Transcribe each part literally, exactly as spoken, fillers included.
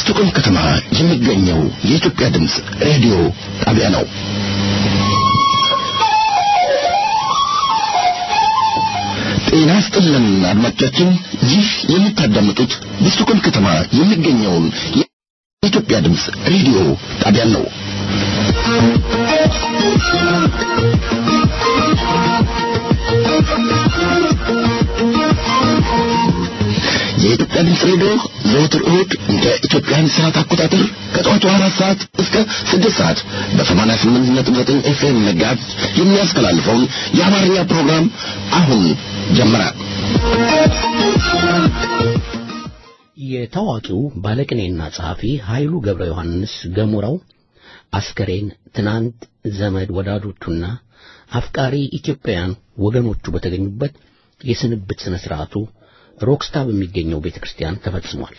በስቶኮልም ከተማ የሚገኘው የኢትዮጵያ ድምጽ ሬዲዮ ጣቢያ ነው። ጤና ይስጥልን አድማጮቻችን፣ ይህ የምታዳምጡት በስቶኮልም ከተማ የሚገኘውን የኢትዮጵያ ድምጽ ሬዲዮ ጣቢያ ነው። የኢትዮጵያ ድምጽ ሬዲዮ ዘወትር እሁድ እንደ ኢትዮጵያን ሰዓት አቆጣጠር ከጠዋቱ አራት ሰዓት እስከ ስድስት ሰዓት በሰማንያ ስምንት ነጥብ ዘጠኝ ኤፍኤም መጋዝ የሚያስተላልፈውን የአማርኛ ፕሮግራም አሁን ጀመረ። የታዋቂው ባለቅኔና ጸሐፊ ኃይሉ ገብረ ዮሐንስ ገሞራው አስከሬን ትናንት ዘመድ ወዳጆቹና አፍቃሪ ኢትዮጵያውያን ወገኖቹ በተገኙበት የስንብት ስነ ስርዓቱ ሮክስታር በሚገኘው ቤተክርስቲያን ተፈጽሟል።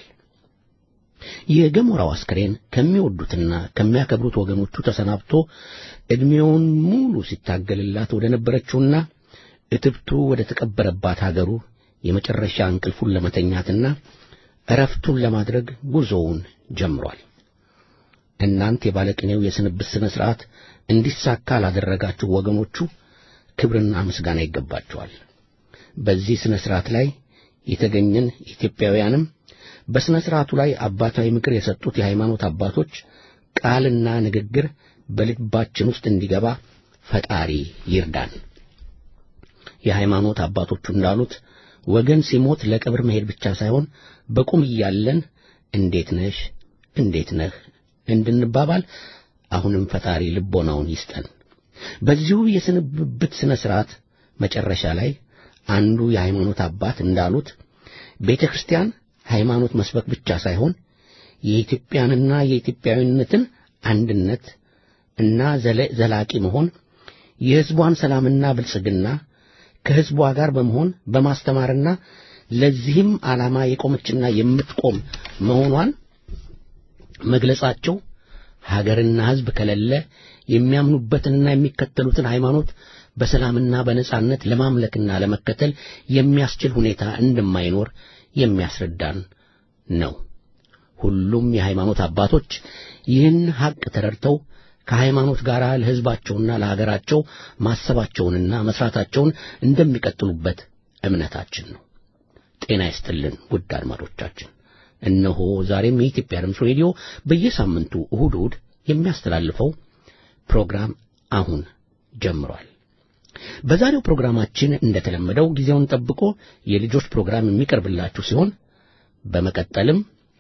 የገሞራው አስከሬን ከሚወዱትና ከሚያከብሩት ወገኖቹ ተሰናብቶ እድሜውን ሙሉ ሲታገልላት ወደ ነበረችውና እትብቱ ወደ ተቀበረባት ሀገሩ የመጨረሻ እንቅልፉን ለመተኛትና እረፍቱን ለማድረግ ጉዞውን ጀምሯል። እናንተ የባለቅኔው የስንብት ስነ ስርዓት እንዲሳካ ላደረጋችሁ ወገኖቹ ክብርና ምስጋና ይገባችኋል። በዚህ ስነ ስርዓት ላይ የተገኘን ኢትዮጵያውያንም በስነ ስርዓቱ ላይ አባታዊ ምክር የሰጡት የሃይማኖት አባቶች ቃልና ንግግር በልባችን ውስጥ እንዲገባ ፈጣሪ ይርዳን። የሃይማኖት አባቶቹ እንዳሉት ወገን ሲሞት ለቀብር መሄድ ብቻ ሳይሆን በቁም እያለን እንዴት ነሽ እንዴት ነህ እንድንባባል አሁንም ፈጣሪ ልቦናውን ይስጠን። በዚሁ የስንብት ስነ ስርዓት መጨረሻ ላይ አንዱ የሃይማኖት አባት እንዳሉት ቤተክርስቲያን ሃይማኖት መስበክ ብቻ ሳይሆን የኢትዮጵያንና የኢትዮጵያዊነትን አንድነት እና ዘላቂ መሆን የሕዝቧን ሰላምና ብልጽግና ከሕዝቧ ጋር በመሆን በማስተማርና ለዚህም ዓላማ የቆመችና የምትቆም መሆኗን መግለጻቸው ሀገርና ሕዝብ ከሌለ የሚያምኑበትንና የሚከተሉትን ሃይማኖት በሰላምና በነጻነት ለማምለክና ለመከተል የሚያስችል ሁኔታ እንደማይኖር የሚያስረዳን ነው። ሁሉም የሃይማኖት አባቶች ይህን ሐቅ ተረድተው ከሃይማኖት ጋር ለሕዝባቸውና ለሀገራቸው ማሰባቸውንና መስራታቸውን እንደሚቀጥሉበት እምነታችን ነው። ጤና ይስጥልን ውድ አድማጮቻችን፣ እነሆ ዛሬም የኢትዮጵያ ድምጽ ሬዲዮ በየሳምንቱ እሁድ እሁድ የሚያስተላልፈው ፕሮግራም አሁን ጀምሯል። በዛሬው ፕሮግራማችን እንደተለመደው ጊዜውን ጠብቆ የልጆች ፕሮግራም የሚቀርብላችሁ ሲሆን በመቀጠልም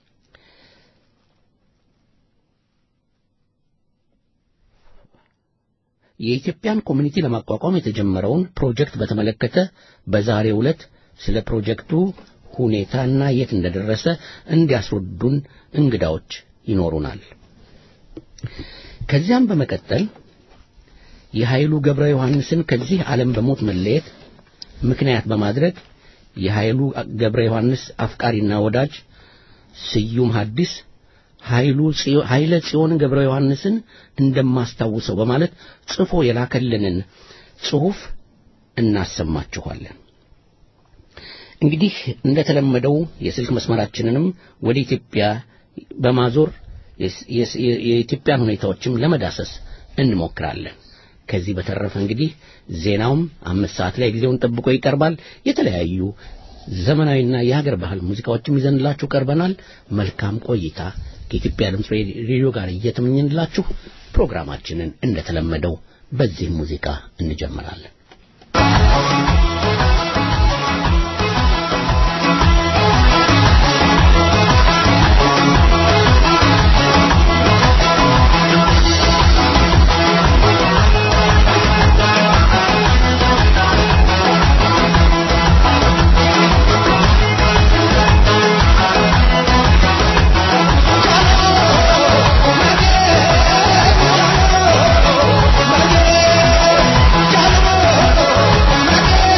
የኢትዮጵያን ኮሚኒቲ ለማቋቋም የተጀመረውን ፕሮጀክት በተመለከተ በዛሬው ዕለት ስለ ፕሮጀክቱ ሁኔታና የት እንደደረሰ እንዲያስረዱን እንግዳዎች ይኖሩናል። ከዚያም በመቀጠል የኃይሉ ገብረ ዮሐንስን ከዚህ ዓለም በሞት መለየት ምክንያት በማድረግ የኃይሉ ገብረ ዮሐንስ አፍቃሪና ወዳጅ ስዩም ሐዲስ ኃይሉ ኃይለ ጽዮን ገብረ ዮሐንስን እንደማስታውሰው በማለት ጽፎ የላከልንን ጽሑፍ እናሰማችኋለን። እንግዲህ እንደተለመደው የስልክ መስመራችንንም ወደ ኢትዮጵያ በማዞር የኢትዮጵያን ሁኔታዎችም ለመዳሰስ እንሞክራለን። ከዚህ በተረፈ እንግዲህ ዜናውም አምስት ሰዓት ላይ ጊዜውን ጠብቆ ይቀርባል። የተለያዩ ዘመናዊና የሀገር ባህል ሙዚቃዎችም ይዘንላችሁ ቀርበናል። መልካም ቆይታ ከኢትዮጵያ ድምጽ ሬዲዮ ጋር እየተመኘንላችሁ ፕሮግራማችንን እንደተለመደው በዚህ ሙዚቃ እንጀምራለን። Jalo,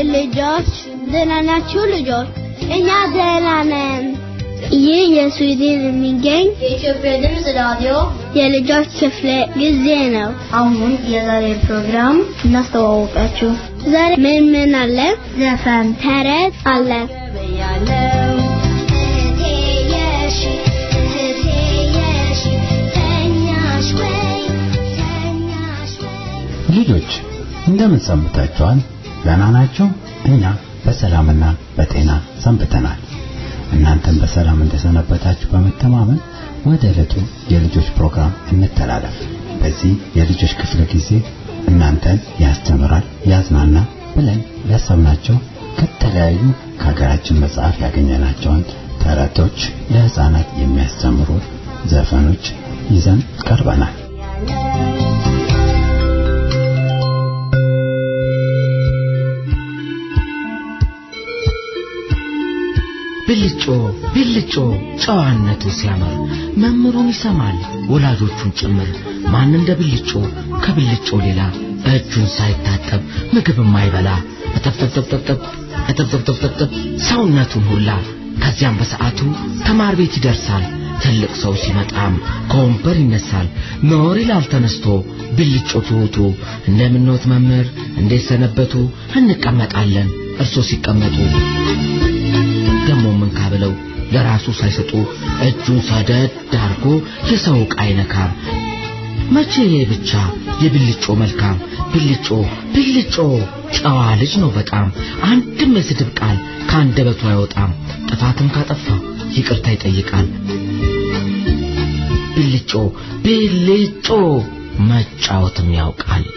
ልጆች ደህና ናችሁ ልጆች? እኛ ደህና ነን። ይህ የስዊድን የሚገኝ የኢትዮጵያ ድምፅ ራዲዮ የልጆች ክፍለ ጊዜ ነው። አሁን የዛሬ ፕሮግራም እናስተዋወቃችሁ። ዛሬ ምን ምን አለ? ዘፈን፣ ተረት አለ። ልጆች እንደምን ሰንብታችኋል? ደህና ናችሁ? እኛ በሰላምና በጤና ሰንብተናል። እናንተም በሰላም እንደሰነበታችሁ በመተማመን ወደ ዕለቱ የልጆች ፕሮግራም እንተላለፍ። በዚህ የልጆች ክፍለ ጊዜ እናንተን ያስተምራል፣ ያዝናና ብለን ያሰብናቸው ከተለያዩ ከሀገራችን መጽሐፍ ያገኘናቸውን ተረቶች፣ ለህፃናት የሚያስተምሩ ዘፈኖች ይዘን ቀርበናል። ብልጮ ብልጮ ጨዋነቱ ሲያምር መምሩን ይሰማል ወላጆቹን ጭምር። ማን እንደ ብልጮ ከብልጮ ሌላ እጁን ሳይታጠብ ምግብ የማይበላ ተተተተተተ ተተተተተተ ሰውነቱን ሁላ። ከዚያም በሰዓቱ ተማር ቤት ይደርሳል። ትልቅ ሰው ሲመጣም ከወንበር ይነሳል። ኖር ይላል ተነስቶ ብልጮ ትሁቱ። እንደምንወት መምህር እንዴት ሰነበቱ? እንቀመጣለን እርሶ ሲቀመጡ። ደሞ ምን ካብለው ለራሱ ሳይሰጡ እጁን ሰደድ አድርጎ የሰው ዕቃ አይነካም። መቼ ብቻ የብልጮ መልካም ብልጮ ብልጮ ጨዋ ልጅ ነው በጣም። አንድም የስድብ ቃል ከአንደበቱ አይወጣም። ጥፋትም ካጠፋ ይቅርታ ይጠይቃል። ብልጮ ብልጮ መጫወትም ያውቃል።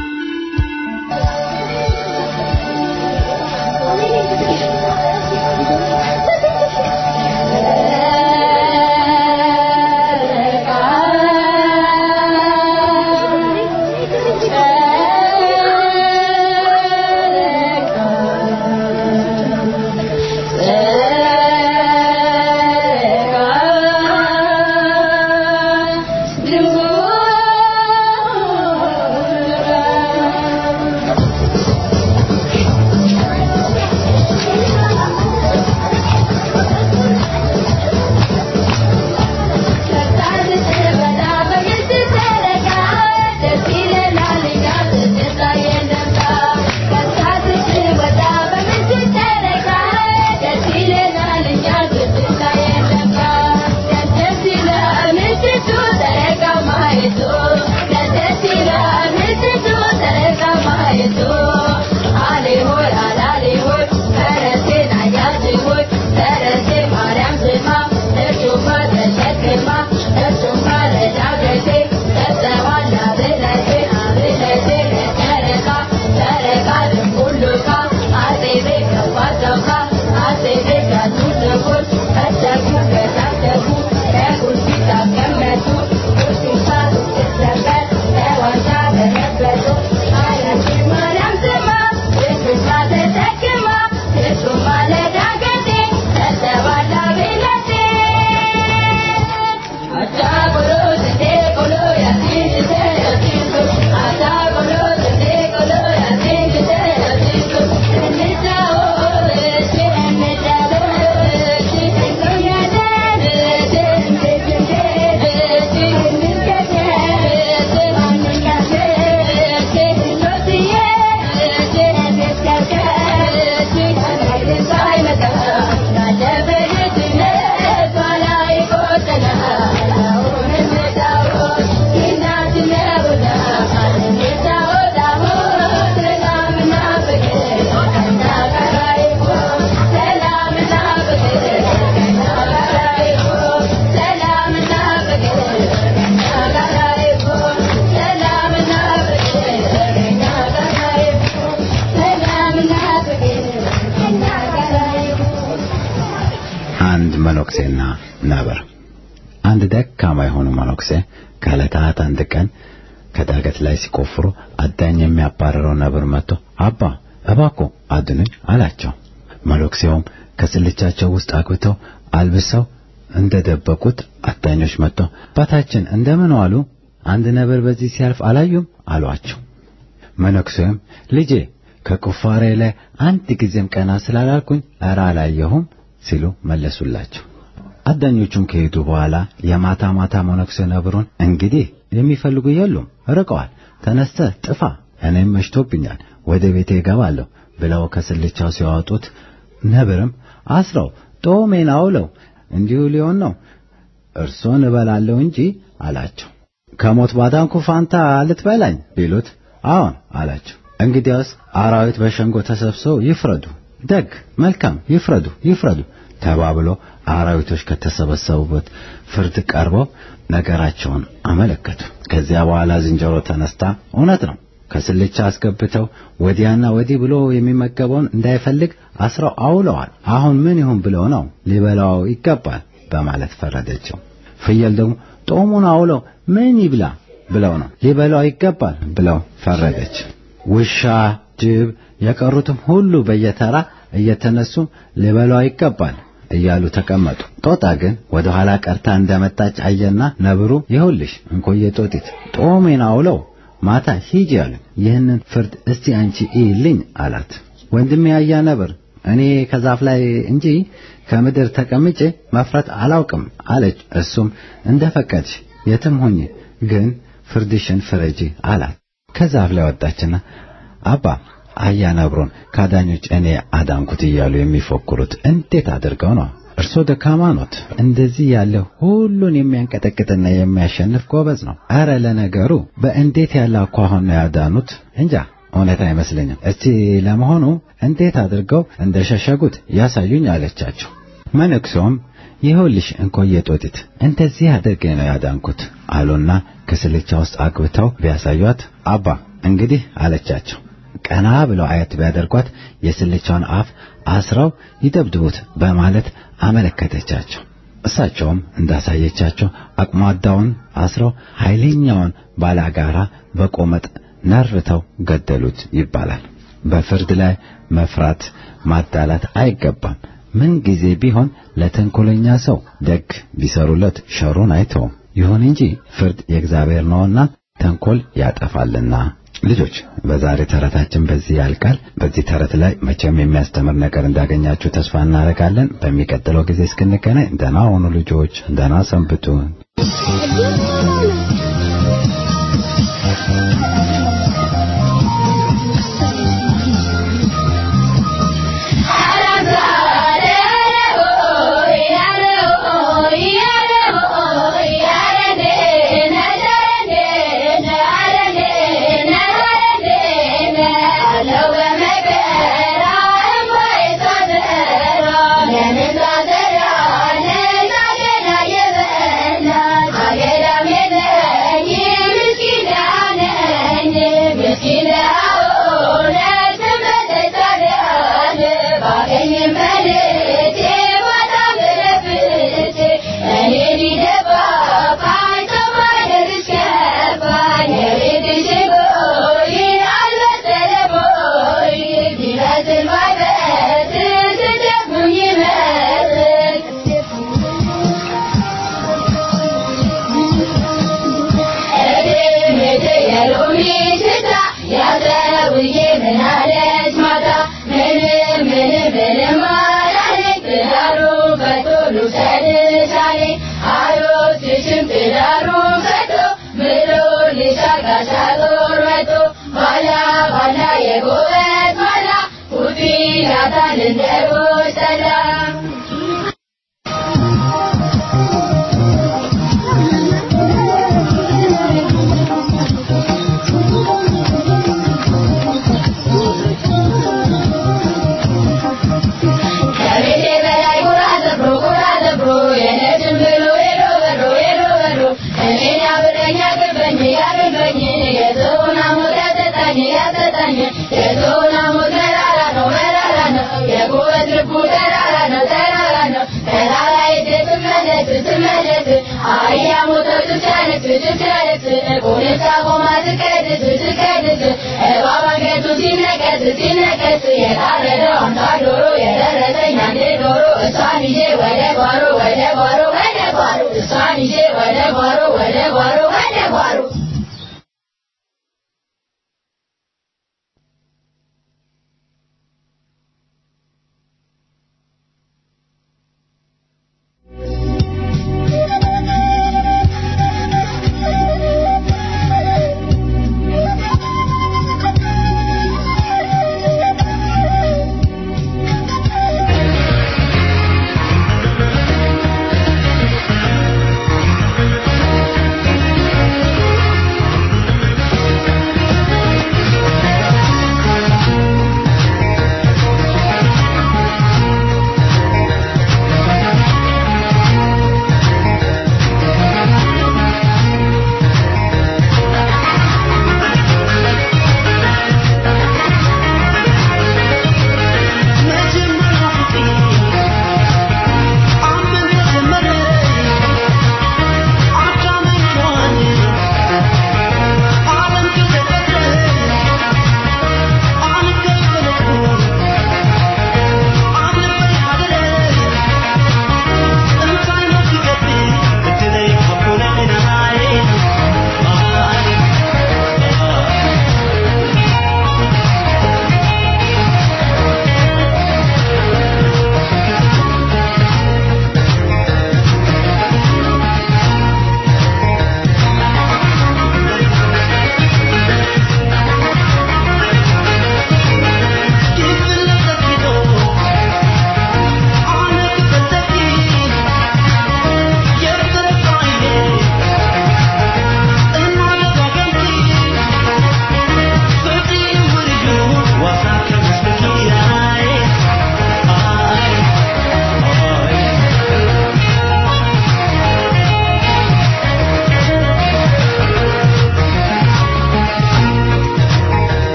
መነኩሴና ነብር። አንድ ደካማ የሆኑ መነኩሴ ከዕለታት አንድ ቀን ከዳገት ላይ ሲቆፍሩ አዳኝ የሚያባረረው ነብር መጥቶ አባ እባክዎ አድኑኝ አላቸው። መነኩሴውም ከስልቻቸው ውስጥ አግብተው አልብሰው እንደደበቁት አዳኞች መጥተው አባታችን እንደምን ዋሉ? አንድ ነብር በዚህ ሲያልፍ አላዩም አሏቸው። መነኩሴውም ልጄ ከቁፋሬ ላይ አንድ ጊዜም ቀና ስላላልኩኝ ኧረ አላየሁም ሲሉ መለሱላቸው። አዳኞቹም ከሄዱ በኋላ የማታ ማታ መነኩሴ ነብሩን እንግዲህ የሚፈልጉ የሉም ርቀዋል፣ ተነስተህ ጥፋ፣ እኔም መሽቶብኛል፣ ወደ ቤቴ እገባለሁ ብለው ከስልቻው ሲያወጡት ነብርም አስረው ጦሜን አውለው እንዲሁ ሊሆን ነው እርሶን እበላለሁ እንጂ አላቸው። ከሞት ባዳንኩ ፋንታ ልትበላኝ ቢሉት አዎን አላቸው። እንግዲያውስ አራዊት በሸንጎ ተሰብስበው ይፍረዱ፣ ደግ መልካም ይፍረዱ ይፍረዱ ተባብሎ አራዊቶች ከተሰበሰቡበት ፍርድ ቀርበው ነገራቸውን አመለከቱ። ከዚያ በኋላ ዝንጀሮ ተነስታ እውነት ነው ከስልቻ አስገብተው ወዲያና ወዲህ ብሎ የሚመገበውን እንዳይፈልግ አስረው አውለዋል፣ አሁን ምን ይሁን ብለው ነው ሊበላው ይገባል በማለት ፈረደችው። ፍየል ደግሞ ጦሙን አውለው ምን ይብላ ብለው ነው ሊበላው ይገባል ብለው ፈረደች። ውሻ፣ ጅብ የቀሩትም ሁሉ በየተራ እየተነሱ ሊበላው ይገባል እያሉ ተቀመጡ። ጦጣ ግን ወደ ኋላ ቀርታ እንደመጣች አየና ነብሩ ይሁንልሽ እንቆየ ጦጢት ጦሜን አውለው ማታ ሂጂ አሉኝ፣ ይህንን ፍርድ እስቲ አንቺ እይልኝ አላት። ወንድሜ ያያ ነብር እኔ ከዛፍ ላይ እንጂ ከምድር ተቀምጬ መፍራት አላውቅም አለች። እሱም እንደፈቀድሽ የትም ሁኚ ግን ፍርድሽን ፍረጂ አላት። ከዛፍ ላይ ወጣችና አባ አያ ነብሩን ካዳኞች እኔ አዳንኩት እያሉ የሚፎክሩት እንዴት አድርገው ነው? እርሶ ደካማ ኖት፣ እንደዚህ ያለ ሁሉን የሚያንቀጠቅጥና የሚያሸንፍ ጎበዝ ነው። አረ ለነገሩ በእንዴት ያለ አኳኋን ነው ያዳኑት? እንጃ እውነት አይመስለኝም። እስቲ ለመሆኑ እንዴት አድርገው እንደሸሸጉት ያሳዩኝ አለቻቸው። መነኩሴውም ይሁንልሽ እንቆየ ጦጢት እንደዚህ አድርጌ ነው ያዳንኩት አሉና ከስልቻ ውስጥ አግብተው ቢያሳዩት አባ እንግዲህ አለቻቸው። ቀና ብለው አየት ቢያደርጓት የስልቻውን አፍ አስረው ይደብድቡት በማለት አመለከተቻቸው። እሳቸውም እንዳሳየቻቸው አቅማዳውን አስረው ኃይለኛውን ባላጋራ በቆመጥ ነርተው ገደሉት ይባላል። በፍርድ ላይ መፍራት ማዳላት አይገባም። ምን ጊዜ ቢሆን ለተንኮለኛ ሰው ደግ ቢሰሩለት ሸሩን አይተውም። ይሁን እንጂ ፍርድ የእግዚአብሔር ነውና ተንኮል ያጠፋልና። ልጆች በዛሬ ተረታችን በዚህ ያልቃል። በዚህ ተረት ላይ መቼም የሚያስተምር ነገር እንዳገኛችሁ ተስፋ እናደርጋለን። በሚቀጥለው ጊዜ እስክንገናኝ ደህና ሁኑ ልጆች፣ ደህና ሰንብቱ።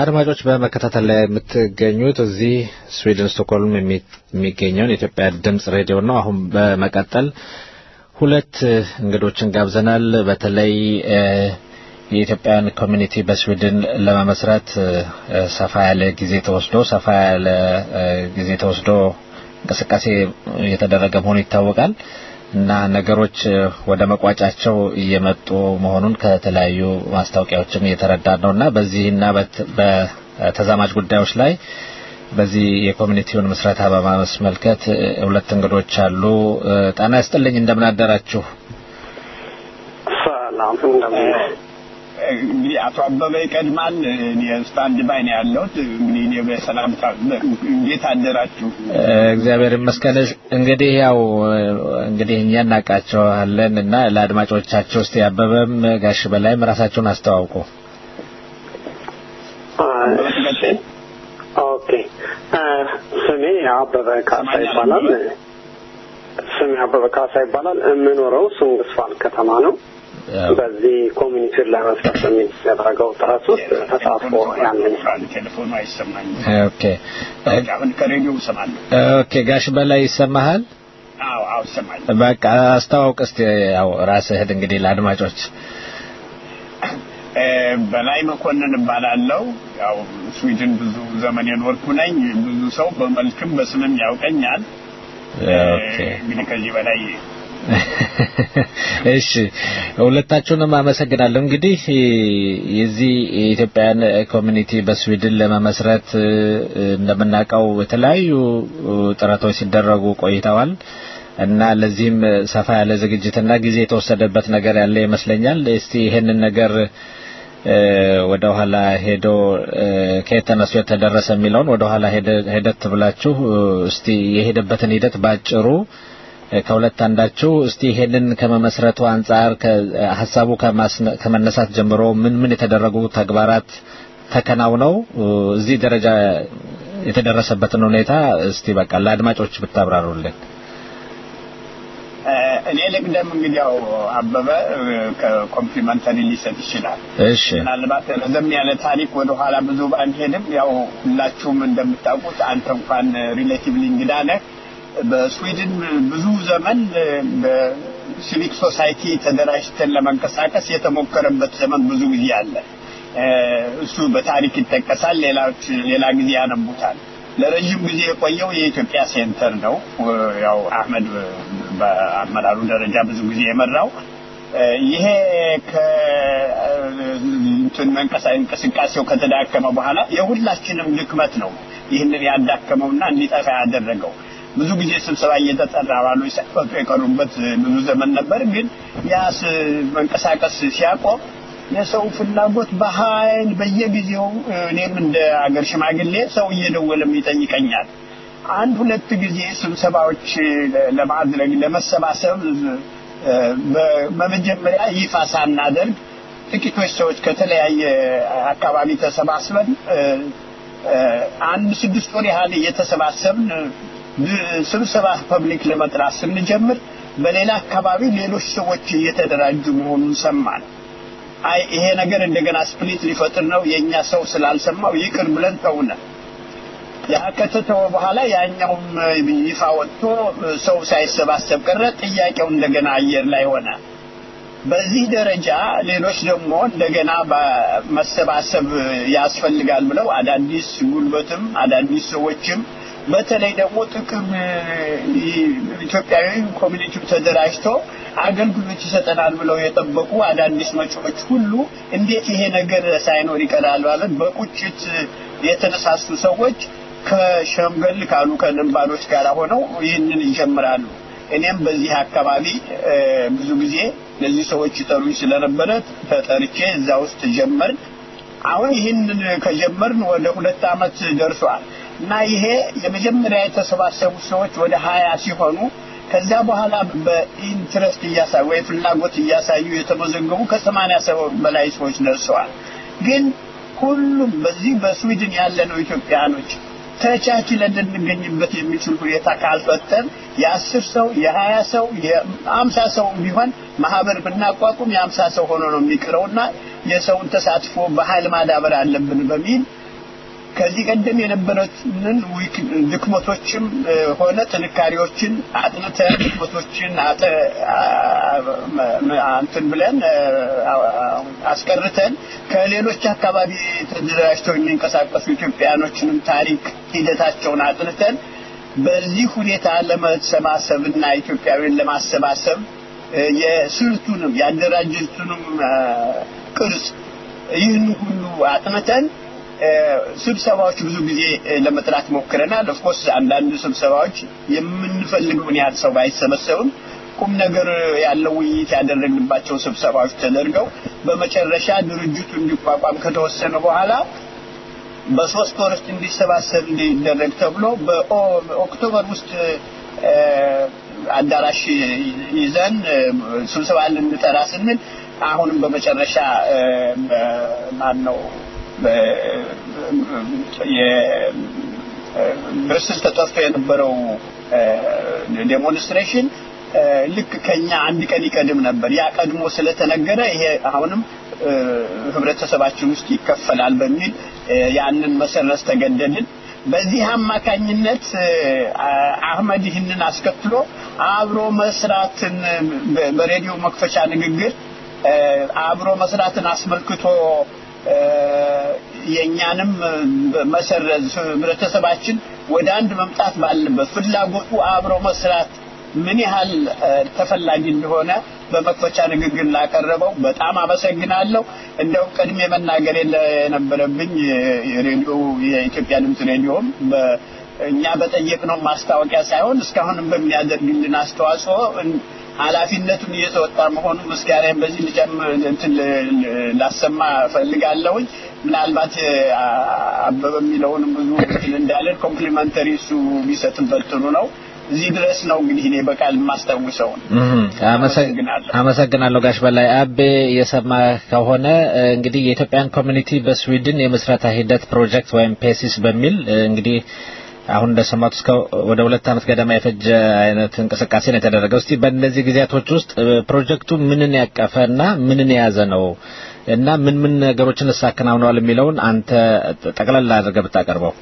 አድማጮች በመከታተል ላይ የምትገኙት እዚህ ስዊድን ስቶክሆልም የሚገኘው የኢትዮጵያ ድምጽ ሬዲዮ ነው። አሁን በመቀጠል ሁለት እንግዶችን ጋብዘናል። በተለይ የኢትዮጵያን ኮሚኒቲ በስዊድን ለመመስረት ሰፋ ያለ ጊዜ ተወስዶ ሰፋ ያለ ጊዜ ተወስዶ እንቅስቃሴ የተደረገ መሆኑ ይታወቃል እና ነገሮች ወደ መቋጫቸው እየመጡ መሆኑን ከተለያዩ ማስታወቂያዎችም እየተረዳን ነውና በዚህና በተዛማጅ ጉዳዮች ላይ በዚህ የኮሚኒቲውን ምስረታ በማስመልከት ሁለት እንግዶች አሉ። ጣና ያስጥልኝ እንደምን አደራችሁ? ሰላም እንደምን እንግዲህ አቶ አበበ ይቀድማል። እኔ ስታንድ ባይ ነው ያለሁት። እንግዲህ እኔ በሰላም እንዴት አደራችሁ? እግዚአብሔር ይመስገን። እንግዲህ ያው እንግዲህ እኛ እናቃቸዋለን እና ለአድማጮቻቸው እስቲ አበበም ጋሽ በላይም ራሳቸውን አስተዋውቁ። ኦኬ ስሜ አበበ ካሳ ይባላል። ስሜ አበበ ካሳ ይባላል። የምኖረው ሱንግስፋል ከተማ ነው። በዚህ ኮሚኒቲ ለመስራት የሚደረገው ጥረት ውስጥ ተሳትፎ ያለኝ ቴሌፎኑ አይሰማኝም። ኦኬ አሁን ከሬዲዮ ሰማለሁ። ኦኬ ጋሽ በላይ ይሰማሃል? አዎ አዎ ሰማኝ። በቃ አስተዋውቅ እስቲ ያው ራስህ እንግዲህ ለአድማጮች። በላይ መኮንን እባላለሁ። ያው ስዊድን ብዙ ዘመን የኖርኩ ነኝ። ብዙ ሰው በመልክም በስምም ያውቀኛል። ኦኬ እንግዲህ ከዚህ በላይ እሺ ሁለታችሁንም አመሰግናለሁ። እንግዲህ የዚህ የኢትዮጵያን ኮሚኒቲ በስዊድን ለመመስረት እንደምናውቀው የተለያዩ ጥረቶች ሲደረጉ ቆይተዋል እና ለዚህም ሰፋ ያለ ዝግጅትና ጊዜ የተወሰደበት ነገር ያለ ይመስለኛል። እስቲ ይሄንን ነገር ወደ ኋላ ሄዶ ከየት ተነስቶ የተደረሰ የሚለውን ወደ ኋላ ሄደት ብላችሁ እስቲ የሄደበትን ሂደት ባጭሩ ከሁለት አንዳችሁ እስቲ ይሄንን ከመመስረቱ አንፃር ከሐሳቡ ከመነሳት ጀምሮ ምን ምን የተደረጉ ተግባራት ተከናውነው እዚህ ደረጃ የተደረሰበትን ሁኔታ እስቲ በቃ ለአድማጮች ብታብራሩልን። እኔ ልቅደም እንግዲህ ያው አበበ ከኮምፕሊመንተሪ ሊሰጥ ይችላል። እሺ ምናልባት ረዘም ያለ ታሪክ ወደ ኋላ ብዙ ባንሄድም ያው ሁላችሁም እንደምታውቁት አንተ እንኳን ሪሌቲቭሊ እንግዳ ነህ። በስዊድን ብዙ ዘመን በሲቪክ ሶሳይቲ ተደራጅተን ለመንቀሳቀስ የተሞከረበት ዘመን ብዙ ጊዜ አለ። እሱ በታሪክ ይጠቀሳል። ሌላዎች ሌላ ጊዜ ያነቡታል። ለረጅም ጊዜ የቆየው የኢትዮጵያ ሴንተር ነው። ያው አህመድ በአመራሩ ደረጃ ብዙ ጊዜ የመራው ይሄ ከእንትን መንቀሳቀስው ከተዳከመ በኋላ የሁላችንም ድክመት ነው ይህንን ያዳከመውና እንዲጠፋ ያደረገው። ብዙ ጊዜ ስብሰባ እየተጠራ ባሉ ሲፈቱ የቀሩበት ብዙ ዘመን ነበር። ግን ያስ መንቀሳቀስ ሲያቆም የሰው ፍላጎት በኃይል በየጊዜው እኔም እንደ አገር ሽማግሌ ሰው እየደወለም ይጠይቀኛል። አንድ ሁለት ጊዜ ስብሰባዎች ለማድረግ ለመሰባሰብ በመጀመሪያ ይፋ ሳናደርግ ጥቂቶች ሰዎች ከተለያየ አካባቢ ተሰባስበን አንድ ስድስት ወር ያህል እየተሰባሰብን ስብሰባ ፐብሊክ ለመጥራት ስንጀምር በሌላ አካባቢ ሌሎች ሰዎች እየተደራጁ መሆኑን ሰማን። አይ ይሄ ነገር እንደገና ስፕሊት ሊፈጥር ነው የኛ ሰው ስላልሰማው ይቅር ብለን ተውነ። ያ ከተተወ በኋላ ያኛውም ይፋ ወጥቶ ሰው ሳይሰባሰብ ቀረ። ጥያቄው እንደገና አየር ላይ ሆነ። በዚህ ደረጃ ሌሎች ደግሞ እንደገና በመሰባሰብ ያስፈልጋል ብለው አዳዲስ ጉልበትም አዳዲስ ሰዎችም በተለይ ደግሞ ጥቅም ኢትዮጵያዊ ኮሚኒቲ ተደራጅቶ አገልግሎት ይሰጠናል ብለው የጠበቁ አዳዲስ መጪዎች ሁሉ እንዴት ይሄ ነገር ሳይኖር ይቀራል ማለት በቁጭት የተነሳሱ ሰዎች ከሸምገል ካሉ ከነባሮች ጋር ሆነው ይህንን ይጀምራሉ። እኔም በዚህ አካባቢ ብዙ ጊዜ ለዚህ ሰዎች ይጠሩኝ ስለነበረ ተጠርቼ እዛ ውስጥ ጀመርን። አሁን ይህንን ከጀመርን ወደ ሁለት ዓመት ደርሷል እና ይሄ የመጀመሪያ የተሰባሰቡ ሰዎች ወደ ሀያ ሲሆኑ ከዛ በኋላ በኢንትረስት እያሳዩ ወይ ፍላጎት እያሳዩ የተመዘገቡ ከሰማንያ በላይ ሰዎች ደርሰዋል። ግን ሁሉም በዚህ በስዊድን ያለነው ኢትዮጵያኖች ተቻችለን እንገኝበት የሚችል ሁኔታ ካልፈጠን የአስር ሰው የሀያ ሰው የአምሳ ሰው ቢሆን ማህበር ብናቋቁም የአምሳ ሰው ሆኖ ነው የሚቀረውና የሰውን ተሳትፎ በኃይል ማዳበር አለብን በሚል ከዚህ ቀደም የነበሩትን ድክመቶችም ሆነ ጥንካሬዎችን አጥንተን ድክመቶችን አተ አንተን ብለን አስቀርተን ከሌሎች አካባቢ ተደራጅተው የሚንቀሳቀሱ ኢትዮጵያኖችንም ታሪክ ሂደታቸውን አጥንተን በዚህ ሁኔታ ለመሰባሰብና ኢትዮጵያውያን ለማሰባሰብ የስልቱንም ያደራጀቱንም ቅርጽ ይህን ሁሉ አጥንተን ስብሰባዎች ብዙ ጊዜ ለመጥራት ሞክረናል። ኦፍ ኮርስ አንዳንድ ስብሰባዎች የምንፈልገውን ያህል ሰው ባይሰበሰብም ቁም ነገር ያለው ውይይት ያደረግንባቸው ስብሰባዎች ተደርገው በመጨረሻ ድርጅቱ እንዲቋቋም ከተወሰነ በኋላ በሶስት ወር ውስጥ እንዲሰባሰብ እንዲደረግ ተብሎ በኦክቶበር ውስጥ አዳራሽ ይዘን ስብሰባ ልንጠራ ስንል አሁንም በመጨረሻ ማን ነው የብርስል ተጠርቶ የነበረው ዴሞንስትሬሽን ልክ ከኛ አንድ ቀን ይቀድም ነበር። ያ ቀድሞ ስለተነገረ ይሄ አሁንም ህብረተሰባችን ውስጥ ይከፈላል በሚል ያንን መሰረት ተገደድን። በዚህ አማካኝነት አህመድ ይህንን አስከትሎ አብሮ መስራትን በሬዲዮ መክፈቻ ንግግር አብሮ መስራትን አስመልክቶ የኛንም መሰረዝ ህብረተሰባችን ወደ አንድ መምጣት ባለበት ፍላጎቱ አብሮ መስራት ምን ያህል ተፈላጊ እንደሆነ በመክፈቻ ንግግር ላቀረበው በጣም አመሰግናለሁ። እንደው ቀድሜ መናገር የነበረብኝ የሬዲዮ የኢትዮጵያ ድምጽ ሬዲዮም በእኛ በጠየቅነው ማስታወቂያ ሳይሆን እስካሁንም በሚያደርግልን አስተዋጽኦ ኃላፊነቱን እየተወጣ መሆኑ መስጋናን በዚህ ልጀምር እንትን ላሰማ ፈልጋለሁ። ምናልባት አበበ የሚለውን ብዙ እንዳለን ኮምፕሊመንተሪ እሱ ቢሰጥበት ጥሩ ነው። እዚህ ድረስ ነው እንግዲህ እኔ በቃል ማስተዋወሰው። አመሰግናለሁ ጋሽ በላይ አቤ። የሰማ ከሆነ እንግዲህ የኢትዮጵያን ኮሚኒቲ በስዊድን የመስራታ ሂደት ፕሮጀክት ወይም ፔሲስ በሚል እንግዲህ አሁን እንደሰማሁት እስከ ወደ ሁለት አመት ገደማ የፈጀ አይነት እንቅስቃሴ ነው የተደረገው። እስቲ በእነዚህ ጊዜያቶች ውስጥ ፕሮጀክቱ ምንን ያቀፈና ምንን የያዘ ነው እና ምን ምን ነገሮችን አሳከናውነዋል የሚለውን አንተ ጠቅላላ አድርገህ ብታቀርበው።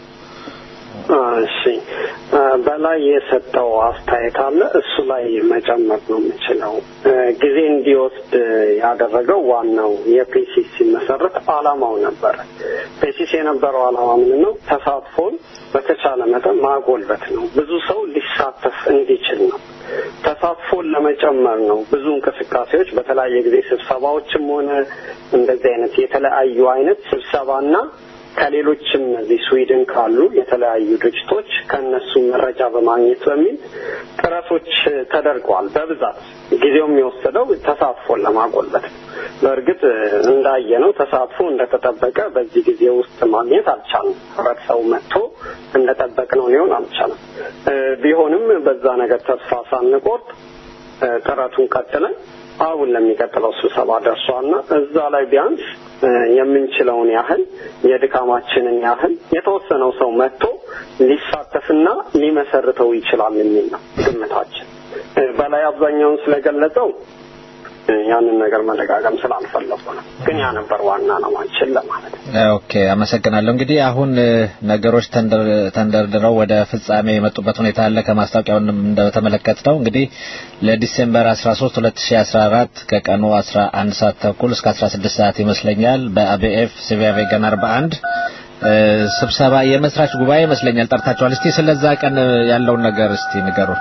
እሺ በላይ የሰጠው አስተያየት አለ እሱ ላይ መጨመር ነው የምችለው። ጊዜ እንዲወስድ ያደረገው ዋናው የፒሲሲ መሰረት አላማው ነበር። ፒሲሲ የነበረው አላማ ምንድን ነው? ተሳትፎን በተቻለ መጠን ማጎልበት ነው። ብዙ ሰው ሊሳተፍ እንዲችል ነው። ተሳትፎን ለመጨመር ነው። ብዙ እንቅስቃሴዎች በተለያየ ጊዜ ስብሰባዎችም ሆነ እንደዚህ አይነት የተለያዩ አይነት ስብሰባና ከሌሎችም እዚህ ስዊድን ካሉ የተለያዩ ድርጅቶች ከነሱ መረጃ በማግኘት በሚል ጥረቶች ተደርገዋል። በብዛት ጊዜውም የወሰደው ተሳትፎን ለማጎልበት ነው። በእርግጥ እንዳየነው ተሳትፎ እንደተጠበቀ በዚህ ጊዜ ውስጥ ማግኘት አልቻለም። ህብረተሰቡ መጥቶ እንደጠበቅነው ሊሆን አልቻለም። ቢሆንም በዛ ነገር ተስፋ ሳንቆርጥ ጥረቱን ቀጥለን አሁን ለሚቀጥለው ስብሰባ ደርሷልና እዛ ላይ ቢያንስ የምንችለውን ያህል የድካማችንን ያህል የተወሰነው ሰው መጥቶ ሊሳተፍና ሊመሰርተው ይችላል የሚል ነው ግምታችን። በላይ አብዛኛውን ስለገለጸው ያንን ነገር መደጋገም ስላልፈለኩ ነው። ግን ያ ነበር ዋና ነው ማንችል ለማለት ነው። ኦኬ አመሰግናለሁ። እንግዲህ አሁን ነገሮች ተንደርድረው ወደ ፍጻሜ የመጡበት ሁኔታ አለ። ከማስታወቂያው እንደተመለከተው እንግዲህ ለዲሴምበር አስራ ሶስት ሁለት ሺህ አስራ አራት ከቀኑ አስራ አንድ ሰዓት ተኩል እስከ አስራ ስድስት ሰዓት ይመስለኛል በአቢኤፍ ሲቪያ ቬጋን አርባ አንድ ስብሰባ የመስራች ጉባኤ ይመስለኛል ጠርታችኋል። እስቲ ስለዛ ቀን ያለውን ነገር እስቲ ንገሩ።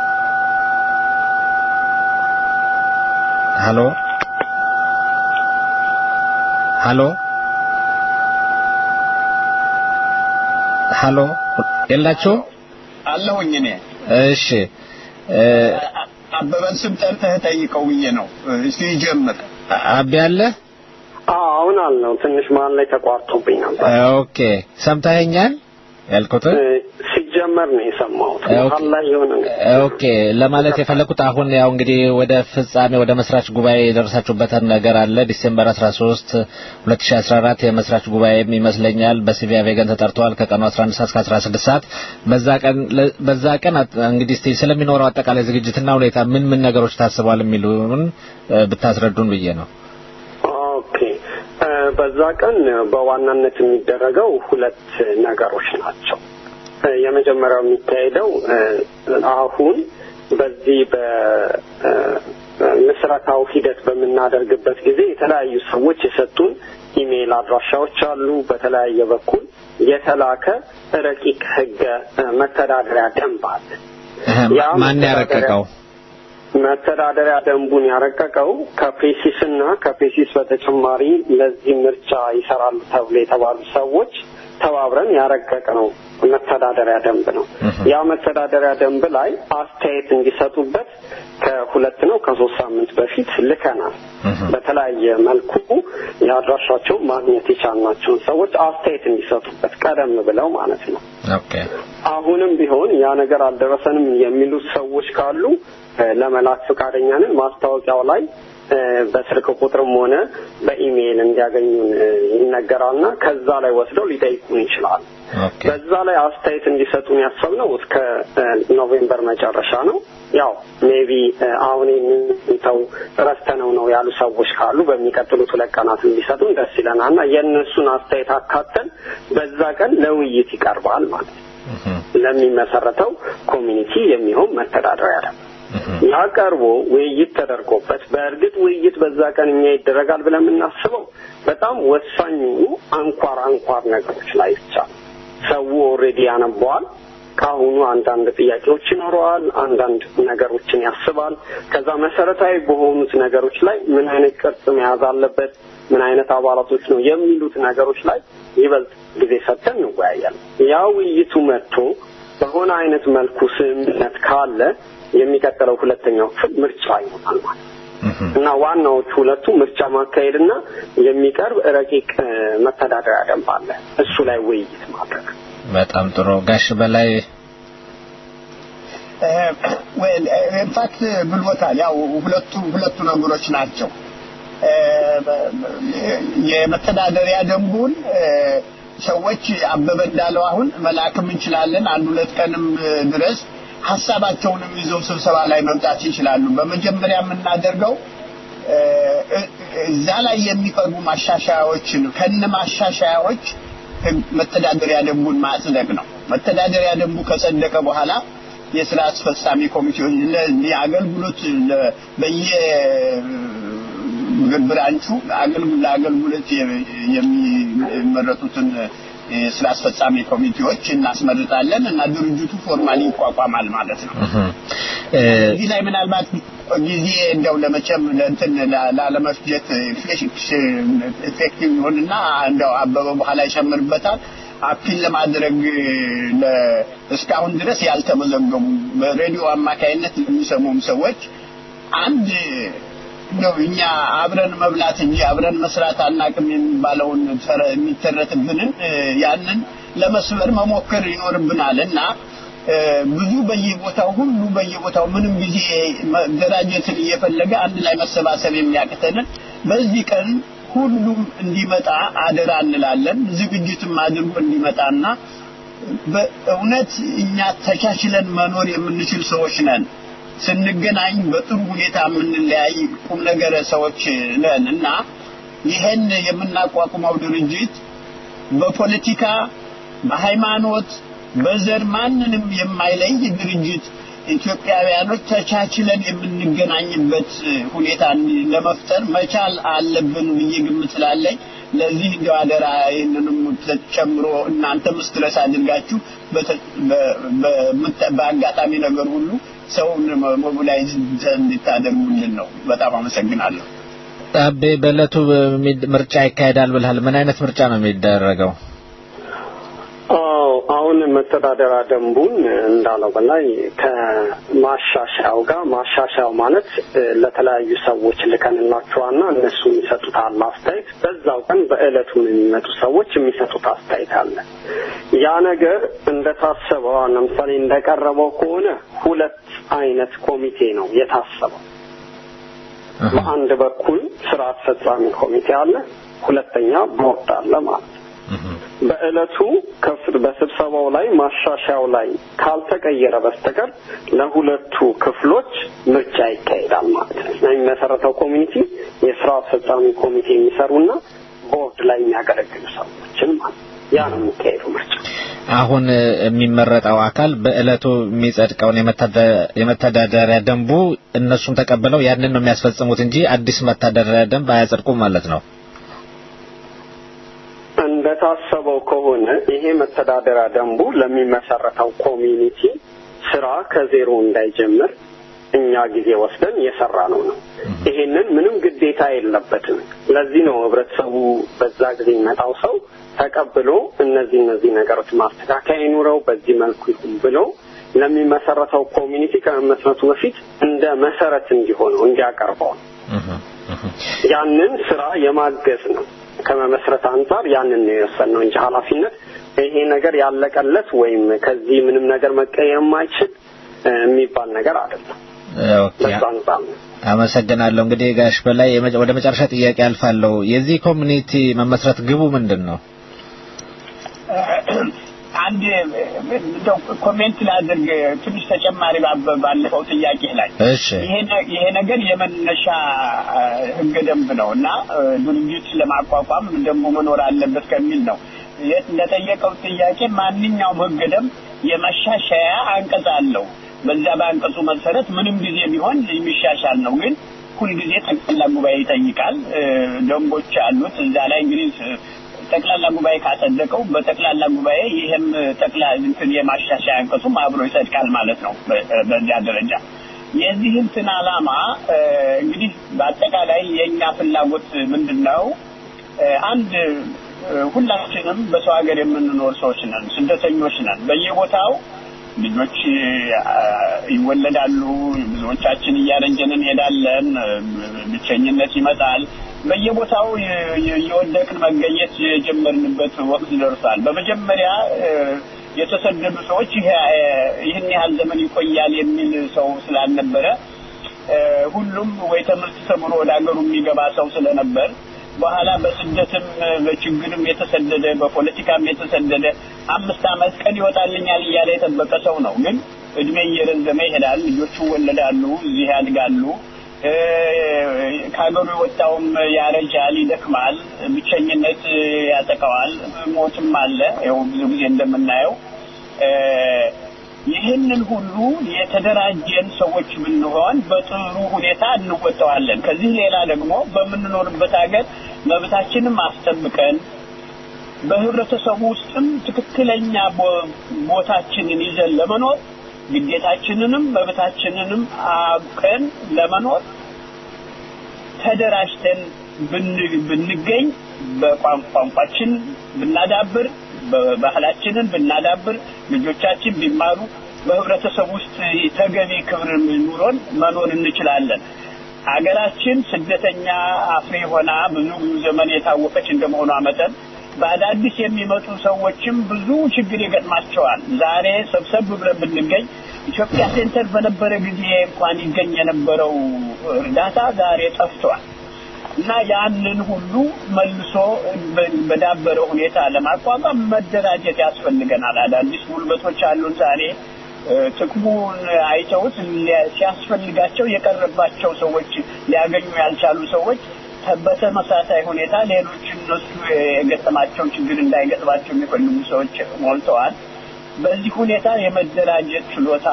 ሃሎ ሃሎ ሃሎ የላችሁ አለሁኝ እኔ። እሺ አበበን ስም ጠርተህ ጠይቀው ብዬ ነው። እስቲ ጀምር። አቤ አለ? አሁን አለው። ትንሽ መሀል ላይ ተቋርጦብኝ ነበር። ኦኬ ሰምተኸኛል ያልኩት? ሲጀመር ነው የሰማሁት። መሀል ላይ የሆነ ኦኬ ለማለት የፈለኩት አሁን ያው እንግዲህ ወደ ፍጻሜ ወደ መስራች ጉባኤ የደረሳችሁበት ነገር አለ። ዲሴምበር አስራ ሶስት ሁለት ሺህ አስራ አራት የመስራች ጉባኤ ይመስለኛል በሲቪያ ቬጋን ተጠርቷል ከቀኑ አስራ አንድ ሰዓት እስከ አስራ ስድስት ሰዓት። በዛ ቀን በዛ ቀን እንግዲህ እስቲ ስለሚኖረው አጠቃላይ ዝግጅትና ሁኔታ ምን ምን ነገሮች ታስበዋል የሚሉን ብታስረዱን ብዬ ነው። ኦኬ በዛ ቀን በዋናነት የሚደረገው ሁለት ነገሮች ናቸው። የመጀመሪያው የሚካሄደው አሁን በዚህ በምስረታው ሂደት በምናደርግበት ጊዜ የተለያዩ ሰዎች የሰጡን ኢሜይል አድራሻዎች አሉ። በተለያየ በኩል የተላከ ረቂቅ ህገ መተዳደሪያ ደንብ አለ። ማን ያረቀቀው? መተዳደሪያ ደንቡን ያረቀቀው ከፔሲስና ከፔሲስ በተጨማሪ ለዚህ ምርጫ ይሰራሉ ተብሎ የተባሉ ሰዎች ተባብረን ያረቀቀው መተዳደሪያ ደንብ ነው። ያ መተዳደሪያ ደንብ ላይ አስተያየት እንዲሰጡበት ከሁለት ነው ከሶስት ሳምንት በፊት ልከናል። በተለያየ መልኩ ያድራሻቸው ማግኘት የቻልናቸውን ሰዎች አስተያየት እንዲሰጡበት ቀደም ብለው ማለት ነው። ኦኬ። አሁንም ቢሆን ያ ነገር አልደረሰንም የሚሉ ሰዎች ካሉ ለመላክ ፈቃደኛ ነን። ማስታወቂያው ላይ በስልክ ቁጥርም ሆነ በኢሜይል እንዲያገኙን ይነገራልና ከዛ ላይ ወስደው ሊጠይቁን ይችላል። በዛ ላይ አስተያየት እንዲሰጡን ያሰብነው እስከ ኖቬምበር መጨረሻ ነው። ያው ሜቢ አሁን እንተው ረስተነው ነው ያሉ ሰዎች ካሉ በሚቀጥሉት ሁለት ቀናት እንዲሰጡን ደስ ይለናልና የነሱን አስተያየት አካተን በዛ ቀን ለውይይት ይቀርባል ማለት ነው። ለሚመሰረተው ኮሚኒቲ የሚሆን መተዳደሪያ ደንብ ያቀርቦ ውይይት ተደርጎበት በእርግጥ ውይይት በዛ ቀን እኛ ይደረጋል ብለን የምናስበው በጣም ወሳኙ አንኳር አንኳር ነገሮች ላይ ብቻ ሰው ኦሬዲ ያነባዋል። ካሁኑ አንዳንድ ጥያቄዎች ይኖረዋል፣ አንዳንድ ነገሮችን ያስባል። ከዛ መሰረታዊ በሆኑት ነገሮች ላይ ምን አይነት ቅርጽ መያዝ አለበት፣ ምን አይነት አባላቶች ነው የሚሉት ነገሮች ላይ ይበልጥ ጊዜ ሰጥተን እንወያያለን። ያ ውይይቱ መጥቶ በሆነ አይነት መልኩ ስምምነት ካለ የሚቀጥለው ሁለተኛው ክፍል ምርጫ ይሆናል ማለት እና ዋናዎቹ ሁለቱ ምርጫ ማካሄድና የሚቀርብ ረቂቅ መተዳደሪያ ደንብ አለ። እሱ ላይ ውይይት ማድረግ። በጣም ጥሩ ጋሽ በላይ ወይ ኢንፋክት ብሎታል። ያው ሁለቱ ሁለቱ ነገሮች ናቸው። የመተዳደሪያ ደንቡን ሰዎች አበበ እንዳለው አሁን መላክም እንችላለን። አንድ ሁለት ቀንም ድረስ ሐሳባቸውንም ይዘው ስብሰባ ላይ መምጣት ይችላሉ። በመጀመሪያ የምናደርገው እዛ ላይ የሚቀርቡ ማሻሻያዎችን ከነ ማሻሻያዎች መተዳደሪያ ደንቡን ማጽደቅ ነው። መተዳደሪያ ደንቡ ከጸደቀ በኋላ የሥራ አስፈጻሚ ኮሚቴው ለአገልግሎት በየ ብራንቹ አገልግሎት ለአገልግሎት የሚመረጡትን የሥራ አስፈጻሚ ኮሚቴዎች እናስመርጣለን እና ድርጅቱ ፎርማሊ ይቋቋማል ማለት ነው። እዚህ ላይ ምናልባት ጊዜ እንደው ለመቸም ለእንትን ላለመፍጀት ኢፌክቲቭ ይሆንና እንደው አበበ በኋላ ይጨምርበታል። አፒል ለማድረግ እስካሁን ድረስ ያልተመዘገቡ በሬዲዮ አማካይነት የሚሰሙም ሰዎች አንድ ነው እኛ አብረን መብላት እንጂ አብረን መስራት አናቅም የሚባለውን የሚተረትብንን ያንን ለመስበር መሞከር ይኖርብናልና ብዙ በየቦታው ሁሉ በየቦታው ምንም ጊዜ ደራጀትን እየፈለገ አንድ ላይ መሰባሰብ የሚያቅተን በዚህ ቀን ሁሉም እንዲመጣ አደራ እንላለን። ዝግጅትም አድርጎ እንዲመጣና በእውነት እኛ ተቻችለን መኖር የምንችል ሰዎች ነን። ስንገናኝ በጥሩ ሁኔታ የምንለያይ ቁም ነገር ሰዎች ነንና ይሄን የምናቋቁመው ድርጅት በፖለቲካ በሃይማኖት በዘር ማንንም የማይለይ ድርጅት ኢትዮጵያውያኖች ተቻችለን የምንገናኝበት ሁኔታ ለመፍጠር መቻል አለብን ብዬ ግምትላለኝ። ለዚህ እንደው አደራ ይሄንንም ተጨምሮ እናንተም ስትረስ አድርጋችሁ በአጋጣሚ ነገር ሁሉ ሰውን ሞቢላይዝ እንድታደርጉልን ነው። በጣም አመሰግናለሁ። አቤ በለቱ ምርጫ ይካሄዳል ብለሃል። ምን አይነት ምርጫ ነው የሚደረገው? አሁን መተዳደሪያ ደንቡን እንዳለው በላይ ከማሻሻያው ጋር ማሻሻያው ማለት ለተለያዩ ሰዎች ልከንላቸውና እነሱ የሚሰጡት አስተያየት በዛው ቀን በእለቱ የሚመጡ ሰዎች የሚሰጡት አስተያየት አለ። ያ ነገር እንደታሰበው ለምሳሌ እንደቀረበው ከሆነ ሁለት አይነት ኮሚቴ ነው የታሰበው። በአንድ በኩል ስራ አስፈጻሚ ኮሚቴ አለ፣ ሁለተኛ ቦርድ አለ ማለት ነው። በእለቱ ከፍት በስብሰባው ላይ ማሻሻያው ላይ ካልተቀየረ በስተቀር ለሁለቱ ክፍሎች ምርጫ ይካሄዳል ማለት ነው። የሚመሰረተው ኮሚኒቲ የሥራ አስፈጻሚ ኮሚቴ የሚሰሩና ቦርድ ላይ የሚያገለግሉ ሰዎችን ማለት ያ ነው የሚካሄደው ምርጫ። አሁን የሚመረጠው አካል በእለቱ የሚጸድቀውን የመተዳደሪያ ደንቡ እነሱም ተቀበለው ያንን ነው የሚያስፈጽሙት እንጂ አዲስ መተዳደሪያ ደንብ አያጸድቁም ማለት ነው። እንደታሰበው ከሆነ ይሄ መተዳደሪያ ደንቡ ለሚመሰረተው ኮሚኒቲ ስራ ከዜሮ እንዳይጀምር እኛ ጊዜ ወስደን የሰራ ነው ነው ይሄንን ምንም ግዴታ የለበትም። ለዚህ ነው ህብረተሰቡ በዛ ጊዜ መጣው ሰው ተቀብሎ እነዚህ እነዚህ ነገሮች ማስተካከያ ይኑረው በዚህ መልኩ ይሁን ብሎ ለሚመሰረተው ኮሚኒቲ ከመመስረቱ በፊት እንደ መሰረት እንዲሆነው እንዲያቀርበው ያንን ስራ የማገዝ ነው። ከመመስረት አንፃር ያንን ነው የወሰነው እንጂ ኃላፊነት ይሄ ነገር ያለቀለት ወይም ከዚህ ምንም ነገር መቀየር የማይችል የሚባል ነገር አይደለም። ኦኬ አመሰግናለሁ። እንግዲህ ጋሽ በላይ ወደ መጨረሻ ጥያቄ አልፋለሁ። የዚህ ኮሚኒቲ መመስረት ግቡ ምንድነው? አንድ እንደው ኮሜንት ላድርግ ትንሽ ተጨማሪ ባለፈው ጥያቄ ላይ ይሄ ይሄ ነገር የመነሻ ህገ ደንብ ነውና ድርጅት ለማቋቋም ደግሞ መኖር አለበት ከሚል ነው ለተጠየቀው ጥያቄ ማንኛውም ህገ ደንብ የመሻሻያ አንቀጽ አለው። በዛ በአንቀጹ መሰረት ምንም ጊዜ ቢሆን የሚሻሻል ነው። ግን ሁሉ ጊዜ ጠቅላላ ጉባኤ ይጠይቃል። ደንቦች አሉት። እዛ ላይ እንግዲህ ጠቅላላ ጉባኤ ካጸደቀው በጠቅላላ ጉባኤ ይሄም ጠቅላላ እንትን የማሻሻያ አንቀጹም አብሮ ይጸድቃል ማለት ነው። በዚያ ደረጃ የዚህ እንትን ዓላማ እንግዲህ በአጠቃላይ የኛ ፍላጎት ምንድነው? አንድ ሁላችንም በሰው ሀገር የምንኖር ሰዎች ነን፣ ስደተኞች ነን። በየቦታው ልጆች ይወለዳሉ፣ ብዙዎቻችን እያረጀን እንሄዳለን፣ ብቸኝነት ይመጣል። በየቦታው የወደቅን መገኘት የጀመርንበት ወቅት ደርሷል። በመጀመሪያ የተሰደዱ ሰዎች ይህን ያህል ዘመን ይቆያል የሚል ሰው ስላልነበረ ሁሉም ወይ ትምህርት ተምሮ ወደ ሀገሩ የሚገባ ሰው ስለነበር በኋላ በስደትም በችግርም የተሰደደ በፖለቲካም የተሰደደ አምስት አመት ቀን ይወጣልኛል እያለ የተበቀ ሰው ነው። ግን እድሜ እየረዘመ ይሄዳል፣ ልጆቹ ወለዳሉ፣ እዚህ ያድጋሉ። ካገሩ ወጣውም ያረጃል፣ ይደክማል፣ ብቸኝነት ያጠቃዋል፣ ሞትም አለ። ያው ብዙ ጊዜ እንደምናየው ይህንን ሁሉ የተደራጀን ሰዎች ብንሆን በጥሩ ሁኔታ እንወጣዋለን። ከዚህ ሌላ ደግሞ በመንኖርበት ሀገር መብታችንን አስጠብቀን በህብረተሰቡ ውስጥም ትክክለኛ ቦታችንን ይዘን ለመኖር ግዴታችንንም መብታችንንም አውቀን ለመኖር ተደራጅተን ብንገኝ በቋንቋችን ብናዳብር በባህላችንን ብናዳብር ልጆቻችን ቢማሩ በህብረተሰቡ ውስጥ ተገቢ ክብር ኑሮን መኖር እንችላለን። ሀገራችን ስደተኛ አፍሪ ሆና ብዙ ዘመን የታወቀች እንደመሆኗ መጠን በአዳዲስ የሚመጡ ሰዎችም ብዙ ችግር ይገጥማቸዋል። ዛሬ ሰብሰብ ብለን ብንገኝ ኢትዮጵያ ሴንተር በነበረ ጊዜ እንኳን ይገኝ የነበረው እርዳታ ዛሬ ጠፍቷል። እና ያንን ሁሉ መልሶ በዳበረ ሁኔታ ለማቋቋም መደራጀት ያስፈልገናል። አዳዲስ ጉልበቶች አሉን ዛሬ ጥቅሙን አይተውት ሲያስፈልጋቸው የቀረባቸው ሰዎች ሊያገኙ ያልቻሉ ሰዎች በተመሳሳይ ሁኔታ ሌሎች እነሱ የገጠማቸው ችግር እንዳይገጥማቸው የሚፈልጉ ሰዎች ሞልተዋል። በዚህ ሁኔታ የመደራጀት ችሎታ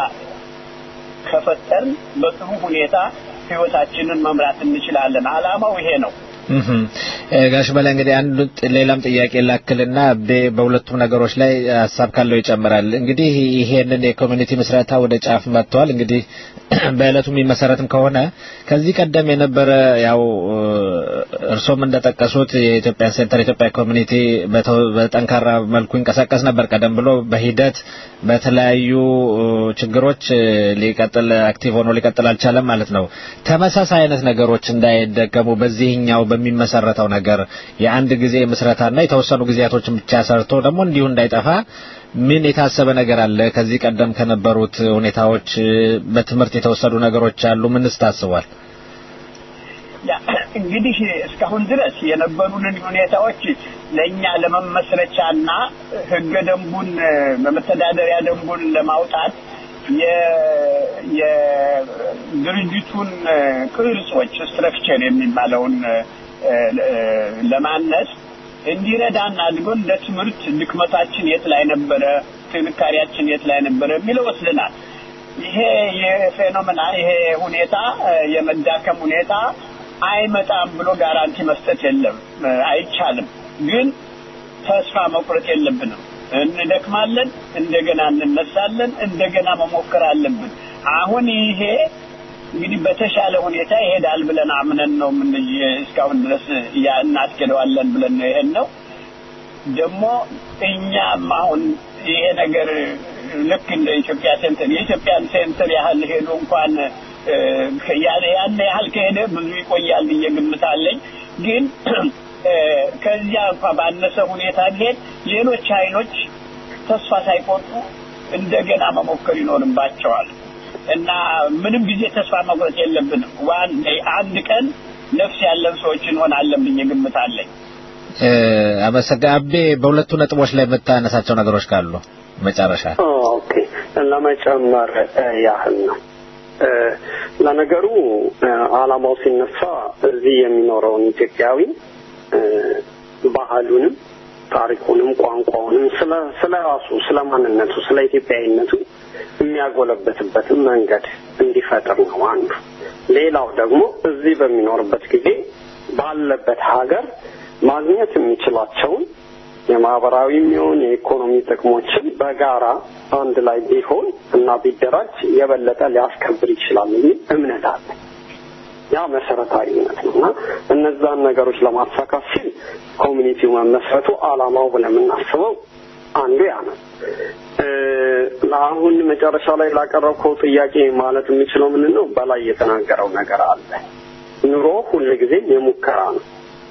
ከፈጠርን በጥሩ ሁኔታ ህይወታችንን መምራት እንችላለን። ዓላማው ይሄ ነው። እህ ጋሽ በላይ እንግዲህ አንድ ሌላም ጥያቄ ላክልና በሁለቱም ነገሮች ላይ ሐሳብ ካለው ይጨምራል። እንግዲህ ይሄንን የኮሚኒቲ መስራታ ወደ ጫፍ መጥቷል። እንግዲህ በእለቱ የሚመሰረትም ከሆነ ከዚህ ቀደም የነበረ ያው እርሶም እንደተጠቀሱት የኢትዮጵያ ሴንተር ኢትዮጵያ ኮሚኒቲ በጠንካራ መልኩ እንቀሳቀስ ነበር። ቀደም ብሎ በሂደት በተለያዩ ችግሮች ሊቀጥል አክቲቭ ሆኖ ሊቀጥል አልቻለም ማለት ነው። ተመሳሳይ አይነት ነገሮች እንዳይደገሙ በዚህኛው በሚመሰረተው ነገር የአንድ ጊዜ መስራታና የተወሰኑ ጊዜያቶችን ብቻ ሰርቶ ደግሞ እንዲሁ እንዳይጠፋ ምን የታሰበ ነገር አለ? ከዚህ ቀደም ከነበሩት ሁኔታዎች በትምህርት የተወሰዱ ነገሮች አሉ? ምንስ ታስቧል? ያ እንግዲህ እስካሁን ድረስ የነበሩልን ሁኔታዎች ለኛ ለመመስረቻና ህገ ደንቡን በመተዳደሪያ ደንቡን ለማውጣት የ የድርጅቱን ቅርጾች ስትራክቸር የሚባለውን ለማነስ እንዲረዳና አድርጎን ለትምህርት ድክመታችን የት ላይ ነበረ ጥንካሬያችን የት ላይ ነበረ የሚለው ወስደናል ይሄ የፌኖሜና ይሄ ሁኔታ የመዳከም ሁኔታ አይመጣም ብሎ ጋራንቲ መስጠት የለም አይቻልም ግን ተስፋ መቁረጥ የለብንም እንደክማለን እንደገና እንነሳለን እንደገና መሞከር አለብን አሁን ይሄ እንግዲህ በተሻለ ሁኔታ ይሄዳል ብለን አምነን ነው ምን እስካሁን ድረስ ያ እናስከደዋለን ብለን ነው ይሄን ደግሞ እኛም አሁን ይሄ ነገር ልክ እንደ ኢትዮጵያ ሴንተር የኢትዮጵያን ሴንተር ያህል ሄዶ እንኳን ያለ ያን ያህል ከሄደ ብዙ ይቆያል ይገምታለኝ ግን ከዚያ እንኳን ባነሰ ሁኔታ ቢሄድ ሌሎች ኃይሎች ተስፋ ሳይቆርጡ እንደገና መሞከር ይኖርባቸዋል እና ምንም ጊዜ ተስፋ መቁረጥ የለብንም ዋን አንድ ቀን ነፍስ ያለን ሰዎች እንሆናለን ይገምታለኝ አመሰግናለሁ በሁለቱ ነጥቦች ላይ መታነሳቸው ነገሮች ካሉ መጨረሻ ኦኬ ለመጨመር ያህል ነው ለነገሩ አላማው ሲነሳ እዚህ የሚኖረውን ኢትዮጵያዊ ባህሉንም ታሪኩንም ቋንቋውንም ስለ ስለራሱ ስለማንነቱ ስለ ኢትዮጵያዊነቱ የሚያጎለበትበት መንገድ እንዲፈጠር ነው አንዱ ሌላው ደግሞ እዚህ በሚኖርበት ጊዜ ባለበት ሀገር ማግኘት የሚችላቸው የማህበራዊ ሚሆን የኢኮኖሚ ጥቅሞችን በጋራ አንድ ላይ ቢሆን እና ቢደራጅ የበለጠ ሊያስከብር ይችላል የሚል እምነት አለ ያ መሰረታዊ ነውና እነዛን ነገሮች ለማሳካት ሲል ኮሚኒቲው መመስረቱ አላማው ብለን እናስበው አንዱ ያ ነው ለአሁን መጨረሻ ላይ ላቀረብከው ጥያቄ ማለት የሚችለው ምን ነው በላይ የተናገረው ነገር አለ ኑሮ ሁሉ ጊዜ የሙከራ ነው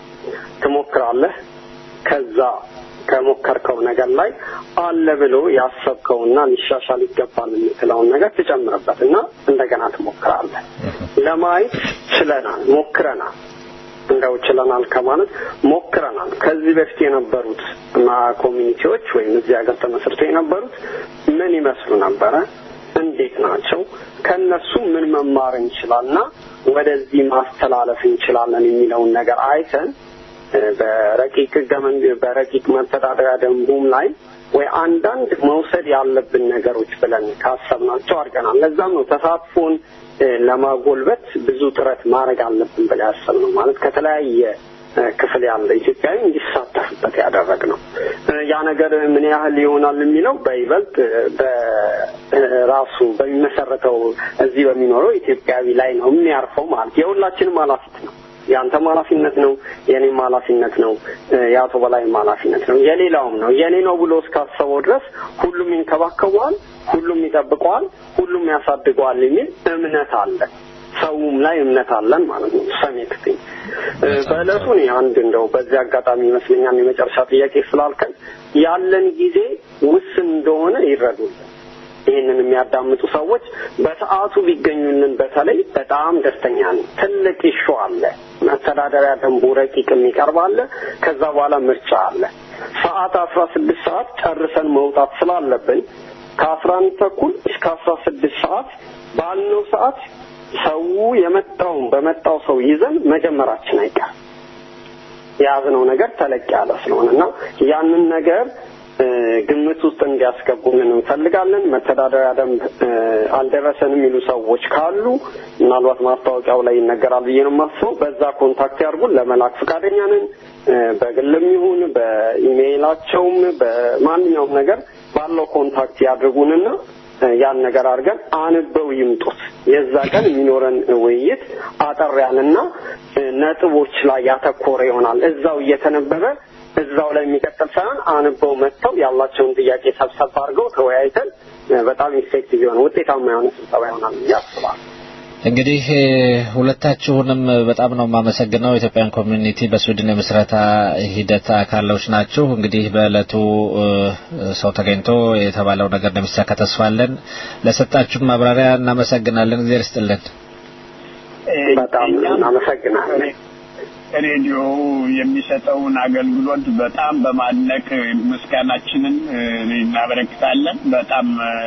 ተሞክራለህ ከዛ ከሞከርከው ነገር ላይ አለ ብሎ ያሰብከውና ሊሻሻል ይገባል የምትለው ነገር ተጨምረበትና እንደገና ተሞክራለህ ለማየት ችለናል ሞክረናል እንደው ችለናል ከማለት ሞክረናል ከዚህ በፊት የነበሩት እና ኮሚኒቲዎች ወይም እዚህ ሀገር ተመስርተው የነበሩት ምን ይመስሉ ነበር እንዴት ናቸው ከነሱ ምን መማር እንችላልና ወደዚህ ማስተላለፍ እንችላለን የሚለው ነገር አይተን በረቂቅ ገመንድ በረቂቅ መተዳደሪያ ደንቡም ላይ ወይ አንዳንድ መውሰድ ያለብን ነገሮች ብለን ካሰብናቸው አድርገናል ለዛም ነው ተሳትፎን ለማጎልበት ብዙ ጥረት ማድረግ አለብን ብለን ያሰብነው ማለት ከተለያየ ክፍል ያለ ኢትዮጵያዊ እንዲሳተፍበት ያደረግነው ያ ነገር ምን ያህል ይሆናል የሚለው በይበልጥ በራሱ በሚመሰረተው እዚህ በሚኖረው ኢትዮጵያዊ ላይ ነው የሚያርፈው ማለት የሁላችንም ኃላፊነት ነው ያንተ ኃላፊነት ነው የኔ ኃላፊነት ነው ያቶ በላይ ኃላፊነት ነው የሌላውም ነው የኔ ነው ብሎ እስካሰበው ድረስ ሁሉም ይንከባከባል ሁሉም ይጠብቀዋል ሁሉም ያሳድገዋል የሚል እምነት አለ ሰውም ላይ እምነት አለን ማለት ነው ሰሜክቲ በለሱ ነው አንድ እንደው በዚህ አጋጣሚ ይመስለኛል የመጨረሻ ጥያቄ ስላልከን ያለን ጊዜ ውስን እንደሆነ ይረዱልን ይሄንን የሚያዳምጡ ሰዎች በሰዓቱ ቢገኙልን በተለይ በጣም ደስተኛ ነን ትልቅ ኢሹ አለ መተዳደሪያ ደንቡ ረቂቅ የሚቀርባል ከዛ በኋላ ምርጫ አለ ሰዓት አስራ ስድስት ሰዓት ጨርሰን መውጣት ስላለብን ከአስራ አንድ ተኩል እስከ አስራ ስድስት ሰዓት ባለው ሰዓት ሰው የመጣው በመጣው ሰው ይዘን መጀመራችን አይቀር ያዝነው ነገር ተለቅ ያለ ስለሆነና ያንን ነገር ግምት ውስጥ እንዲያስገቡልን እንፈልጋለን መተዳደሪያ ደንብ አልደረሰንም የሚሉ ሰዎች ካሉ ምናልባት ማስታወቂያው ላይ ይነገራል ብዬ ነው የማስበው በዛ ኮንታክት ያርጉን ለመላክ ፍቃደኛ ነን በግልም ይሁን በኢሜይላቸውም በማንኛውም ነገር ባለው ኮንታክት ያድርጉንና ያን ነገር አድርገን አንበው ይምጡት የዛ ቀን የሚኖረን ውይይት አጠር ያለና ነጥቦች ላይ ያተኮረ ይሆናል እዛው እየተነበበ እዛው ላይ የሚቀጥል ሳይሆን አንበው መጥተው ያላቸውን ጥያቄ ሰብሰብ አድርገው ተወያይተን በጣም ኢፌክቲቭ የሆነ ውጤታማ የሆነ ስብሰባ ይሆናል ያስባል እንግዲህ ሁለታችሁንም በጣም ነው ማመሰግነው ኢትዮጵያን ኮሚኒቲ በስዊድን የመስራታ ሂደት አካሎች ናችሁ እንግዲህ በእለቱ ሰው ተገኝቶ የተባለው ነገር እንደሚሳካ ተስፋለን ለሰጣችሁ ማብራሪያ እናመሰግናለን እግዚአብሔር ይስጥልን በጣም እናመሰግናለን ሬዲዮ የሚሰጠውን አገልግሎት በጣም በማድነቅ ምስጋናችንን እናበረክታለን በጣም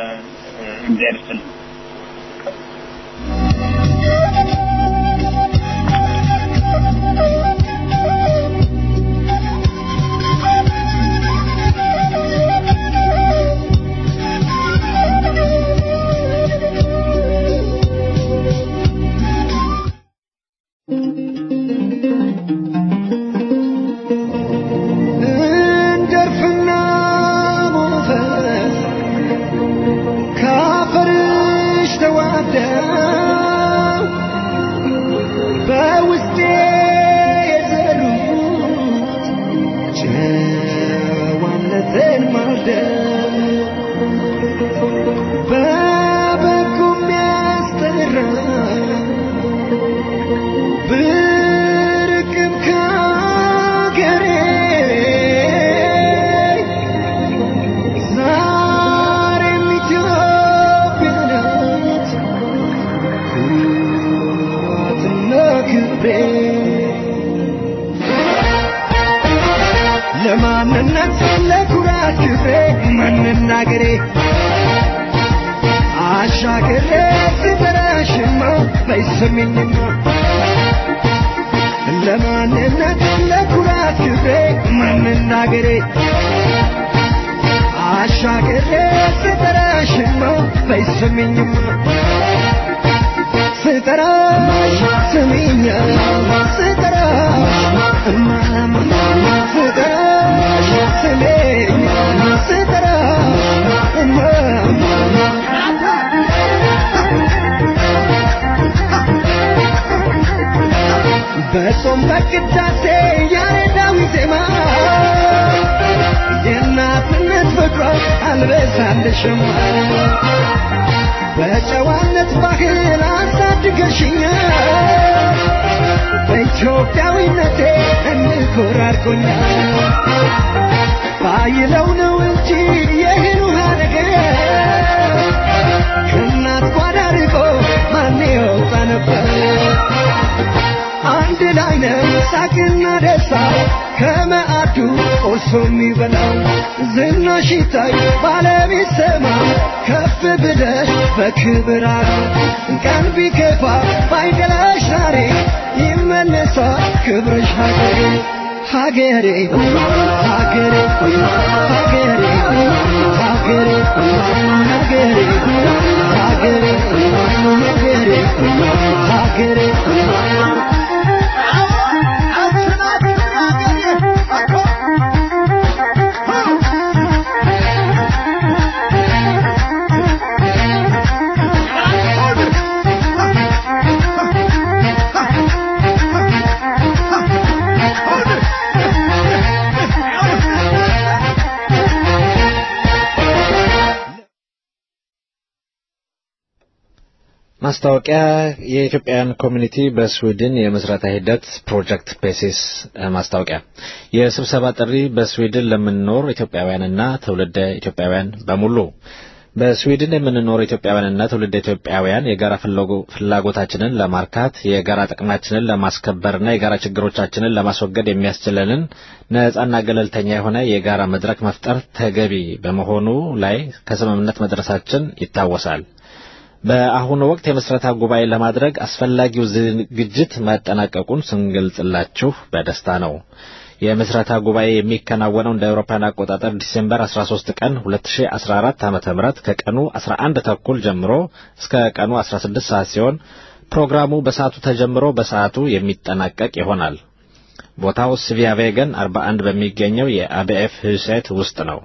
እንደርስል ማርደው በውስጤ የዘሩት ጨዋነትን ማርደው በበጎ የሚያስጠራ ብርቅም ከአገሬ ዛሬም ኢትዮጵያ ናት ኩራትና ክብሬ ለማንነት ለኩራት ክብሬ መናገሬ አሻገሬ ስጠራሽማ ባይሰሚኝማ ለማንነት ለኩራት ክብሬ መናገሬ አሻገሬ ስጠራሽማ ባይሰሚኝማ ስጠራሽ ስሚኛ ስጠራሽ እማማ ስጠራሽ ስሚኛ ስጠራሽ እማማ በጾም በቅዳሴ ያሬዳዊ ዜማ የእናትነት ፍቅሯ አልበሳለሽማ በጨዋነት ባህል አሳድገሽኛል በኢትዮጵያዊነቴ እንኮራ አድርጎኛል ባይለው ነው እንጂ ይህን ውሃ ነገር ከእናት ጓዳ ርቆ ማን ይወጣ ነበር አንድ ላይ ነው ሳቅና ደስታ ከመዓዱ ቆርሶ የሚበላው ዝናሽ ይታይ ባለቤት ሰማ ከፍ ብለሽ በክብር አሉ ቀን ቢከፋ ባይደላሽ ዛሬ ይመለሳል ክብርሽ ሀገሬ ሀገሬ ሀገሬ ሀገሬ ሀገሬ ሀገሬ ሀገሬ ሀገሬ ሀገሬ ማስታወቂያ የኢትዮጵያን ኮሚኒቲ በስዊድን የመስራታ ሂደት ፕሮጀክት ፔሲስ ማስታወቂያ የስብሰባ ጥሪ በስዊድን ለምንኖር ኢትዮጵያውያንና ትውልደ ኢትዮጵያውያን በሙሉ በስዊድን የምንኖር ኢትዮጵያውያንና ትውልደ ኢትዮጵያውያን የጋራ ፍላጎታችንን ለማርካት የጋራ ጥቅማችንን ለማስከበርና የጋራ ችግሮቻችንን ለማስወገድ የሚያስችለንን ነፃና ገለልተኛ የሆነ የጋራ መድረክ መፍጠር ተገቢ በመሆኑ ላይ ከስምምነት መድረሳችን ይታወሳል። በአሁኑ ወቅት የመስረታ ጉባኤ ለማድረግ አስፈላጊው ዝግጅት ማጠናቀቁን ስንገልጽላችሁ በደስታ ነው። የመስረታ ጉባኤ የሚከናወነው እንደ አውሮፓውያን አቆጣጠር ዲሴምበር አስራ ሶስት ቀን ሁለት ሺህ አስራ አራት ዓመተ ምህረት ከቀኑ አስራ አንድ ተኩል ጀምሮ እስከ ቀኑ አስራ ስድስት ሰዓት ሲሆን ፕሮግራሙ በሰዓቱ ተጀምሮ በሰዓቱ የሚጠናቀቅ ይሆናል። ቦታው ስቪያ ቬገን አርባ አንድ በሚገኘው የአቢኤፍ ህንጻ ውስጥ ነው።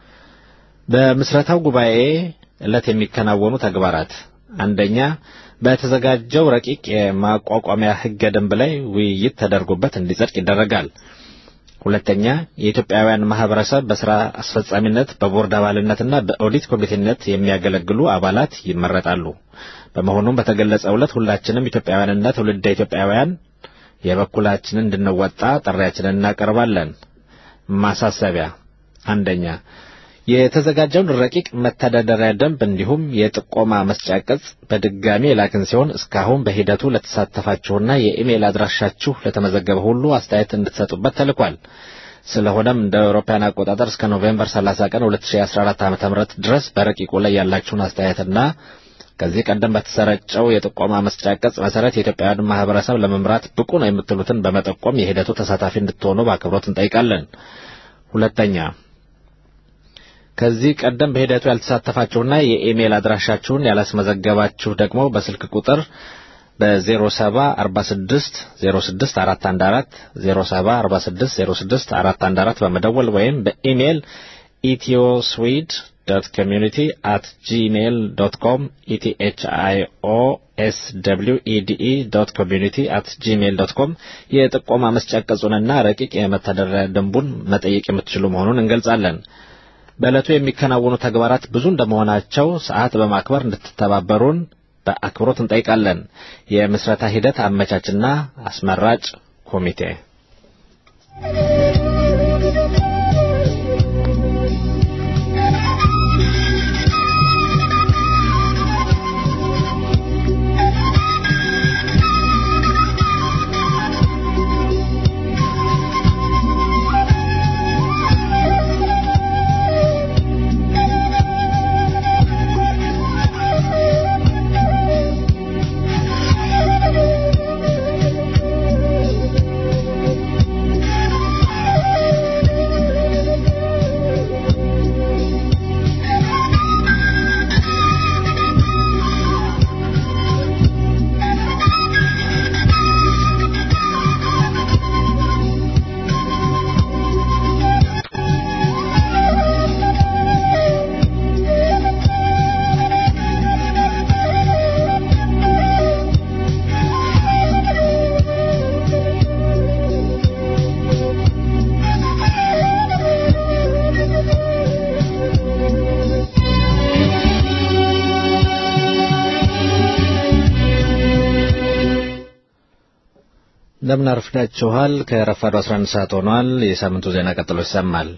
በመስረታው ጉባኤ ዕለት የሚከናወኑ ተግባራት አንደኛ በተዘጋጀው ረቂቅ የማቋቋሚያ ህገ ደንብ ላይ ውይይት ተደርጎበት እንዲጸድቅ ይደረጋል። ሁለተኛ የኢትዮጵያውያን ማህበረሰብ በስራ አስፈጻሚነት በቦርድ አባልነትና በኦዲት ኮሚቴነት የሚያገለግሉ አባላት ይመረጣሉ። በመሆኑም በተገለጸው ዕለት ሁላችንም ኢትዮጵያውያንና ትውልደ ኢትዮጵያውያን የበኩላችንን እንድንወጣ ጥሪያችንን እናቀርባለን። ማሳሰቢያ አንደኛ የተዘጋጀውን ረቂቅ መተዳደሪያ ደንብ እንዲሁም የጥቆማ መስጫ ቅጽ በድጋሚ የላክን ሲሆን እስካሁን በሂደቱ ለተሳተፋችሁና የኢሜል አድራሻችሁ ለተመዘገበ ሁሉ አስተያየት እንድትሰጡበት ተልኳል። ስለሆነም እንደ አውሮፓውያን አቆጣጠር እስከ ኖቬምበር ሰላሳ ቀን ሁለት ሺህ አስራ አራት ዓመተ ምህረት ድረስ በረቂቁ ላይ ያላችሁን አስተያየትና ከዚህ ቀደም በተሰረጨው የጥቆማ መስጫ ቅጽ መሰረት የኢትዮጵያውያን ማህበረሰብ ለመምራት ብቁ ነው የምትሉትን በመጠቆም የሂደቱ ተሳታፊ እንድትሆኑ በአክብሮት እንጠይቃለን። ሁለተኛ ከዚህ ቀደም በሂደቱ ያልተሳተፋችሁና የኢሜል አድራሻችሁን ያላስመዘገባችሁ ደግሞ በስልክ ቁጥር በ07 46 06 414 07 46 06 414 በመደወል ወይም በኢሜል ኢትዮስዊድ dot community at gmail dot com e t h i o s w e d e dot community at gmail dot com የጥቆማ መስጫ ቅጹንና ረቂቅ የመተዳደሪያ ደንቡን መጠየቅ የምትችሉ መሆኑን እንገልጻለን። በዕለቱ የሚከናወኑ ተግባራት ብዙ እንደመሆናቸው ሰዓት በማክበር እንድትተባበሩን በአክብሮት እንጠይቃለን። የምስረታ ሂደት አመቻችና አስመራጭ ኮሚቴ እንደምን አርፍዳችኋል። ከረፋዱ አስራ አንድ ሰዓት ሆኗል። የሳምንቱ ዜና ቀጥሎ ይሰማል።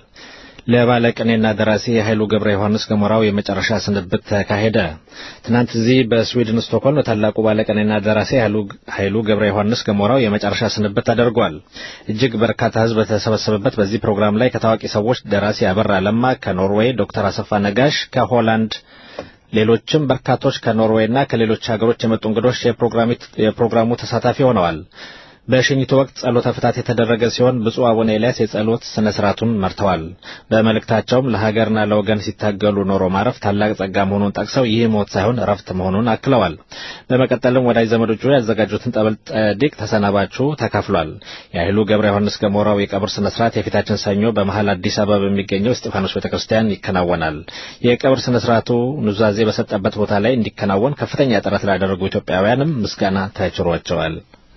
ለባለቅኔና ደራሲ ኃይሉ ገብረ ዮሐንስ ገሞራው የመጨረሻ ስንብት ተካሄደ። ትናንት እዚህ በስዊድን ስቶክሆልም ታላቁ ባለቅኔና ደራሲ ኃይሉ ገብረ ዮሐንስ ገሞራው የመጨረሻ ስንብት ተደርጓል። እጅግ በርካታ ሕዝብ በተሰበሰበበት በዚህ ፕሮግራም ላይ ከታዋቂ ሰዎች ደራሲ አበራ ለማ ከኖርዌይ፣ ዶክተር አሰፋ ነጋሽ ከሆላንድ፣ ሌሎችም በርካቶች ከኖርዌይና ከሌሎች ሀገሮች የመጡ እንግዶች የፕሮግራሙ ተሳታፊ ሆነዋል። በሽኝቱ ወቅት ጸሎተ ፍታት የተደረገ ሲሆን ብፁዕ አቡነ ኤልያስ የጸሎት ስነ ስርዓቱን መርተዋል። በመልእክታቸውም ለሀገርና ለወገን ሲታገሉ ኖሮ ማረፍ ታላቅ ጸጋ መሆኑን ጠቅሰው ይህ ሞት ሳይሆን እረፍት መሆኑን አክለዋል። በመቀጠልም ወዳጅ ዘመዶቹ ያዘጋጁትን ጠበል ጸዲቅ ተሰናባቹ ተካፍሏል። የኃይሉ ገብረ ዮሐንስ ገሞራው የቀብር ስነ ስርዓት የፊታችን ሰኞ በመሃል አዲስ አበባ በሚገኘው እስጢፋኖስ ቤተክርስቲያን ይከናወናል። የቀብር ስነ ስርዓቱ ኑዛዜ በሰጠበት ቦታ ላይ እንዲከናወን ከፍተኛ ጥረት ላደረጉ ኢትዮጵያውያንም ምስጋና ተችሯቸዋል።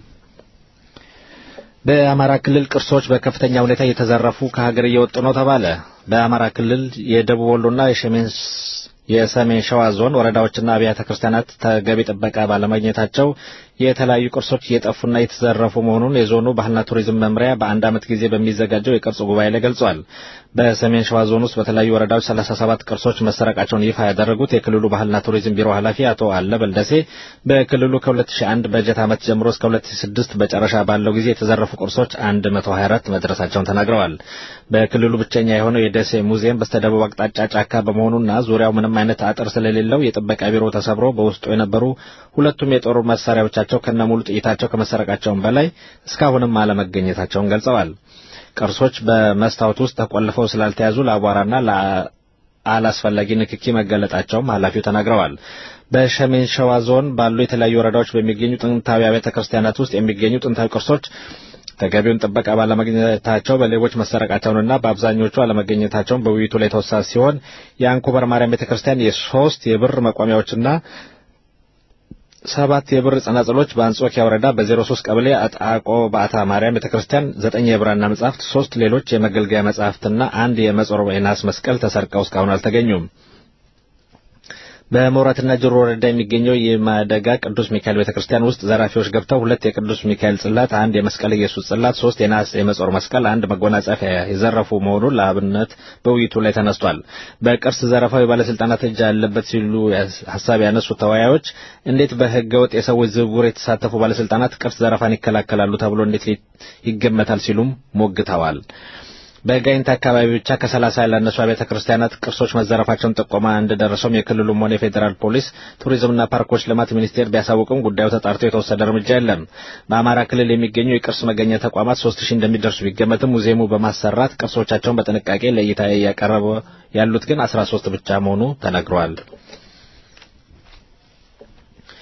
በአማራ ክልል ቅርሶች በከፍተኛ ሁኔታ እየተዘረፉ ከሀገር እየወጡ ነው ተባለ። በአማራ ክልል የደቡብ ወሎና የሰሜን የሰሜን ሸዋ ዞን ወረዳዎችና አብያተ ክርስቲያናት ተገቢ ጥበቃ ባለማግኘታቸው የተለያዩ ቅርሶች እየጠፉና እየተዘረፉ መሆኑን የዞኑ ባህልና ቱሪዝም መምሪያ በአንድ ዓመት ጊዜ በሚዘጋጀው የቅርጽ ጉባኤ ላይ ገልጿል። በሰሜን ሸዋ ዞን ውስጥ በተለያዩ ወረዳዎች ሰላሳ ሰባት ቅርሶች መሰረቃቸውን ይፋ ያደረጉት የክልሉ ባህልና ቱሪዝም ቢሮ ኃላፊ አቶ አለበል ደሴ በክልሉ ከሁለት ሺህ አንድ በጀት ዓመት ጀምሮ እስከ ሁለት ሺህ ስድስት በጨረሻ ባለው ጊዜ የተዘረፉ ቅርሶች መቶ ሀያ አራት መድረሳቸውን ተናግረዋል። በክልሉ ብቸኛ የሆነው የደሴ ሙዚየም በስተደቡብ አቅጣጫ ጫካ በመሆኑና ዙሪያው ምንም አይነት አጥር ስለሌለው የጥበቃ ቢሮ ተሰብሮ በውስጡ የነበሩ ሁለቱም የጦር መሳሪያዎቻቸው ከነሙሉ ጥይታቸው ከመሰረቃቸውም በላይ እስካሁንም አለመገኘታቸውን ገልጸዋል። ቅርሶች በመስታወት ውስጥ ተቆልፈው ስላልተያዙ ለአቧራና ለአላስፈላጊ ንክኪ መገለጣቸውም ኃላፊው ተናግረዋል። በሰሜን ሸዋ ዞን ባሉ የተለያዩ ወረዳዎች በሚገኙ ጥንታዊ አብያተ ክርስቲያናት ውስጥ የሚገኙ ጥንታዊ ቅርሶች ተገቢውን ጥበቃ ባለማግኘታቸው በሌቦች መሰረቃቸውንና በአብዛኞቹ አለመገኘታቸውን በውይይቱ ላይ ተወሳ ሲሆን የአንኮበር ማርያም ቤተክርስቲያን የሶስት የብር መቋሚያዎችና ሰባት የብር ጸናጽሎች በአንጾኪያ ወረዳ በዜሮ ሶስት ቀበሌ አጣቆ ባታ ማርያም ቤተክርስቲያን ዘጠኝ የብራና መጻሕፍት፣ ሶስት ሌሎች የመገልገያ መጻሕፍትና አንድ የመጾር የናስ መስቀል ተሰርቀው እስካሁን አልተገኙም። በሞራትና ጅሩ ወረዳ የሚገኘው የማደጋ ቅዱስ ሚካኤል ቤተክርስቲያን ውስጥ ዘራፊዎች ገብተው ሁለት የቅዱስ ሚካኤል ጽላት፣ አንድ የመስቀል ኢየሱስ ጽላት፣ ሶስት የናስ የመጾር መስቀል፣ አንድ መጎናጸፊያ የዘረፉ መሆኑን ለአብነት በውይይቱ ላይ ተነስቷል። በቅርስ ዘረፋው የባለስልጣናት እጅ አለበት ሲሉ ሐሳብ ያነሱ ተወያዮች እንዴት በህገወጥ የሰዎች ዝውውር የተሳተፉ ባለስልጣናት ቅርስ ዘረፋን ይከላከላሉ ተብሎ እንዴት ይገመታል ሲሉም ሞግተዋል። በጋይንት አካባቢ ብቻ ከሰላሳ ያላነሱ አብያተ ክርስቲያናት ቅርሶች መዘረፋቸውን ጥቆማ እንደደረሰውም የክልሉም ሆነ የፌዴራል ፖሊስ ቱሪዝምና ፓርኮች ልማት ሚኒስቴር ቢያሳውቅም ጉዳዩ ተጣርቶ የተወሰደ እርምጃ የለም። በአማራ ክልል የሚገኙ የቅርስ መገኛ ተቋማት ሶስት ሺህ እንደሚደርሱ ቢገመትም ሙዚየሙ በማሰራት ቅርሶቻቸውን በጥንቃቄ ለእይታ ያቀረበ ያሉት ግን አስራ ሶስት ብቻ መሆኑ ተነግሯል።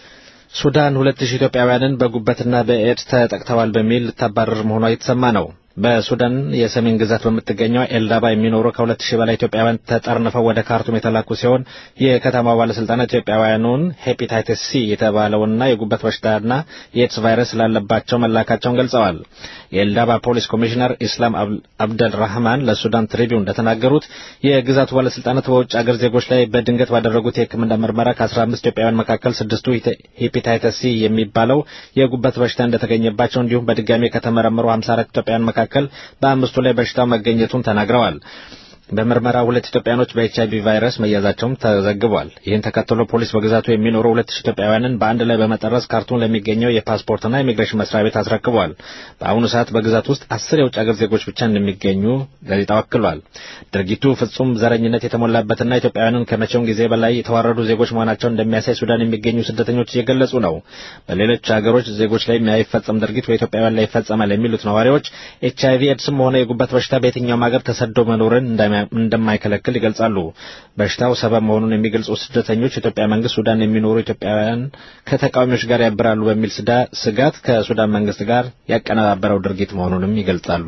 ሱዳን ሁለት ሺህ ኢትዮጵያውያንን በጉበትና በኤድስ ተጠቅተዋል በሚል ልታባረር መሆኗ የተሰማ ነው። በሱዳን የሰሜን ግዛት በምትገኘው ኤልዳባ የሚኖሩ ከሁለት ሺህ በላይ ኢትዮጵያውያን ተጠርንፈው ወደ ካርቱም የተላኩ ሲሆን የከተማው ባለስልጣናት ኢትዮጵያውያኑን ሄፓታይተስ ሲ የተባለውና የጉበት በሽታና የኤድስ ቫይረስ ላለባቸው መላካቸውን ገልጸዋል። የኤልዳባ ፖሊስ ኮሚሽነር ኢስላም አብደል ረህማን ለሱዳን ትሪቢዩን እንደተናገሩት የግዛቱ ባለስልጣናት በውጭ አገር ዜጎች ላይ በድንገት ባደረጉት የሕክምና ምርመራ ከአስራ አምስት ኢትዮጵያውያን መካከል ስድስቱ ሄፓታይተስ ሲ የሚባለው የጉበት በሽታ እንደተገኘባቸው እንዲሁም በድጋሚ ከተመረመሩ ሃምሳ አራት ኢትዮጵያውያን መካከል በአምስቱ ላይ በሽታው መገኘቱን ተናግረዋል። በምርመራ ሁለት ኢትዮጵያኖች በኤችአይቪ ቫይረስ መያዛቸውም ተዘግቧል። ይህን ተከትሎ ፖሊስ በግዛቱ የሚኖሩ ሁለት ሺህ ኢትዮጵያውያንን በአንድ ላይ በመጠረዝ ካርቱም ለሚገኘው የፓስፖርትና ኢሚግሬሽን መስሪያ ቤት አስረክቧል። በአሁኑ ሰዓት በግዛቱ ውስጥ አስር የውጭ ሀገር ዜጎች ብቻ እንደሚገኙ ጋዜጣው አክሏል። ድርጊቱ ፍጹም ዘረኝነት የተሞላበትና ኢትዮጵያውያንን ከመቼውም ጊዜ በላይ የተዋረዱ ዜጎች መሆናቸውን እንደሚያሳይ ሱዳን የሚገኙ ስደተኞች እየገለጹ ነው። በሌሎች ሀገሮች ዜጎች ላይ የማይፈጸም ድርጊት በኢትዮጵያውያን ላይ ይፈጸማል የሚሉት ነዋሪዎች ኤችአይቪ ኤድስም ሆነ የጉበት በሽታ በየትኛውም ሀገር ተሰዶ መኖርን እንደማይከለክል ይገልጻሉ። በሽታው ሰበብ መሆኑን የሚገልጹ ስደተኞች ኢትዮጵያ መንግስት ሱዳን የሚኖሩ ኢትዮጵያውያን ከተቃዋሚዎች ጋር ያብራሉ በሚል ስጋት ከሱዳን መንግስት ጋር ያቀነባበረው ድርጊት መሆኑንም ይገልጻሉ።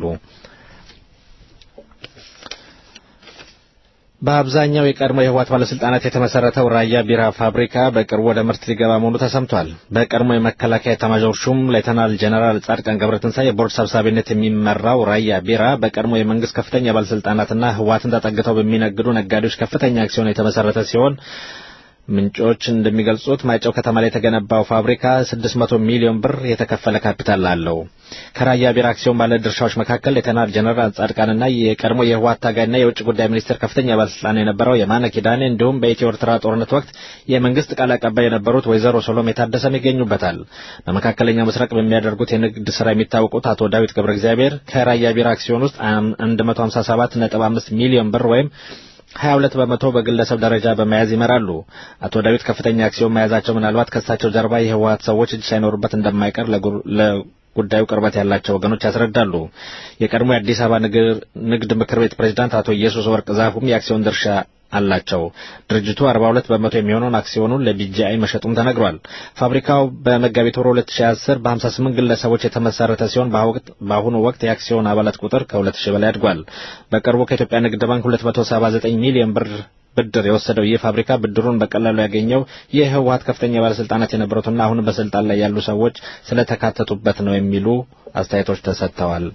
በአብዛኛው የቀድሞ የህወሓት ባለስልጣናት የተመሰረተው ራያ ቢራ ፋብሪካ በቅርቡ ወደ ምርት ሊገባ መሆኑ ተሰምቷል። በቀድሞ የመከላከያ ኤታማዦር ሹም ሌተናል ጀነራል ጻድቃን ገብረትንሳኤ የቦርድ ሰብሳቢነት የሚመራው ራያ ቢራ በቀድሞ የመንግስት ከፍተኛ ባለስልጣናትና ህወሓትን ተጠግተው በሚነግዱ ነጋዴዎች ከፍተኛ አክሲዮን የተመሰረተ ሲሆን ምንጮች እንደሚገልጹት ማይጨው ከተማ ላይ የተገነባው ፋብሪካ ስድስት መቶ ሚሊዮን ብር የተከፈለ ካፒታል አለው። ከራያ ቢራ አክሲዮን ባለ ድርሻዎች መካከል ሌተናል ጀነራል ጻድቃንና የቀድሞ የህወሓት ታጋይና የውጭ ጉዳይ ሚኒስቴር ከፍተኛ ባለስልጣን የነበረው የማነ ኪዳኔ እንዲሁም በኢትዮ ኤርትራ ጦርነት ወቅት የመንግስት ቃል አቀባይ የነበሩት ወይዘሮ ሶሎሜ ታደሰም ይገኙበታል። በመካከለኛው ምስራቅ በሚያደርጉት የንግድ ስራ የሚታወቁት አቶ ዳዊት ገብረ እግዚአብሔር ከራያ ቢራ አክሲዮን ውስጥ አንድ መቶ ሃምሳ ሰባት ነጥብ አምስት ሚሊዮን ብር ወይም ሀያ ሁለት በመቶ በግለሰብ ደረጃ በመያዝ ይመራሉ። አቶ ዳዊት ከፍተኛ አክሲዮን መያዛቸው ምናልባት ከሳቸው ጀርባ የህወሓት ሰዎች እጅ ሳይኖርበት እንደማይቀር ለጉዳዩ ቅርበት ያላቸው ወገኖች ያስረዳሉ። የቀድሞ የአዲስ አበባ ንግድ ምክር ቤት ፕሬዝዳንት አቶ ኢየሱስ ወርቅ ዛፉም የአክሲዮን ድርሻ አላቸው። ድርጅቱ አርባ ሁለት በመቶ የሚሆነውን አክሲዮኑን ለቢጂአይ መሸጡም ተነግሯል። ፋብሪካው በመጋቢት ወር ሁለት ሺህ አስር በሀምሳ ስምንት ግለሰቦች የተመሰረተ ሲሆን በአሁኑ ወቅት የአክሲዮን አባላት ቁጥር ከሁለት ሺህ በላይ አድጓል። በቅርቡ ከኢትዮጵያ ንግድ ባንክ ሁለት መቶ ሰባ ዘጠኝ ሚሊዮን ብር ብድር የወሰደው ይህ ፋብሪካ ብድሩን በቀላሉ ያገኘው የህወሓት ከፍተኛ ባለስልጣናት የነበሩትና አሁን በስልጣን ላይ ያሉ ሰዎች ስለተካተቱበት ነው የሚሉ አስተያየቶች ተሰጥተዋል።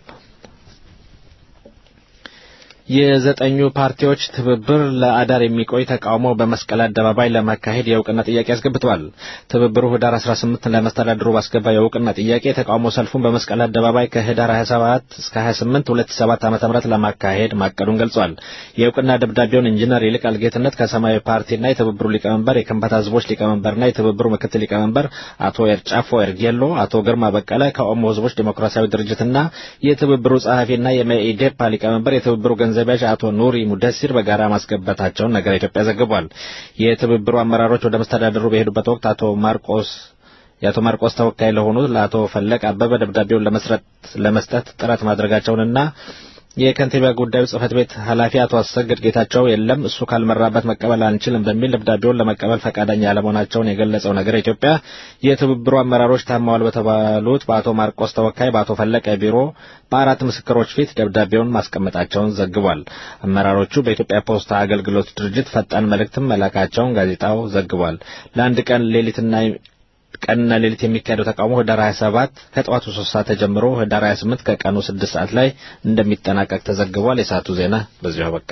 የዘጠኙ ፓርቲዎች ትብብር ለአዳር የሚቆይ ተቃውሞ በመስቀል አደባባይ ለማካሄድ የእውቅና ጥያቄ አስገብቷል። ትብብሩ ህዳር አስራ ስምንት ለመስተዳድሩ ባስገባው የእውቅና ጥያቄ ተቃውሞ ሰልፉን በመስቀል አደባባይ ከህዳር ሀያ ሰባት እስከ ሀያ ስምንት ሁለት ሺህ ሰባት ዓ.ም ለማካሄድ ማቀዱን ገልጿል። የእውቅና ደብዳቤውን ኢንጂነር ይልቃል ጌትነት ከሰማያዊ ፓርቲና የትብብሩ ሊቀመንበር የከምባታ ህዝቦች ሊቀመንበርና የትብብሩ ምክትል ሊቀመንበር አቶ ኤርጫፎ ኤርጌሎ፣ አቶ ግርማ በቀለ ከኦሞ ህዝቦች ዲሞክራሲያዊ ድርጅትና የትብብሩ ጸሐፊና የመኢዴፓ ሊቀመንበር የትብብሩ ገንዘብ አቶ ኑሪ ሙደሲር በጋራ ማስገባታቸውን ነገር ኢትዮጵያ ዘግቧል። የትብብሩ አመራሮች ወደ መስተዳድሩ በሄዱበት ወቅት አቶ ማርቆስ የአቶ ማርቆስ ተወካይ ለሆኑ ለአቶ ፈለቅ አበበ ደብዳቤውን ለመስጠት ለመስጠት ጥረት ማድረጋቸውንና የከንቲባ ጉዳዩ ጽህፈት ቤት ኃላፊ አቶ አሰግድ ጌታቸው የለም እሱ ካልመራበት መቀበል አንችልም በሚል ደብዳቤውን ለመቀበል ፈቃደኛ ያለመሆናቸውን የገለጸው ነገር ኢትዮጵያ የትብብሩ አመራሮች ታማዋል በተባሉት በአቶ ማርቆስ ተወካይ በአቶ ፈለቀ ቢሮ በአራት ምስክሮች ፊት ደብዳቤውን ማስቀመጣቸውን ዘግቧል። አመራሮቹ በኢትዮጵያ ፖስታ አገልግሎት ድርጅት ፈጣን መልእክትም መላካቸውን ጋዜጣው ዘግቧል። ለአንድ ቀን ሌሊትና ቀንና ሌሊት የሚካሄደው ተቃውሞ ህዳር ሀያ ሰባት ከጠዋቱ ሶስት ሰዓት ተጀምሮ ህዳር ሀያ ስምንት ከቀኑ ስድስት ሰዓት ላይ እንደሚጠናቀቅ ተዘግቧል። የሰዓቱ ዜና በዚሁ አበቃ።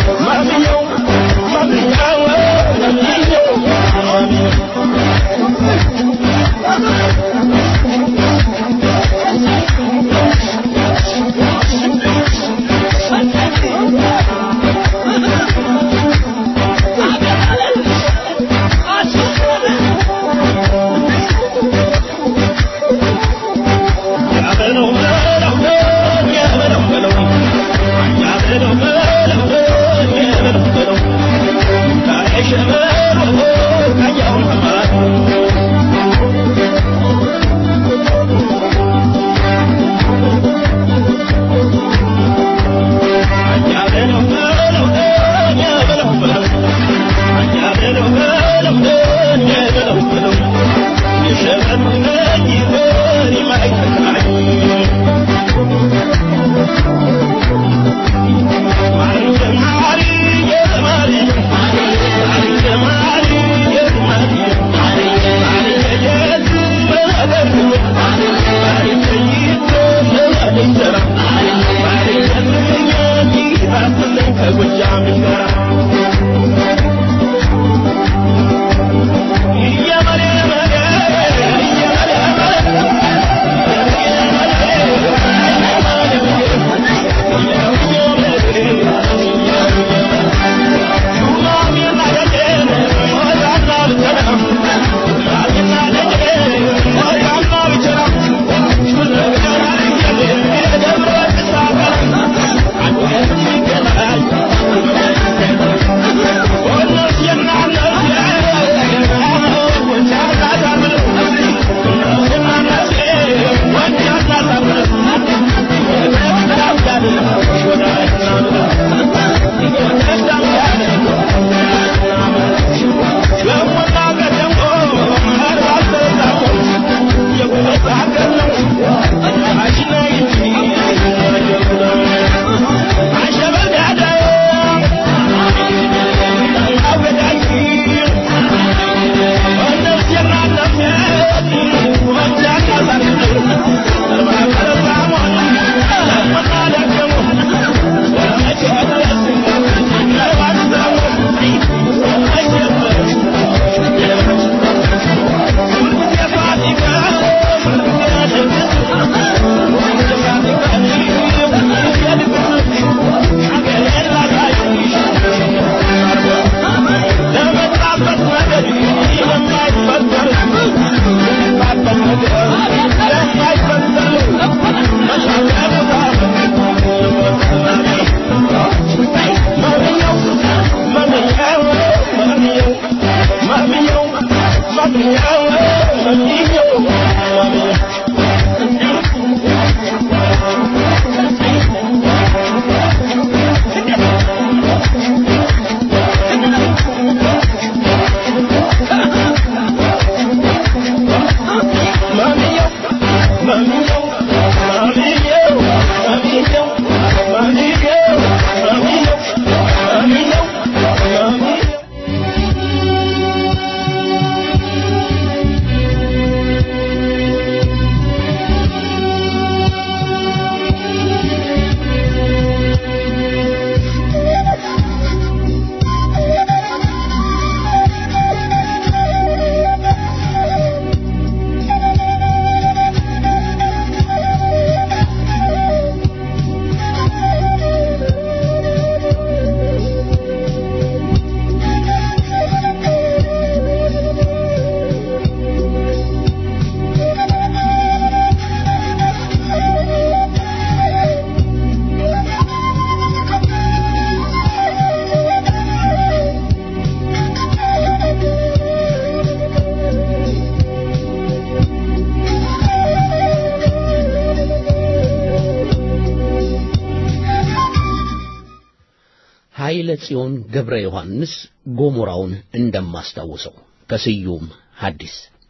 ኃይለ ጽዮን ገብረ ዮሐንስ ጎሞራውን እንደማስታውሰው ከስዩም ሐዲስ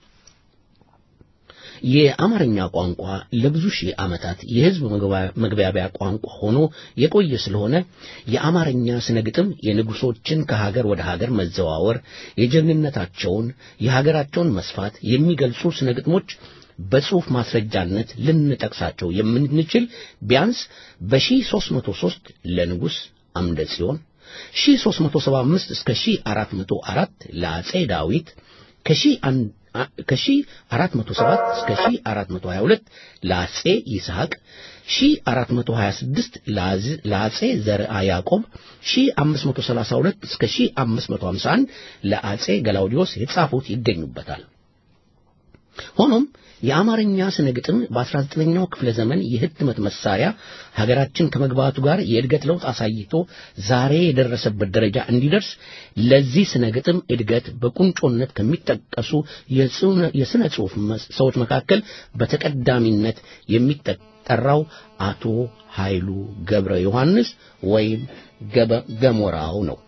የአማርኛ ቋንቋ ለብዙ ሺህ ዓመታት የሕዝብ መግባቢያ ቋንቋ ሆኖ የቆየ ስለሆነ የአማርኛ ስነ ግጥም የንጉሶችን ከሀገር ወደ ሀገር መዘዋወር የጀግንነታቸውን የሀገራቸውን መስፋት የሚገልጹ ስነ ግጥሞች በጽሑፍ ማስረጃነት ልንጠቅሳቸው የምንችል ቢያንስ በ1303 ለንጉስ አምደ ጽዮን ሺህ ሦስት መቶ ሰባ አምስት እስከ ሺህ አራት መቶ አራት ለአጼ ዳዊት ከሺህ ከሺህ አራት መቶ ሰባት እስከ ሺህ አራት መቶ ሀያ ሁለት ለአጼ ይስሐቅ ሺህ አራት መቶ ሀያ ስድስት ለአጼ ዘርዓ ያዕቆብ ሺህ አምስት መቶ ሰላሳ ሁለት እስከ ሺህ አምስት መቶ ሃምሳ አንድ ለአጼ ገላውዲዮስ የተጻፉት ይገኙበታል። ሆኖም የአማርኛ ስነ ግጥም በአስራ ዘጠነኛው ክፍለ ዘመን የህትመት መሳሪያ ሀገራችን ከመግባቱ ጋር የእድገት ለውጥ አሳይቶ ዛሬ የደረሰበት ደረጃ እንዲደርስ ለዚህ ስነ ግጥም እድገት በቁንጮነት ከሚጠቀሱ የስነ ጽሑፍ ሰዎች መካከል በተቀዳሚነት የሚጠራው አቶ ኃይሉ ገብረ ዮሐንስ ወይም ገሞራው ነው።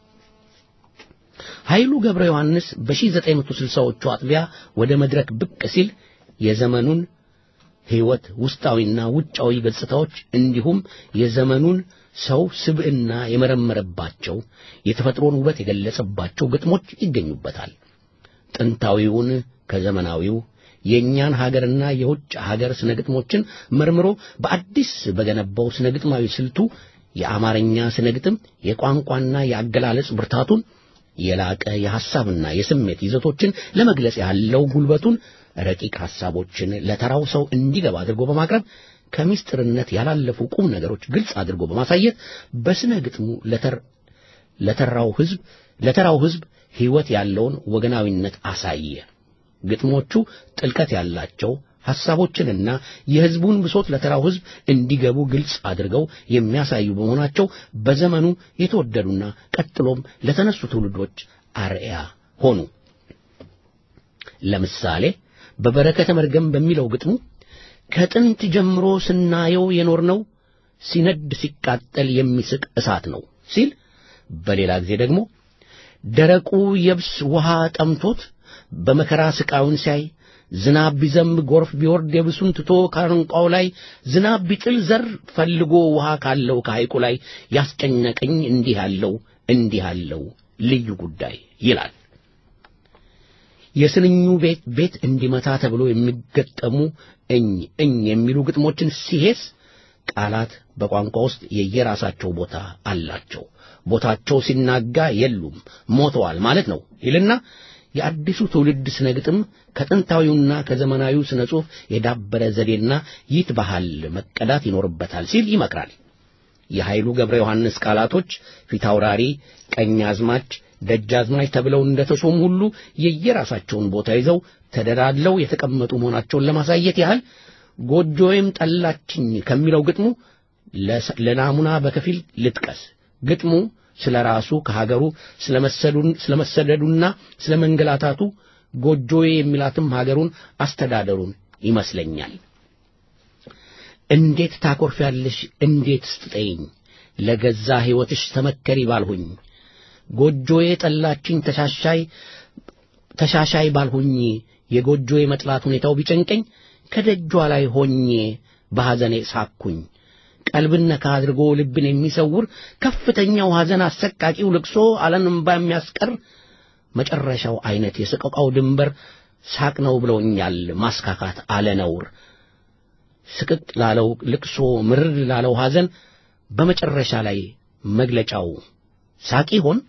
ኃይሉ ገብረ ዮሐንስ በ1960ዎቹ አጥቢያ ወደ መድረክ ብቅ ሲል የዘመኑን ህይወት ውስጣዊና ውጫዊ ገጽታዎች እንዲሁም የዘመኑን ሰው ስብዕና የመረመረባቸው የተፈጥሮን ውበት የገለጸባቸው ግጥሞች ይገኙበታል። ጥንታዊውን ከዘመናዊው የኛን ሀገርና የውጭ ሀገር ስነ ግጥሞችን መርምሮ በአዲስ በገነባው ስነ ግጥማዊ ስልቱ የአማርኛ ስነ ግጥም የቋንቋና የአገላለጽ ብርታቱን የላቀ የሐሳብና የስሜት ይዘቶችን ለመግለጽ ያለው ጉልበቱን ረቂቅ ሐሳቦችን ለተራው ሰው እንዲገባ አድርጎ በማቅረብ ከምስጢርነት ያላለፉ ቁም ነገሮች ግልጽ አድርጎ በማሳየት በስነ ግጥሙ ለተር ለተራው ህዝብ ለተራው ህዝብ ህይወት ያለውን ወገናዊነት አሳየ። ግጥሞቹ ጥልቀት ያላቸው ሐሳቦችንና የህዝቡን ብሶት ለተራው ህዝብ እንዲገቡ ግልጽ አድርገው የሚያሳዩ በመሆናቸው በዘመኑ የተወደዱና ቀጥሎም ለተነሱ ትውልዶች አርአያ ሆኑ። ለምሳሌ በበረከተ መርገም በሚለው ግጥሙ ከጥንት ጀምሮ ስናየው የኖርነው ሲነድ ሲቃጠል የሚስቅ እሳት ነው ሲል፣ በሌላ ጊዜ ደግሞ ደረቁ የብስ ውሃ ጠምቶት በመከራ ስቃዩን ሲያይ ዝናብ ቢዘንብ ጎርፍ ቢወርድ የብሱን ትቶ ካረንቋው ላይ ዝናብ ቢጥል ዘር ፈልጎ ውሃ ካለው ከሐይቁ ላይ ያስጨነቀኝ እንዲህ ያለው እንዲህ ያለው ልዩ ጉዳይ ይላል። የስንኙ ቤት ቤት እንዲመታ ተብሎ የሚገጠሙ እኝ እኝ የሚሉ ግጥሞችን ሲሄስ ቃላት በቋንቋ ውስጥ የየራሳቸው ቦታ አላቸው። ቦታቸው ሲናጋ የሉም ሞተዋል ማለት ነው ይልና የአዲሱ ትውልድ ስነ ግጥም ከጥንታዊውና ከዘመናዊው ስነ ጽሑፍ የዳበረ ዘዴና ይት ባህል መቀዳት ይኖርበታል ሲል ይመክራል። የኃይሉ ገብረ ዮሐንስ ቃላቶች ፊታውራሪ፣ ቀኛዝማች፣ ደጃዝማች ተብለው እንደተሾሙ ሁሉ የየራሳቸውን ቦታ ይዘው ተደራድለው የተቀመጡ መሆናቸውን ለማሳየት ያህል ጎጆዬም ጠላችኝ ከሚለው ግጥሙ ለናሙና በከፊል ልጥቀስ። ግጥሙ ስለራሱ ከሀገሩ ስለመሰዱን ስለመሰደዱና ስለመንገላታቱ ጎጆዬ የሚላትም ሀገሩን አስተዳደሩን ይመስለኛል። እንዴት ታኮርፊያለሽ እንዴት ስትጠይኝ ለገዛ ሕይወትሽ ተመከሪ ባልሁኝ ጎጆዬ ጠላችኝ ተሻሻይ ተሻሻይ ባልሁኝ የጎጆዬ መጥላት ሁኔታው ቢጨንቀኝ ከደጇ ላይ ሆኜ በሐዘኔ ሳኩኝ ቀልብን ነካ አድርጎ ልብን የሚሰውር ከፍተኛው ሐዘን አሰቃቂው ልቅሶ ዓለምን በሚያስቀር መጨረሻው አይነት የሰቆቃው ድንበር ሳቅ ነው ብለውኛል ማስካካት አለነውር። ስቅጥ ላለው ልቅሶ ምርር ላለው ሐዘን በመጨረሻ ላይ መግለጫው ሳቅ ይሆን?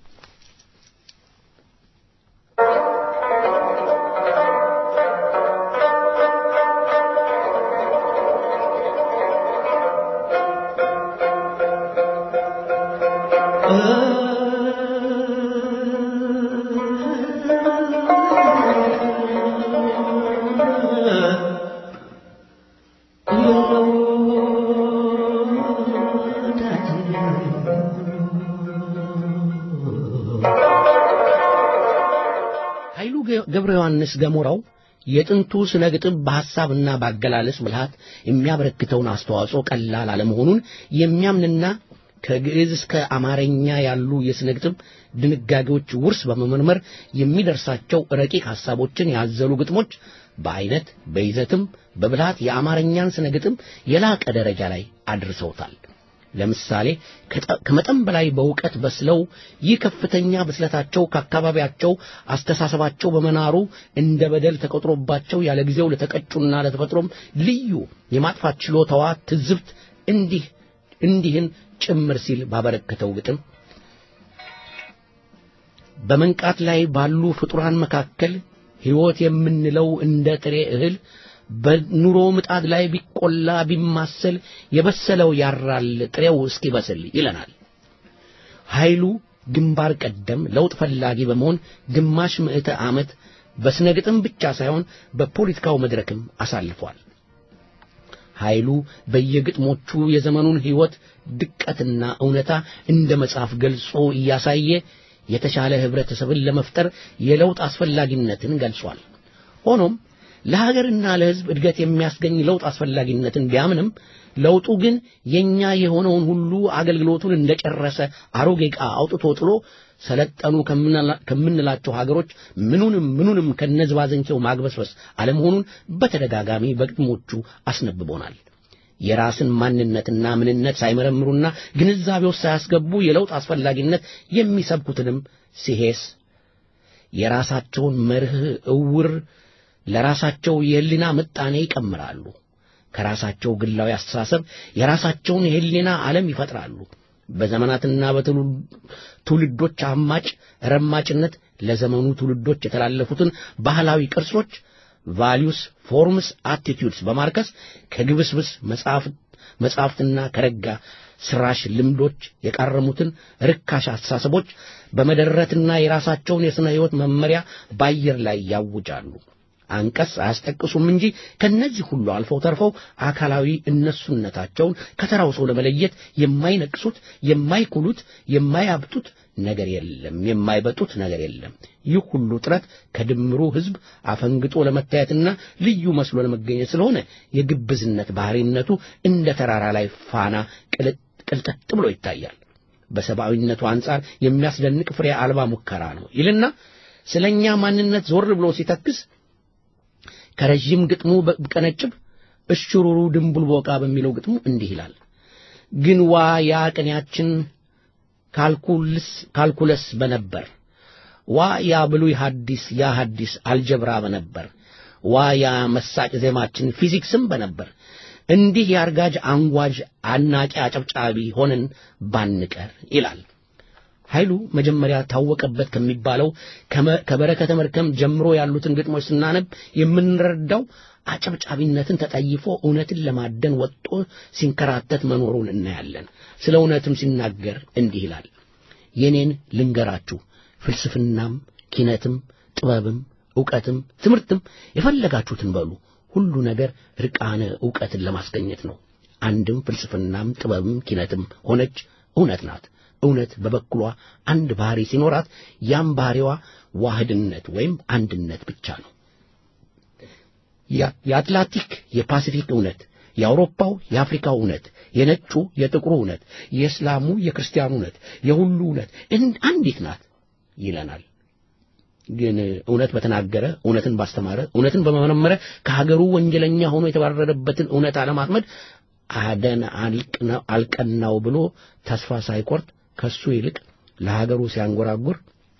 ገብረ ዮሐንስ ገሞራው የጥንቱ ስነ ግጥም በሐሳብና ባገላለጽ ብልሃት የሚያበረክተውን አስተዋጽኦ ቀላል አለመሆኑን የሚያምንና ከግዕዝ እስከ አማርኛ ያሉ የስነ ግጥም ድንጋጌዎች ውርስ በመመርመር የሚደርሳቸው ረቂቅ ሐሳቦችን ያዘሉ ግጥሞች በአይነት በይዘትም በብልሃት የአማርኛን ስነ ግጥም የላቀ ደረጃ ላይ አድርሰውታል። ለምሳሌ ከመጠን በላይ በእውቀት በስለው ይህ ከፍተኛ ብስለታቸው ከአካባቢያቸው አስተሳሰባቸው በመናሩ እንደ በደል ተቆጥሮባቸው ያለ ጊዜው ለተቀጩና ለተፈጥሮም ልዩ የማጥፋት ችሎታዋ ትዝብት እንዲህ እንዲህን ጭምር ሲል ባበረከተው ግጥም በመንቃት ላይ ባሉ ፍጡራን መካከል ሕይወት የምንለው እንደ ጥሬ እህል በኑሮ ምጣድ ላይ ቢቆላ ቢማሰል የበሰለው ያራል ጥሬው እስኪበስል ይለናል። ኃይሉ ግንባር ቀደም ለውጥ ፈላጊ በመሆን ግማሽ ምዕተ ዓመት በስነ ግጥም ብቻ ሳይሆን በፖለቲካው መድረክም አሳልፏል። ኃይሉ በየግጥሞቹ የዘመኑን ሕይወት ድቀትና እውነታ እንደ መጽሐፍ ገልጾ እያሳየ የተሻለ ህብረተሰብን ለመፍጠር የለውጥ አስፈላጊነትን ገልጿል። ሆኖም ለሀገርና ለሕዝብ እድገት የሚያስገኝ ለውጥ አስፈላጊነትን ቢያምንም ለውጡ ግን የኛ የሆነውን ሁሉ አገልግሎቱን እንደጨረሰ አሮጌ ዕቃ አውጥቶ ጥሎ ሰለጠኑ ከምንላቸው ሀገሮች ምኑንም ምኑንም ከነዝባዘንቸው ማግበስበስ አለመሆኑን በተደጋጋሚ በግጥሞቹ አስነብቦናል። የራስን ማንነትና ምንነት ሳይመረምሩና ግንዛቤው ሳያስገቡ የለውጥ አስፈላጊነት የሚሰብኩትንም ሲሄስ የራሳቸውን መርህ እውር ለራሳቸው የህሊና ምጣኔ ይቀምራሉ። ከራሳቸው ግላዊ አስተሳሰብ የራሳቸውን የህሊና ዓለም ይፈጥራሉ። በዘመናትና በትውልዶች አማጭ ረማጭነት ለዘመኑ ትውልዶች የተላለፉትን ባህላዊ ቅርሶች values forms attitudes በማርከስ ከግብስብስ መጽሐፍ መጽሐፍትና ከረጋ ስራሽ ልምዶች የቃረሙትን ርካሽ አስተሳሰቦች በመደረትና የራሳቸውን የሥነ ሕይወት መመሪያ ባየር ላይ ያውጃሉ። አንቀስ አያስጠቅሱም እንጂ ከነዚህ ሁሉ አልፈው ተርፈው አካላዊ እነሱነታቸውን ከተራው ሰው ለመለየት የማይነቅሱት የማይኩሉት የማያብጡት ነገር የለም የማይበጡት ነገር የለም። ይህ ሁሉ ጥረት ከድምሩ ህዝብ አፈንግጦ ለመታየትና ልዩ መስሎ ለመገኘት ስለሆነ የግብዝነት ባህሪነቱ እንደ ተራራ ላይ ፋና ቅልጥጥ ብሎ ይታያል። በሰብአዊነቱ አንጻር የሚያስደንቅ ፍሬ አልባ ሙከራ ነው ይልና ስለኛ ማንነት ዞር ብሎ ሲተክስ ከረጅም ግጥሙ በቀነጭብ እሽሩሩ ድንቡል ቦቃ በሚለው ግጥሙ እንዲህ ይላል። ግን ዋ ያ ቅኔያችን ካልኩልስ ካልኩለስ በነበር ዋ ያ ብሉይ ሐዲስ ያ ሐዲስ አልጀብራ በነበር ዋ ያ መሳጭ ዜማችን ፊዚክስም በነበር እንዲህ ያርጋጅ አንጓጅ አናቂ አጨብጫቢ ሆነን ባንቀር ይላል። ኃይሉ መጀመሪያ ታወቀበት ከሚባለው ከበረከተ መርገም ጀምሮ ያሉትን ግጥሞች ስናነብ የምንረዳው አጨብጫቢነትን ተጠይፎ እውነትን ለማደን ወጥቶ ሲንከራተት መኖሩን እናያለን። ስለ እውነትም ሲናገር እንዲህ ይላል። የኔን ልንገራችሁ ፍልስፍናም ኪነትም ጥበብም ዕውቀትም ትምህርትም የፈለጋችሁትን በሉ ሁሉ ነገር ርቃነ ዕውቀትን ለማስገኘት ነው። አንድም ፍልስፍናም ጥበብም ኪነትም ሆነች እውነት ናት። እውነት በበኩሏ አንድ ባህሪ ሲኖራት ያም ባህሪዋ ዋህድነት ወይም አንድነት ብቻ ነው። የአትላንቲክ የፓሲፊክ እውነት፣ የአውሮፓው የአፍሪካው እውነት፣ የነጩ የጥቁሩ እውነት፣ የእስላሙ የክርስቲያኑ እውነት፣ የሁሉ እውነት አንዲት ናት ይለናል። ግን እውነት በተናገረ እውነትን ባስተማረ እውነትን በመመረመረ ከሀገሩ ወንጀለኛ ሆኖ የተባረረበትን እውነት አለማጥመድ አደን አልቀናው ብሎ ተስፋ ሳይቆርጥ ከሱ ይልቅ ለሀገሩ ሲያንጎራጉር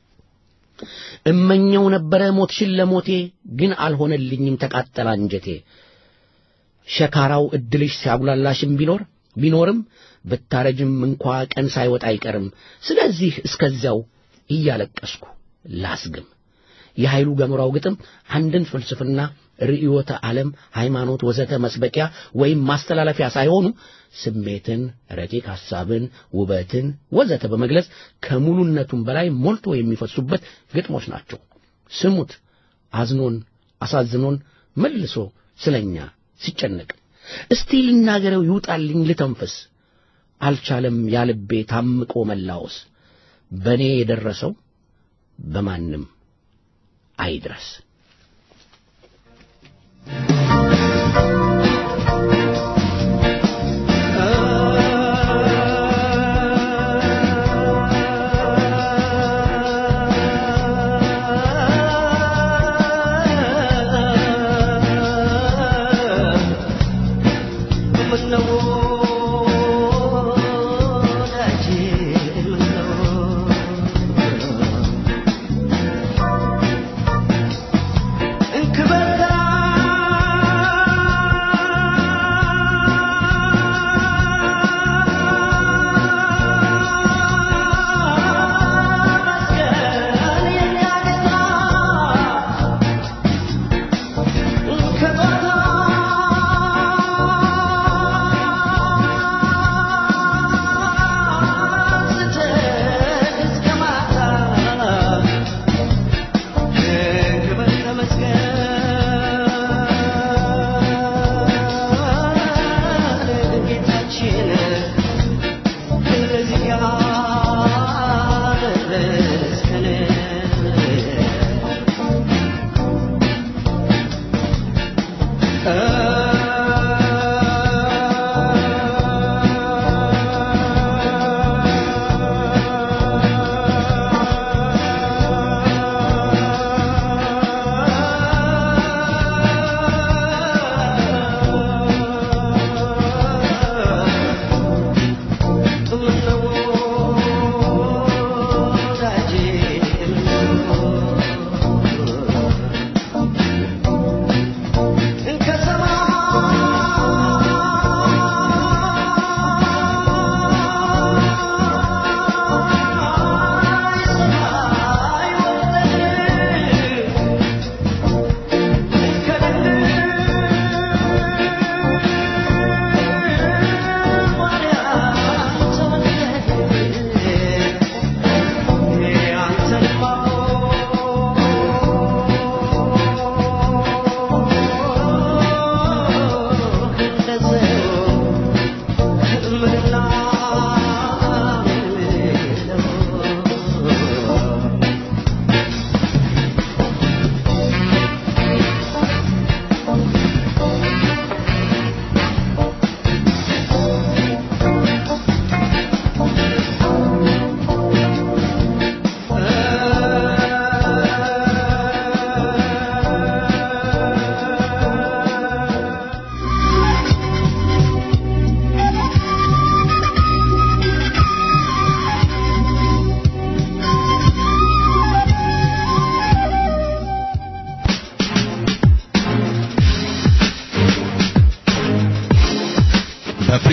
እመኘው ነበረ ሞትሽን ለሞቴ ግን አልሆነልኝም ተቃጠለ አንጀቴ ሸካራው እድልሽ ሲያጉላላሽም ቢኖር ቢኖርም ብታረጅም እንኳ ቀን ሳይወጣ አይቀርም ስለዚህ እስከዚያው እያለቀስኩ ላስግም። የኃይሉ ገሞራው ግጥም አንድን ፍልስፍና ርዕዮተ ዓለም ሃይማኖት ወዘተ መስበቂያ ወይም ማስተላለፊያ ሳይሆኑ ስሜትን ረቂቅ ሐሳብን ውበትን ወዘተ በመግለጽ ከሙሉነቱም በላይ ሞልቶ የሚፈሱበት ግጥሞች ናቸው። ስሙት አዝኖን አሳዝኖን መልሶ ስለኛ ሲጨነቅ እስቲ ልናገረው ይውጣልኝ ልተንፈስ አልቻለም ያልቤ ታምቆ መላወስ በኔ የደረሰው በማንም አይድረስ። እንክበዳ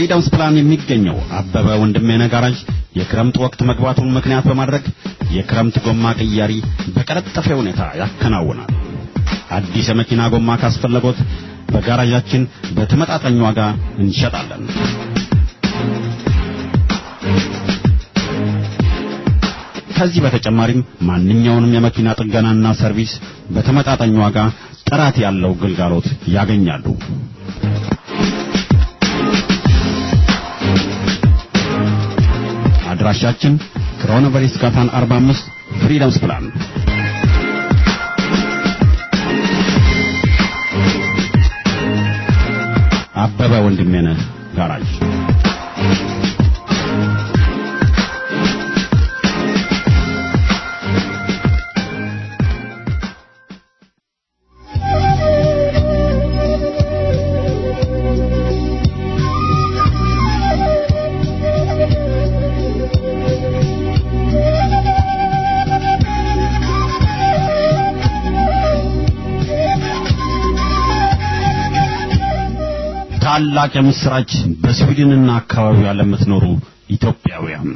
ፍሪደምስ ፕላን የሚገኘው አበበ ወንድሜነህ ጋራዥ የክረምት ወቅት መግባቱን ምክንያት በማድረግ የክረምት ጎማ ቅያሪ በቀለጠፈ ሁኔታ ያከናውናል። አዲስ የመኪና ጎማ ካስፈለጎት በጋራዣችን በተመጣጣኝ ዋጋ እንሸጣለን። ከዚህ በተጨማሪም ማንኛውንም የመኪና ጥገናና ሰርቪስ በተመጣጣኝ ዋጋ ጥራት ያለው ግልጋሎት ያገኛሉ። አድራሻችን ክሮኖቨሪስ ካታን አርባ አምስት ፍሪደምስ ፕላን አበበ ወንድሜነህ ጋራዥ ታላቅ የምስራች በስዊድንና አካባቢው ለምትኖሩ ኢትዮጵያውያን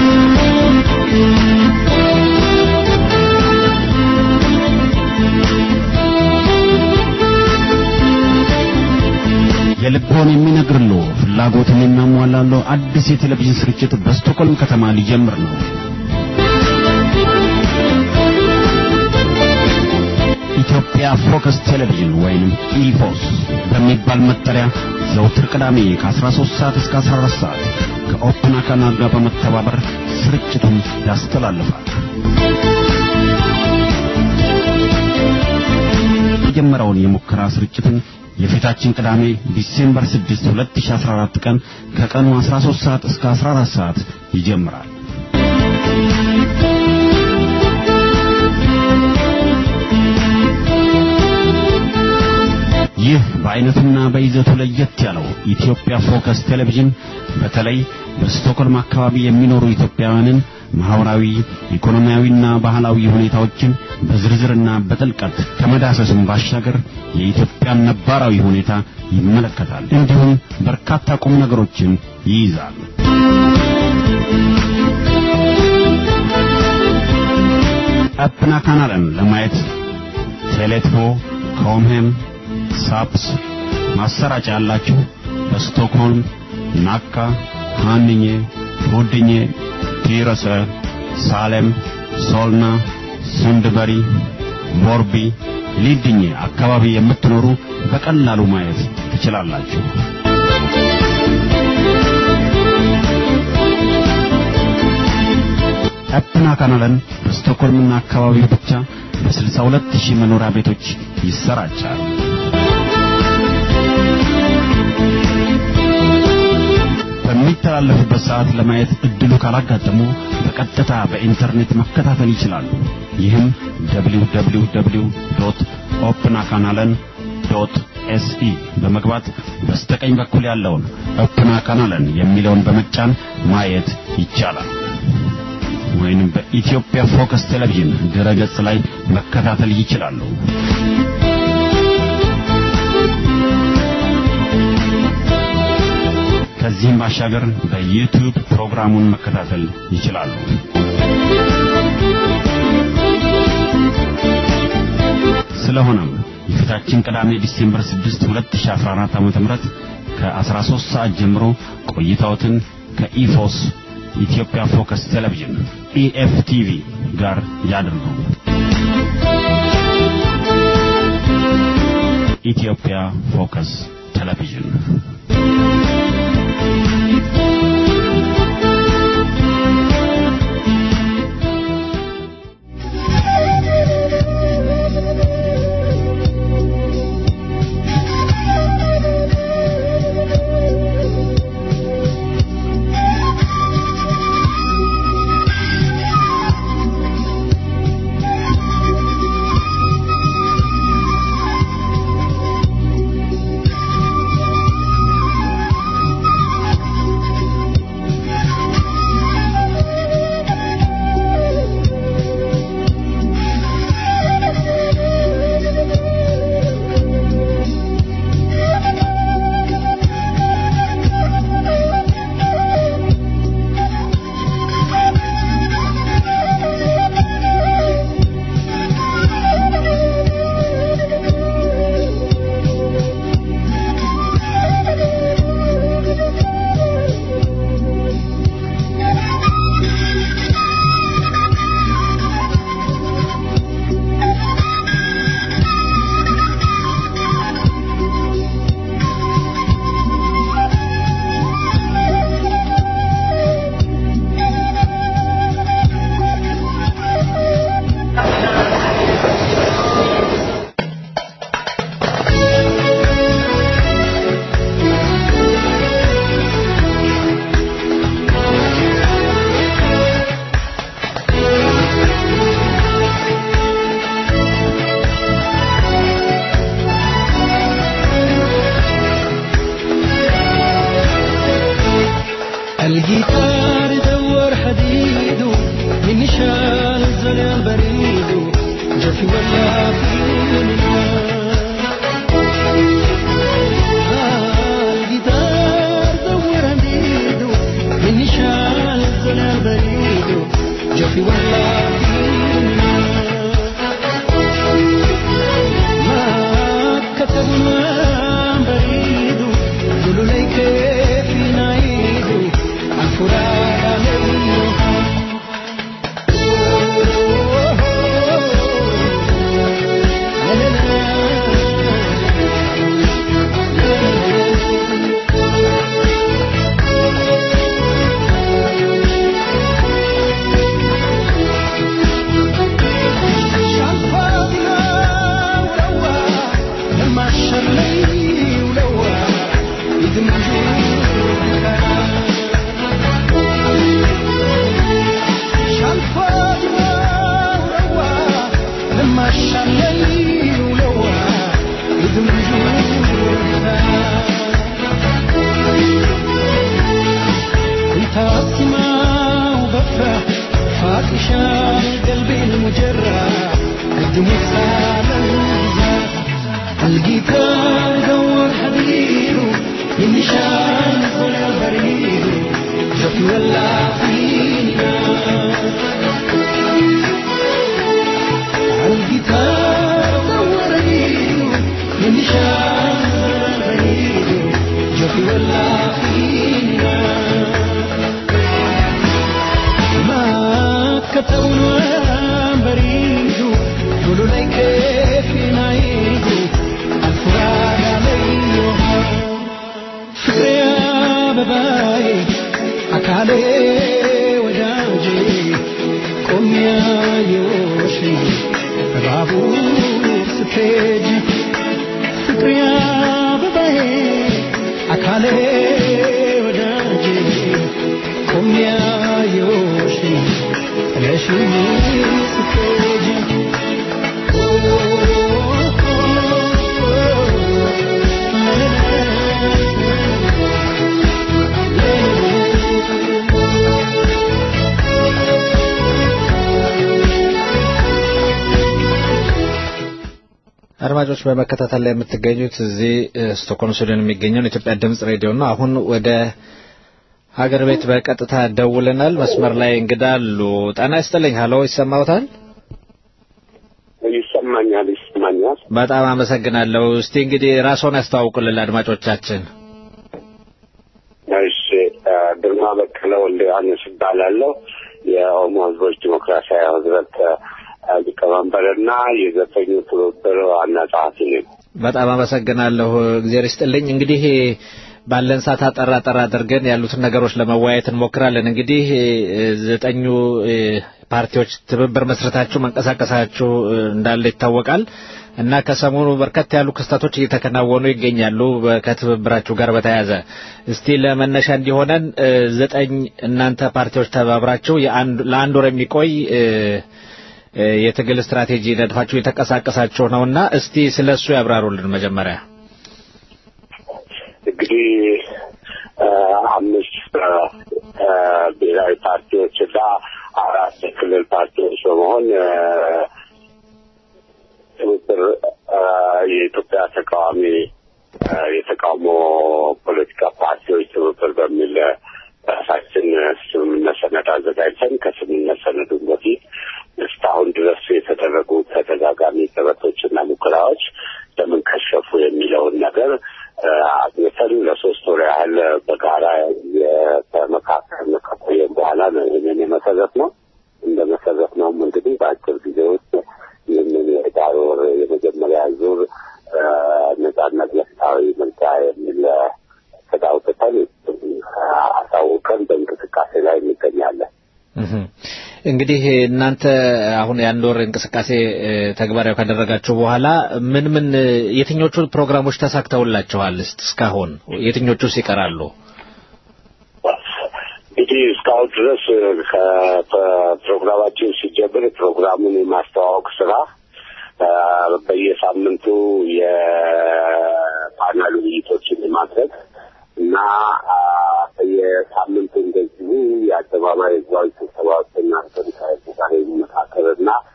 የልቦን የሚነግርሎ ፍላጎትን የሚያሟላሎ አዲስ የቴሌቪዥን ስርጭት በስቶክሆልም ከተማ ሊጀምር ነው። ኢትዮጵያ ፎከስ ቴሌቪዥን ወይንም ኢፎስ በሚባል መጠሪያ ዘወትር ቅዳሜ ከ13 ሰዓት እስከ አስራ አራት ሰዓት ከኦፕና ካናል ጋር በመተባበር ስርጭቱን ያስተላልፋል። የጀመረውን የሙከራ ስርጭትን የፊታችን ቅዳሜ ዲሴምበር ስድስት ሁለት ሺህ አስራ አራት ቀን ከቀኑ አስራ ሦስት ሰዓት እስከ አስራ አራት ሰዓት ይጀምራል። ይህ በአይነቱና በይዘቱ ለየት ያለው ኢትዮጵያ ፎከስ ቴሌቪዥን በተለይ በስቶክሆልም አካባቢ የሚኖሩ ኢትዮጵያውያንን ማህበራዊ፣ ኢኮኖሚያዊና ባህላዊ ሁኔታዎችን በዝርዝርና በጥልቀት ከመዳሰስም ባሻገር የኢትዮጵያን ነባራዊ ሁኔታ ይመለከታል። እንዲሁም በርካታ ቁም ነገሮችን ይይዛል። ኦፕና ካናልን ለማየት ቴሌትፎ ኮምሄም ሳፕስ ማሰራጫ ያላችሁ በስቶክሆልም፣ ናካ፣ ሃንኜ፣ ሮድኜ፣ ቲረሰ፣ ሳሌም፣ ሶልና፣ ሱንድበሪ፣ ቮርቢ፣ ሊድኜ አካባቢ የምትኖሩ በቀላሉ ማየት ትችላላችሁ። ኦፕና ካናልን በስቶክሆልምና አካባቢው ብቻ በስልሳ ሁለት ሺህ መኖሪያ ቤቶች ይሰራጫል። በሚተላለፍበት ሰዓት ለማየት እድሉ ካላጋጠሙ በቀጥታ በኢንተርኔት መከታተል ይችላሉ። ይህም ደብሊው ደብሊው ደብሊው ዶት ኦፕና ካናልን ዶት ኤስ ኢ በመግባት በስተቀኝ በኩል ያለውን ኦፕና ካናልን የሚለውን በመጫን ማየት ይቻላል። ወይንም በኢትዮጵያ ፎከስ ቴሌቪዥን ድረገጽ ላይ መከታተል ይችላሉ። ከዚህም ባሻገር በዩቲዩብ ፕሮግራሙን መከታተል ይችላሉ። ስለሆነም የፊታችን ቅዳሜ ዲሴምበር ስድስት ሁለት ሺህ አስራ አራት ዓመተ ምህረት ከ13 ሰዓት ጀምሮ ቆይታዎትን ከኢፎስ ኢትዮጵያ ፎከስ ቴሌቪዥን ኢ ኤፍ ቲ ቪ ጋር ያድርጉ። ኢትዮጵያ ፎከስ ቴሌቪዥን البريد جفي ولا فينا الجدار دور عنيدو من نشال البريد جفي ولا فينا ما كتبنا بريد قولوا لي كيف نعيدو الفراق عليها قلبي المجرح الدموع سالة الجيتار دور حبيبه من نشان كل البريد جفي ولا فينا الجيتار دور حبيبه من نشان كل البريد جفي ولا فينا ما كتبنا بريد قولوا لي كيف نعيد الفراق عليها فكريا بباي أكالي وداجي قم يا يوشي بابو ستيجي فكريا بباي أكالي وداجي قم يا يوشي ليشي ستيجي አድማጮች በመከታተል ላይ የምትገኙት እዚህ ስቶክሆልም ስዊድን የሚገኘው የኢትዮጵያ ድምጽ ሬዲዮ ነው። አሁን ወደ ሀገር ቤት በቀጥታ ደውለናል። መስመር ላይ እንግዳ አሉ። ጤና ይስጥልኝ። ሃሎ፣ ይሰማዎታል? ይሰማኛል ይሰማኛል። በጣም አመሰግናለሁ። እስቲ እንግዲህ ራስዎን ያስተዋውቁልን አድማጮቻችን። እሺ፣ ግርማ በቀለ ወልደ ዮሐንስ እባላለሁ። የኦሞ ህዝቦች ዲሞክራሲያዊ ህብረት ሊቀመንበርና የዘጠኙ ትብብር ዋና ጸሐፊ ነኝ። በጣም አመሰግናለሁ። እግዚአብሔር ይስጥልኝ። እንግዲህ ባለን ሰዓት አጠራ አጠራ አድርገን ያሉትን ነገሮች ለመወያየት እንሞክራለን። እንግዲህ ዘጠኙ ፓርቲዎች ትብብር መስረታችሁ መንቀሳቀሳችሁ እንዳለ ይታወቃል እና ከሰሞኑ በርከት ያሉ ክስተቶች እየተከናወኑ ይገኛሉ ከትብብራችሁ ጋር በተያያዘ። እስቲ ለመነሻ እንዲሆነን ዘጠኝ እናንተ ፓርቲዎች ተባብራችሁ የአንድ ለአንድ ወር የሚቆይ የትግል ስትራቴጂ ነድፋችሁ የተንቀሳቀሳችሁ ነውና እስቲ ስለሱ ያብራሩልን መጀመሪያ። እንግዲህ አምስት ብሔራዊ ፓርቲዎችና አራት የክልል ፓርቲዎች በመሆን ትብብር የኢትዮጵያ ተቃዋሚ የተቃውሞ ፖለቲካ ፓርቲዎች ትብብር በሚል ራሳችን ስምምነት ሰነድ አዘጋጅተን ከስምምነት ሰነዱ በፊት እስካሁን ድረስ የተደረጉ ተደጋጋሚ ጥረቶችና ሙከራዎች ለምን ከሸፉ የሚለውን ነገር አጥንተን ለሶስት ወር ያህል በጋራ የተመካከርን ከቆየን በኋላ ነው ይህንን የመሰረት ነው እንደ መሰረት ነው እንግዲህ በአጭር ጊዜ ውስጥ ይህንን የህዳር ወር የመጀመሪያ ዙር ነጻነት ለፍትሃዊ ምርጫ የሚል ተዳውተን አሳውቀን በእንቅስቃሴ ላይ እንገኛለን። እንግዲህ እናንተ አሁን የአንድ ወር እንቅስቃሴ ተግባራዊ ካደረጋችሁ በኋላ ምን ምን የትኞቹ ፕሮግራሞች ተሳክተውላችኋል እስካሁን የትኞቹስ ይቀራሉ? እንግዲህ እስካሁን ድረስ ከፕሮግራማችን ሲጀምር ፕሮግራሙን የማስተዋወቅ ስራ በየሳምንቱ የፓናል ውይይቶችን ማድረግ እና የሳምንቱ እንደዚሁ የአደባባይ ህዝባዊ ስብሰባዎችና ፖለቲካዊ ጉባኤ መካከልና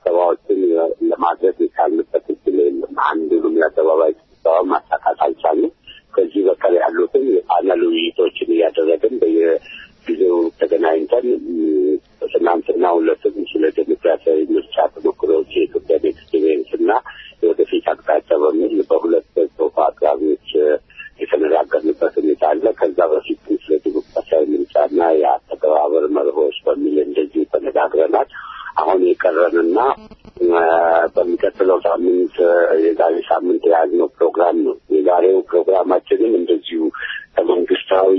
ስብሰባዎችን ለማድረግ የቻልንበት እድል የለም። አንዱንም የአደባባይ ስብሰባ ማሳካት አልቻልንም። ከዚህ በቀር ያሉትን የፓነል ውይይቶችን እያደረግን በየጊዜው ተገናኝተን ትናንትና ሁለቱም ስለ ዴሞክራሲያዊ ምርጫ ተሞክሮዎች የኢትዮጵያ ኤክስፒሪየንስ እና የወደፊት አቅጣጫ በሚል በሁለት ጽሑፍ አቅራቢዎች የተነጋገርንበት ሁኔታ አለ። ከዛ በፊት ስለ ዴሞክራሲያዊ ምርጫና የአተገባበር መርሆች በሚል እንደዚሁ ተነጋግረናል። አሁን የቀረንና በሚቀጥለው ሳምንት የዛሬ ሳምንት የያዝነው ፕሮግራም ነው። የዛሬው ፕሮግራማችንም እንደዚሁ ከመንግስታዊ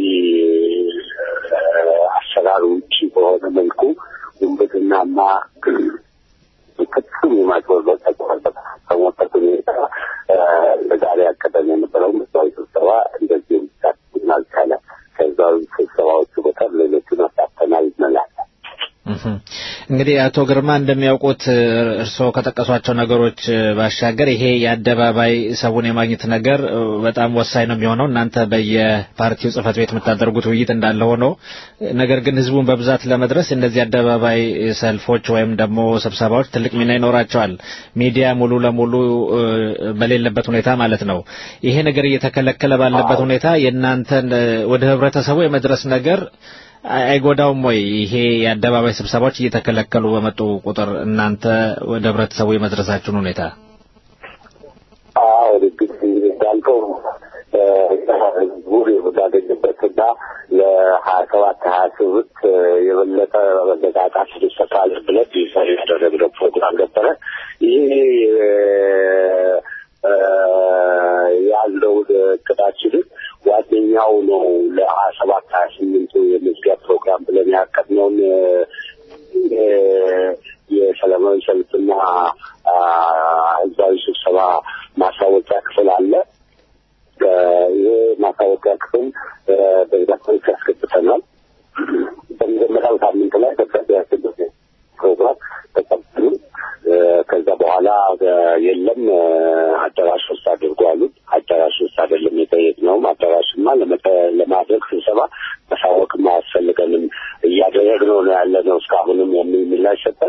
አሰራር ውጭ በሆነ መልኩ ውንብድናና ፍጹም የማጭበርበር ተግባር በተፈጸመበት ሁኔታ ለዛሬ አቀደም የነበረው መስዋዕት ስብሰባ እንደዚሁ ሊሳተፍና አልቻለም። ከዛው ስብሰባዎቹ በቀር ሌሎቹን አሳተናል ይመላል። እንግዲህ አቶ ግርማ እንደሚያውቁት እርስዎ ከጠቀሷቸው ነገሮች ባሻገር ይሄ የአደባባይ ሰውን የማግኘት ነገር በጣም ወሳኝ ነው የሚሆነው። እናንተ በየፓርቲው ጽህፈት ቤት የምታደርጉት ውይይት እንዳለ ሆኖ ነገር ግን ህዝቡን በብዛት ለመድረስ እነዚህ አደባባይ ሰልፎች ወይም ደግሞ ስብሰባዎች ትልቅ ሚና ይኖራቸዋል። ሚዲያ ሙሉ ለሙሉ በሌለበት ሁኔታ ማለት ነው። ይሄ ነገር እየተከለከለ ባለበት ሁኔታ የእናንተን ወደ ህብረተሰቡ የመድረስ ነገር አይጎዳውም ወይ? ይሄ የአደባባይ ስብሰባዎች እየተከለከሉ በመጡ ቁጥር እናንተ ወደ ህብረተሰቡ የመድረሳችሁን ሁኔታ? አዎ እንግዲህ እንዳልከው ጉሪ ወዳገኝበትና ለሀያ ሰባት ሀያ ስምንት የበለጠ መነቃቃት ይሰጣል ብለን ይሰሪ ያደረግነው ፕሮግራም ነበረ። ይሄ ያለው እቅዳችንን ዋነኛው ነው ለሀያ ሰባት ሀያ ስምንት የምዝጊያ ፕሮግራም ብለን ያቀድነውን የሰላማዊ ሰልፍና ህዝባዊ ስብሰባ ማሳወቂያ ክፍል አለ። ይህ ማሳወቂያ ክፍል በዛው ያስገብተናል። በመጀመሪያው ሳምንት ላይ በተደረገ ፕሮግራም ተቀብሉ ከዛ በኋላ የለም አዳራሽ ውስጥ አድርጓሉ። አዳራሽ ውስጥ አይደለም የጠየቅነው። አዳራሽማ ለማድረግ ስብሰባ ማሳወቅ ማያስፈልገንም እያደረግነው ነው ያለነው እስካሁንም የሚል ምላሽ ሰጠን።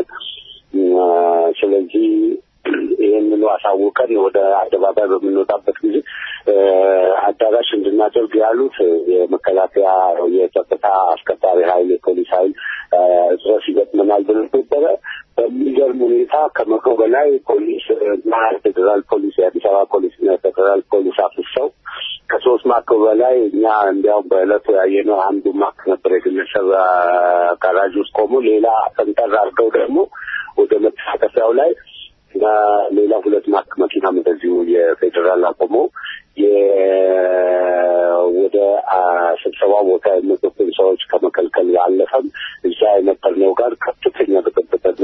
ስለዚህ ይህንን አሳውቀን ወደ አደባባይ በምንወጣበት ጊዜ አዳራሽ እንድናደርግ ያሉት የመከላከያ የጸጥታ አስከባሪ ኃይል የፖሊስ ኃይል እጥረት ይገጥመናል ብለን ነበረ። በሚገርም ሁኔታ ከመቶ በላይ ፖሊስ እና ፌዴራል ፖሊስ የአዲስ አበባ ፖሊስ እና ፌዴራል ፖሊስ አፍሰው ከሶስት ማርክ በላይ እኛ እንዲያውም በዕለቱ ያየነው አንዱ ማርክ ነበር የግለሰብ ጋራጅ ውስጥ ቆሞ ሌላ ሰንጠር አድርገው ደግሞ ወደ መተሳቀፊያው ላይ ሌላ ሁለት ማርክ መኪና እንደዚሁ የፌዴራል አቆሞ ወደ ስብሰባ ቦታ የመጡትን ሰዎች ከመከልከል ያለፈም እዛ የነበርነው ጋር ከፍተኛ ብጥብጥና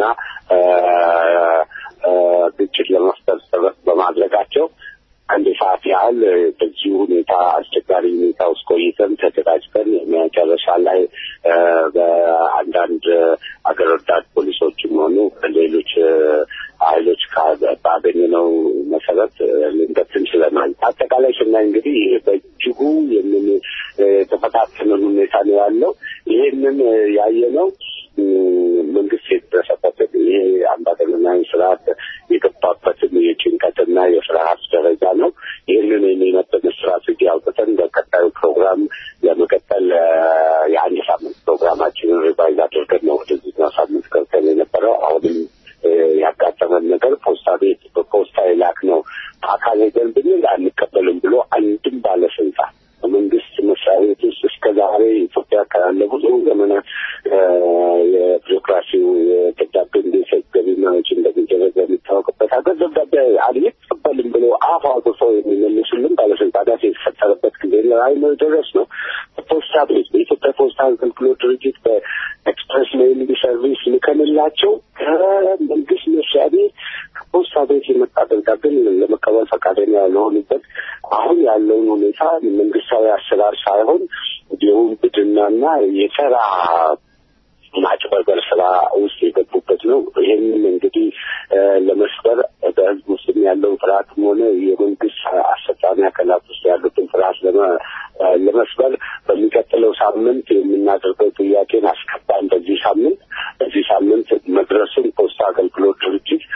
ግጭት ለመፍጠር ጥረት በማድረጋቸው አንድ ሰዓት ያህል በዚህ ሁኔታ አስቸጋሪ ሁኔታ ውስጥ ቆይተን ተደራጅተን መጨረሻ ላይ በአንዳንድ አገር ወዳድ ፖሊሶችም ሆኑ ሌሎች ኃይሎች ባገኘነው መሰረት ልንገትን ችለናል። አጠቃላይ ስናይ እንግዲህ በእጅጉ የምን ተፈታተነን ሁኔታ ነው ያለው። ይህንን ያየነው መንግስት የተደረሰበትን ይሄ አምባገነናዊ ስርዓት የገባበትን የጭንቀትና የፍርሃት ደረጃ ነው። ይህንን የሚመጥን ስትራቴጂ አውጥተን በቀጣዩ ፕሮግራም ለመቀጠል የአንድ ሳምንት ፕሮግራማችንን ሪቫይዝ አድርገን ነው ወደዚህ ሳምንት ገብተን የነበረው። አሁንም ያጋጠመን ነገር ፖስታ ቤት በፖስታ የላክ ነው አካል ሄደን ብንል አንቀበልም ብሎ አንድም ባለስልጣን መንግስት መስሪያ ቤት ውስጥ እስከ ዛሬ ኢትዮጵያ ካለ ብዙ ዘመናት የቢሮክራሲው የደብዳቤ እንዴት ገቢና ወጪ እንደሚደረግ የሚታወቅበት ሀገር ደብዳቤ አንቀበልም ብሎ አፍ አውጥተው የሚመልሱልን ባለስልጣናት የተፈጠረበት ጊዜ ላይ ነው ድረስ ነው። ፖስታ ቤት በኢትዮጵያ ፖስታ አገልግሎት ድርጅት በኤክስፕሬስ ሜይሊንግ ሰርቪስ ልከንላቸው ከመንግስት መስሪያ ቤት ከፖስታ ቤት የመጣ ደብዳቤን ለመቀበል ፈቃደኛ ያልሆኑበት አሁን ያለውን ሁኔታ መንግስታዊ አሰራር ሳይሆን የውንብድናና የሰራ ማጭበርበር ስራ ውስጥ የገቡበት ነው። ይህንን እንግዲህ ለመስበር በህዝብ ውስጥ ያለው ፍርሃትም ሆነ የመንግስት አስፈጻሚ አካላት ውስጥ ያሉትን ፍርሃት ለመስበር በሚቀጥለው ሳምንት የምናደርገው ጥያቄን አስከባን በዚህ ሳምንት በዚህ ሳምንት መድረስን ፖስታ አገልግሎት ድርጅት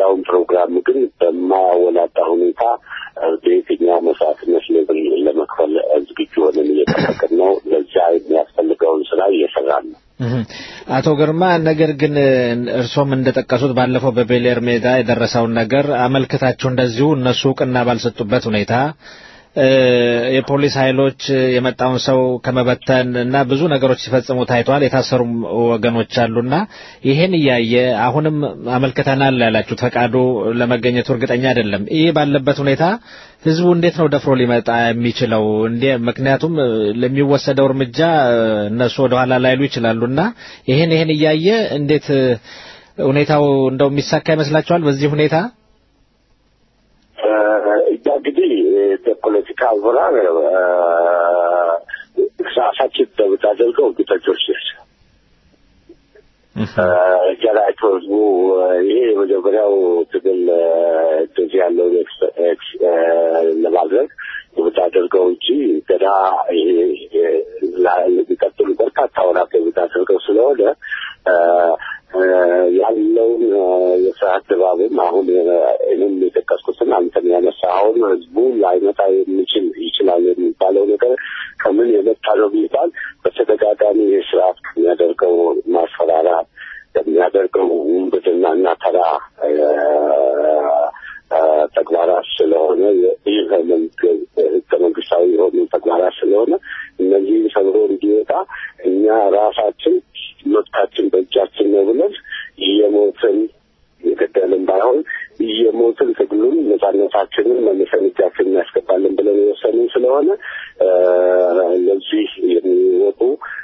ሌላውን ፕሮግራም ግን በማወላዳ ሁኔታ በየትኛው መስዋዕትነት ለመክፈል ዝግጁ ሆነን እየጠበቅን ነው። ለዛ የሚያስፈልገውን ስራ እየሰራን ነው። አቶ ግርማ ነገር ግን እርሶም እንደጠቀሱት ባለፈው በቤሌር ሜዳ የደረሰውን ነገር አመልክታችሁ እንደዚሁ እነሱ እውቅና ባልሰጡበት ሁኔታ የፖሊስ ኃይሎች የመጣውን ሰው ከመበተን እና ብዙ ነገሮች ሲፈጽሙ ታይቷል። የታሰሩም ወገኖች አሉና ይሄን ያየ አሁንም አመልክተናል ያላችሁ ፈቃዱ ለመገኘቱ እርግጠኛ አይደለም። ይሄ ባለበት ሁኔታ ህዝቡ እንዴት ነው ደፍሮ ሊመጣ የሚችለው? እንዴ ምክንያቱም ለሚወሰደው እርምጃ እነሱ ወደ ኋላ ላይሉ ይችላሉና ይሄን ይሄን ያየ እንዴት ሁኔታው እንደው የሚሳካ ይመስላችኋል በዚህ ሁኔታ? እንግዲህ በፖለቲካ አወራር ራሳችን በምታደርገው ግጠጆች ጀራይቶ ህዝቡ ይሄ የመጀመሪያው ትግል እንደዚህ ያለው ለማድረግ የምታደርገው እንጂ ገና ይሄ ለሚቀጥሉ በርካታ ወራት የምታደርገው ስለሆነ ያለውን የስርዓት ድባብም አሁን እኔም የጠቀስኩትን አንተም ያነሳኸውን ህዝቡ ላይመጣ የሚችል ይችላል የሚባለው ነገር ከምን የመጣ ነው ቢባል በተደጋጋሚ የስርዓት የሚያደርገው ማስፈራራት የሚያደርገው ውንብድናና ተራ ተግባራት ስለሆነ ይህ ህገ መንግስታዊ የሆኑ ተግባራት ስለሆነ እነዚህን ሰብሮ እንዲወጣ እኛ ራሳችን መብታችን በእጃችን ነው ብለን እየሞትን የገደልን ባይሆን እየሞትን ትግሉን ነፃነታችንን መልሰን እጃችን እናስገባለን ብለን የወሰንን ስለሆነ ለዚህ የሚወጡ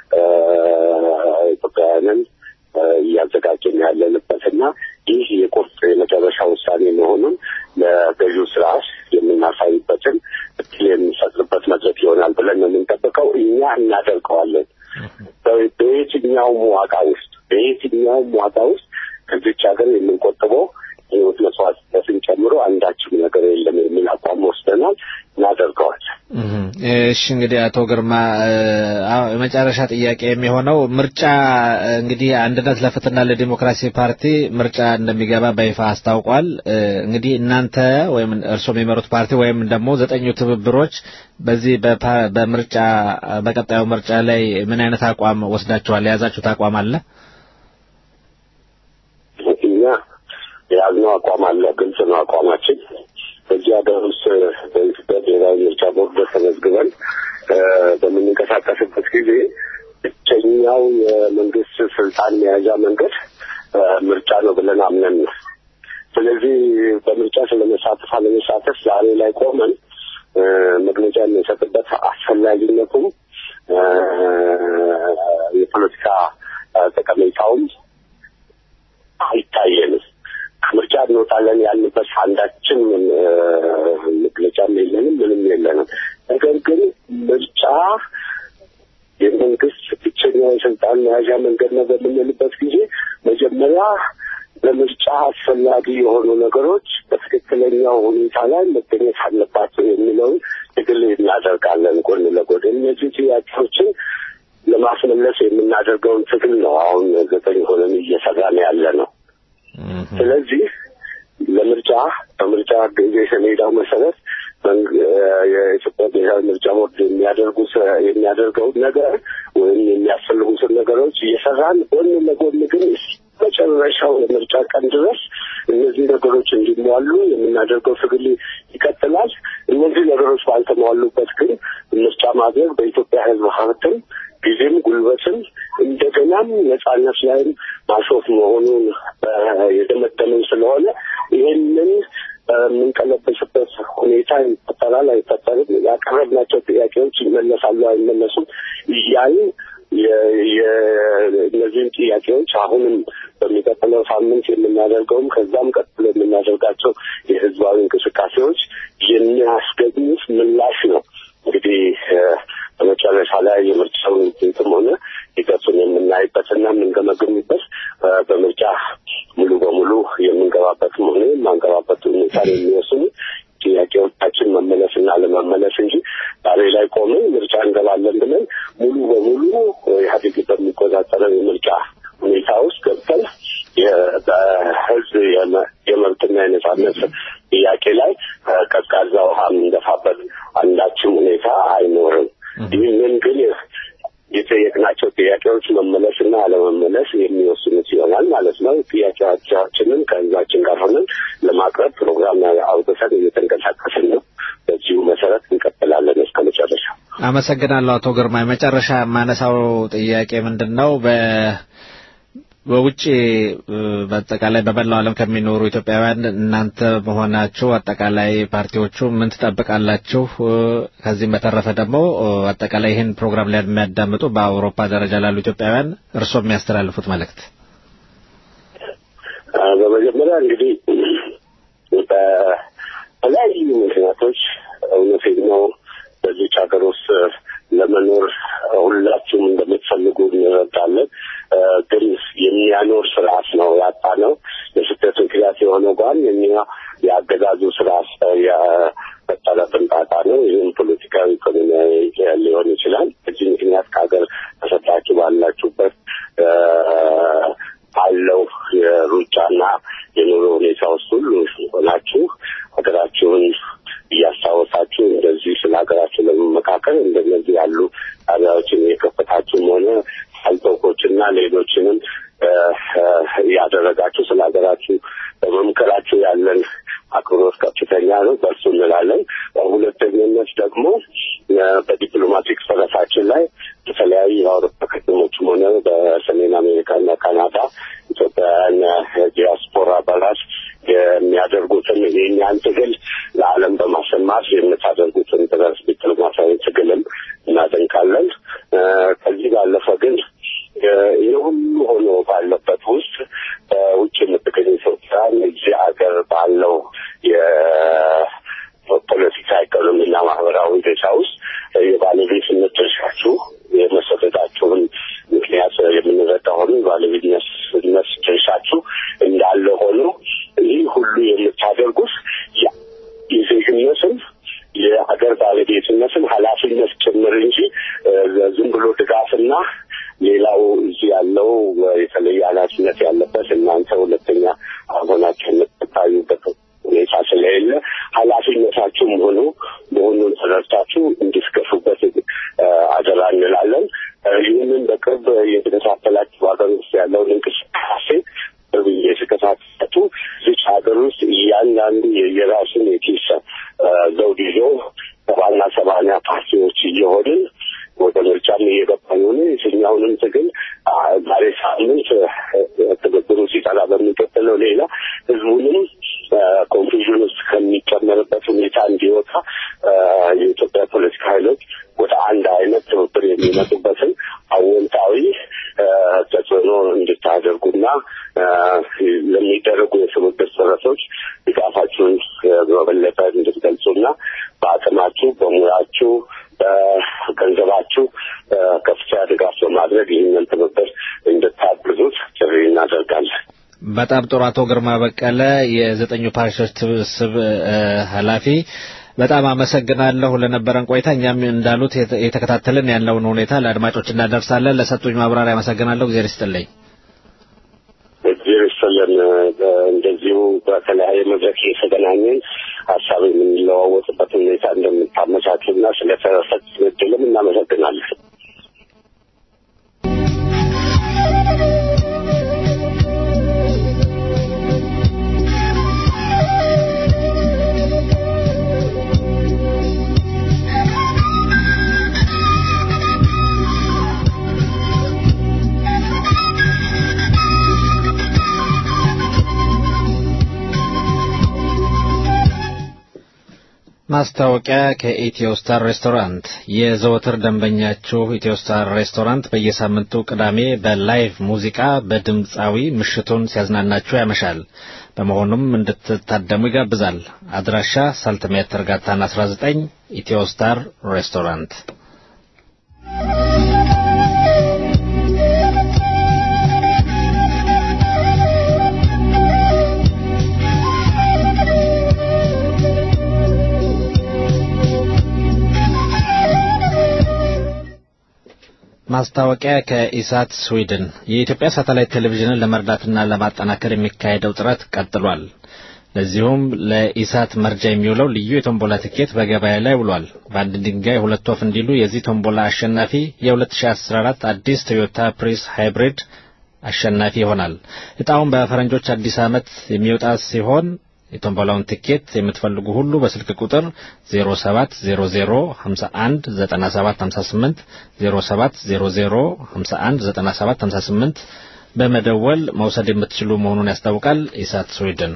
ኢትዮጵያውያንን እያዘጋጀን ያለንበትና ይህ የቁርጥ የመጨረሻ ውሳኔ መሆኑን ለገዢው ስርዓት የምናሳይበትን እድል የምንሰጥበት መድረክ ይሆናል ብለን ነው የምንጠብቀው። እኛ እናደርገዋለን። በየትኛውም ዋጋ ውስጥ በየትኛውም ዋጋ ውስጥ ከዚች ሀገር የምንቆጥበው ህይወት መስዋዕትነትን ጨምሮ አንዳችም ነገር የለም የሚል አቋም ወስደናል። እናደርገዋለን። እሺ እንግዲህ አቶ ግርማ የመጨረሻ ጥያቄ የሚሆነው ምርጫ እንግዲህ አንድነት ለፍትህና ለዲሞክራሲ ፓርቲ ምርጫ እንደሚገባ በይፋ አስታውቋል። እንግዲህ እናንተ ወይም እርሶ የሚመሩት ፓርቲ ወይም ደግሞ ዘጠኙ ትብብሮች በዚህ በምርጫ በቀጣዩ ምርጫ ላይ ምን አይነት አቋም ወስዳችኋል? የያዛችሁት አቋም አለ? እኛ የያዝነው አቋም አለ። ግልጽ ነው አቋማችን። በዚህ ሀገር ውስጥ በኢትዮጵያ ብሔራዊ ምርጫ ቦርድ ተመዝግበን በምንንቀሳቀስበት ጊዜ ብቸኛው የመንግስት ስልጣን መያዣ መንገድ ምርጫ ነው ብለን አምነን ነው። ስለዚህ በምርጫ ስለመሳተፍ አለመሳተፍ ዛሬ ላይ ቆመን መግለጫ የምንሰጥበት አስፈላጊነቱም የፖለቲካ ጠቀሜታውም አይታየንም። ምርጫ እንወጣለን ያልንበት አንዳችን መግለጫም የለንም፣ ምንም የለንም። ነገር ግን ምርጫ የመንግስት ብቸኛው የስልጣን መያዣ መንገድ ነው በምንልበት ጊዜ መጀመሪያ ለምርጫ አስፈላጊ የሆኑ ነገሮች በትክክለኛው ሁኔታ ላይ መገኘት አለባቸው የሚለውን ትግል እናደርጋለን ጎን ለጎን። እነዚህ ጥያቄዎችን ለማስመለስ የምናደርገውን ትግል ነው አሁን ዘጠኝ ሆነን እየሰራን ያለ ነው። ስለዚህ ለምርጫ በምርጫ ጊዜ ሰሌዳው መሰረት የኢትዮጵያ ብሔራዊ ምርጫ ቦርድ የሚያደርጉት የሚያደርገው ነገር ወይም የሚያስፈልጉትን ነገሮች እየሰራን ጎን ለጎን ግን መጨረሻው የምርጫ ቀን ድረስ እነዚህ ነገሮች እንዲሟሉ የምናደርገው ትግል ይቀጥላል። እነዚህ ነገሮች ባልተሟሉበት ግን ምርጫ ማድረግ በኢትዮጵያ ሕዝብ ሀብትም ጊዜም ጉልበትም እንደገናም ነጻነት ላይም ማሾፍ መሆኑን የደመደምን ስለሆነ ይህንን የምንቀለበስበት ሁኔታ ይፈጠራል አይፈጠርም፣ ያቀረብናቸው ጥያቄዎች ይመለሳሉ አይመለሱም እያልን የእነዚህን ጥያቄዎች አሁንም በሚቀጥለው ሳምንት የምናደርገውም ከዛም ቀጥሎ የምናደርጋቸው የህዝባዊ እንቅስቃሴዎች የሚያስገኙት ምላሽ ነው። እንግዲህ በመጨረሻ ላይ የምርጫውን ውጤትም ሆነ ሂደቱን የምናይበትና የምንገመግምበት በምርጫ ሙሉ በሙሉ የምንገባበትም ሆነ የማንገባበት ሁኔታ የሚወስኑ ጥያቄዎቻችን መመለስና ለመመለስ እንጂ ዛሬ ላይ ቆመን ምርጫ እንገባለን ብለን ሙሉ በሙሉ ኢህአዴግ በሚቆጣጠረው የምርጫ ሁኔታ ውስጥ ገብተን በህዝብ የመብትና የነጻነት ጥያቄ ላይ ቀዝቃዛ ውሃ እንደፋበት አንዳችም ሁኔታ አይኖርም። ይህንን ግን የጠየቅናቸው ጥያቄዎች መመለስና አለመመለስ የሚወስኑት ይሆናል ማለት ነው። ጥያቄዎቻችንን ከህዝባችን ጋር ሆነን ለማቅረብ ፕሮግራም አውጥተን እየተንቀሳቀስን ነው። በዚሁ መሰረት እንቀጥላለን እስከ መጨረሻ። አመሰግናለሁ አቶ ግርማ። መጨረሻ የማነሳው ጥያቄ ምንድነው በ በውጪ በአጠቃላይ በመላው ዓለም ከሚኖሩ ኢትዮጵያውያን እናንተ መሆናችሁ አጠቃላይ ፓርቲዎቹ ምን ትጠብቃላችሁ? ከዚህም በተረፈ ደግሞ አጠቃላይ ይህን ፕሮግራም ላይ የሚያዳምጡ በአውሮፓ ደረጃ ላሉ ኢትዮጵያውያን እርስዎ የሚያስተላልፉት መልእክት? በመጀመሪያ እንግዲህ በተለያዩ ምክንያቶች እውነቴን ነው በዚህ ሀገር ውስጥ ለመኖር ሁላችሁም እንደምትፈልጉ እንረዳለን። ግን የሚያኖር ስርዓት ነው ያጣነው። የስደት ምክንያት የሆነው ዋነኛ የአገዛዙ ስርዓት የፈጠረብን ጣጣ ነው። ይህም ፖለቲካዊ፣ ኢኮኖሚያዊ ሊሆን ይችላል። በዚህ ምክንያት ከሀገር ተሰዳችሁ ባላችሁበት ባለው የሩጫና የኑሮ ሁኔታ ውስጥ ሁሉ ሆናችሁ ሀገራችሁን እያስታወሳችሁ እንደዚህ ስለ ሀገራችሁ ለመመካከል እንደነዚህ ያሉ ጣቢያዎችን የከፈታችሁም ሆነ አልቶኮችና ሌሎችንም ያደረጋችሁ ስለ ሀገራችሁ በመምከራችሁ ያለን አክብሮት ከፍተኛ ነው። በእርሱ እንላለን። በሁለተኛነት ደግሞ በዲፕሎማቲክ ሰረፋችን ላይ በተለያዩ የአውሮፓ ከተሞችም ሆነ በሰሜን አሜሪካና ካናዳ ኢትዮጵያውያን ዲያስፖራ አባላት የሚያደርጉትን የእኛን ትግል ለዓለም በማሰማት የምታደርጉትን ድረስ ዲፕሎማሲያዊ ትግልም እናደንቃለን። ከዚህ ባለፈ ግን ይህ ሁሉ ሆኖ ባለበት ውስጥ በውጭ የምትገኙ ኢትዮጵያውያን እዚህ ሀገር ባለው የፖለቲካ ኢኮኖሚና ማህበራዊ ሁኔታ ውስጥ የባለቤትነት ድርሻችሁ የመሰረታችሁን ምክንያት የምንረዳ ሆኖ የባለቤትነት ድርሻችሁ እንዳለ ሆኖ ይህ ሁሉ የምታደርጉት የዜግነትን የሀገር ባለቤትነትን ኃላፊነት ጭምር እንጂ ዝም ብሎ ድጋፍና ሌላው እዚህ ያለው የተለየ ኃላፊነት ያለበት እናንተ ሁለተኛ አሁናችሁ የምትታዩበት ሁኔታ ስለሌለ ኃላፊነታችሁም ሆኖ መሆኑን ተረድታችሁ እንድትገፉበት አደራ እንላለን። ይህንን በቅርብ የተከታተላችሁ ሀገር ውስጥ ያለውን እንቅስቃሴ የተከታተላችሁ እዚህ ሀገር ውስጥ እያንዳንዱ የራሱን የኪስ ዘውድ ይዞ ሰባና ሰባንያ ፓርቲዎች እየሆንን ወደ ምርጫም እየገባን ሆነ የትኛውንም ትግል ዛሬ ሳምንት ትግብሩ ሲጠላ በሚቀጥለው ሌላ ህዝቡንም ኮንፊውዥን ውስጥ ከሚጨመርበት ሁኔታ እንዲወጣ የኢትዮጵያ ፖለቲካ ኃይሎች ወደ አንድ አይነት ትብብር የሚመጡበትን አዎንታዊ ተጽዕኖ እንድታደርጉና ለሚደረጉ የትብብር ጥረቶች ድጋፋችሁን በበለጠ እንድትገልጹና በአቅማችሁ፣ በሙያችሁ፣ በገንዘባችሁ ከፍተኛ ድጋፍ በማድረግ ይህንን ትብብር እንድታግዙት ጥሪ እናደርጋለን። በጣም ጥሩ። አቶ ግርማ በቀለ የዘጠኙ ፓርቲዎች ስብስብ ኃላፊ፣ በጣም አመሰግናለሁ ለነበረን ቆይታ። እኛም እንዳሉት የተከታተልን ያለውን ሁኔታ ለአድማጮች እናደርሳለን። ለሰጡኝ ማብራሪያ አመሰግናለሁ። እግዚአብሔር ይስጥልኝ። እግዚአብሔር ይስጥልን። እንደዚሁ በተለያየ መድረክ የተገናኘን ሀሳብ የምንለዋወጥበት ሁኔታ እንደምታመቻቹና ስለተሰጠን እድልም እናመሰግናለን። ማስታወቂያ ከኢትዮ ስታር ሬስቶራንት። የዘወትር ደንበኛችሁ ኢትዮ ስታር ሬስቶራንት በየሳምንቱ ቅዳሜ በላይቭ ሙዚቃ በድምጻዊ ምሽቱን ሲያዝናናችሁ ያመሻል። በመሆኑም እንድትታደሙ ይጋብዛል። አድራሻ ሳልትሜትር ጋታና አስራ ዘጠኝ ኢትዮ ስታር ሬስቶራንት። ማስታወቂያ ከኢሳት ስዊድን። የኢትዮጵያ ሳተላይት ቴሌቪዥንን ለመርዳትና ለማጠናከር የሚካሄደው ጥረት ቀጥሏል። ለዚሁም ለኢሳት መርጃ የሚውለው ልዩ የቶምቦላ ትኬት በገበያ ላይ ውሏል። በአንድ ድንጋይ ሁለት ወፍ እንዲሉ የዚህ ቶምቦላ አሸናፊ የ2014 አዲስ ቶዮታ ፕሪስ ሃይብሪድ አሸናፊ ይሆናል። እጣውን በፈረንጆች አዲስ ዓመት የሚወጣ ሲሆን የቶምቦላውን ትኬት የምትፈልጉ ሁሉ በስልክ ቁጥር ዜሮ ሰባት ዜሮ ዜሮ ሃምሳ አንድ ዘጠና ሰባት ሃምሳ ስምንት ዜሮ ሰባት ዜሮ ዜሮ ሃምሳ አንድ ዘጠና ሰባት ሃምሳ ስምንት በመደወል መውሰድ የምትችሉ መሆኑን ያስታውቃል። ኢሳት ስዊድን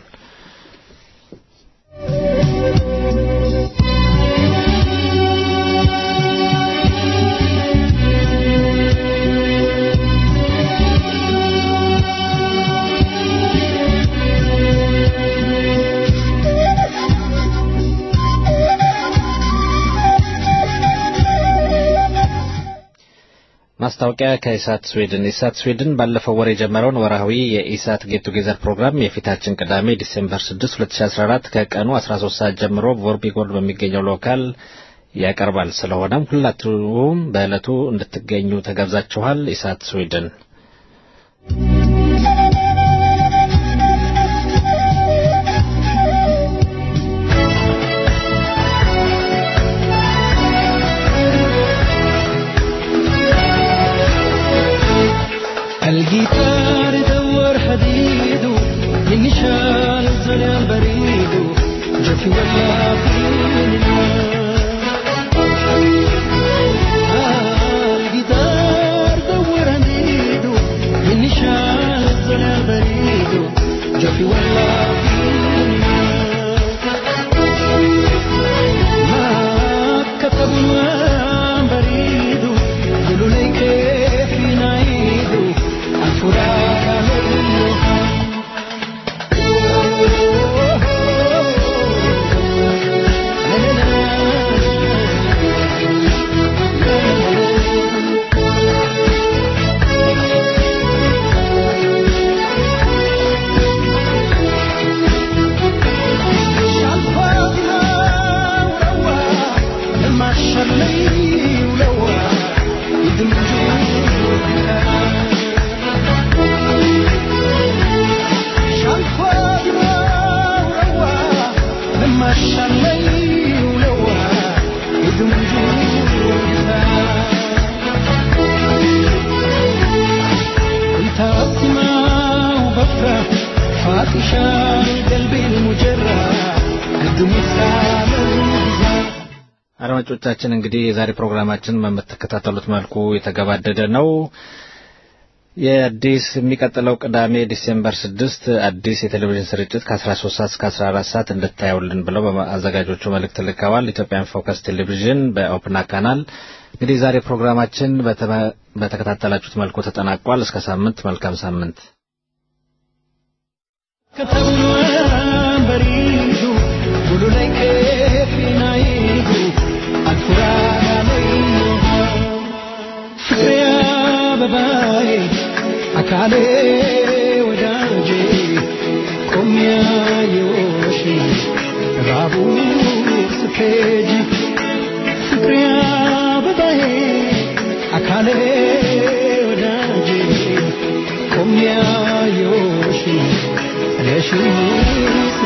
ማስታወቂያ ከኢሳት ስዊድን ኢሳት ስዊድን ባለፈው ወር የጀመረውን ወራዊ የኢሳት ጌት ቱጌዘር ፕሮግራም የፊታችን ቅዳሜ ዲሴምበር ስድስት ሁለት ሺህ አስራ አራት ከቀኑ አስራ ሶስት ሰዓት ጀምሮ ቮርቢጎርድ በሚገኘው ሎካል ያቀርባል። ስለሆነም ሁላችሁም በዕለቱ እንድትገኙ ተጋብዛችኋል። ኢሳት ስዊድን الجيتار دور حديده ينشال زلال بريده جفي ولا فينا الجيتار دور حديده ينشال زلال بريده جفي ولا فينا ما كتبنا بريده قولوا لي كيف نعيده አድማጮቻችን እንግዲህ የዛሬ ፕሮግራማችን በመተከታተሉት መልኩ የተገባደደ ነው። የአዲስ የሚቀጥለው ቅዳሜ ዲሴምበር ስድስት አዲስ የቴሌቪዥን ስርጭት ከ13 ሰዓት እስከ አስራ አራት ሰዓት እንድታዩልን ብለው በአዘጋጆቹ መልእክት ልከዋል። ኢትዮጵያን ፎከስ ቴሌቪዥን በኦፕና ካናል። እንግዲህ ዛሬ ፕሮግራማችን በተከታተላችሁት መልኩ ተጠናቋል። እስከ ሳምንት መልካም ሳምንት። አካሌ ወዳጄ ቆሚያ የወሽ ራቡ ስፔጂ ፍቅሪያ በባዬ አካሌ ወዳጄ ቆሚያ የወሽ ለሽ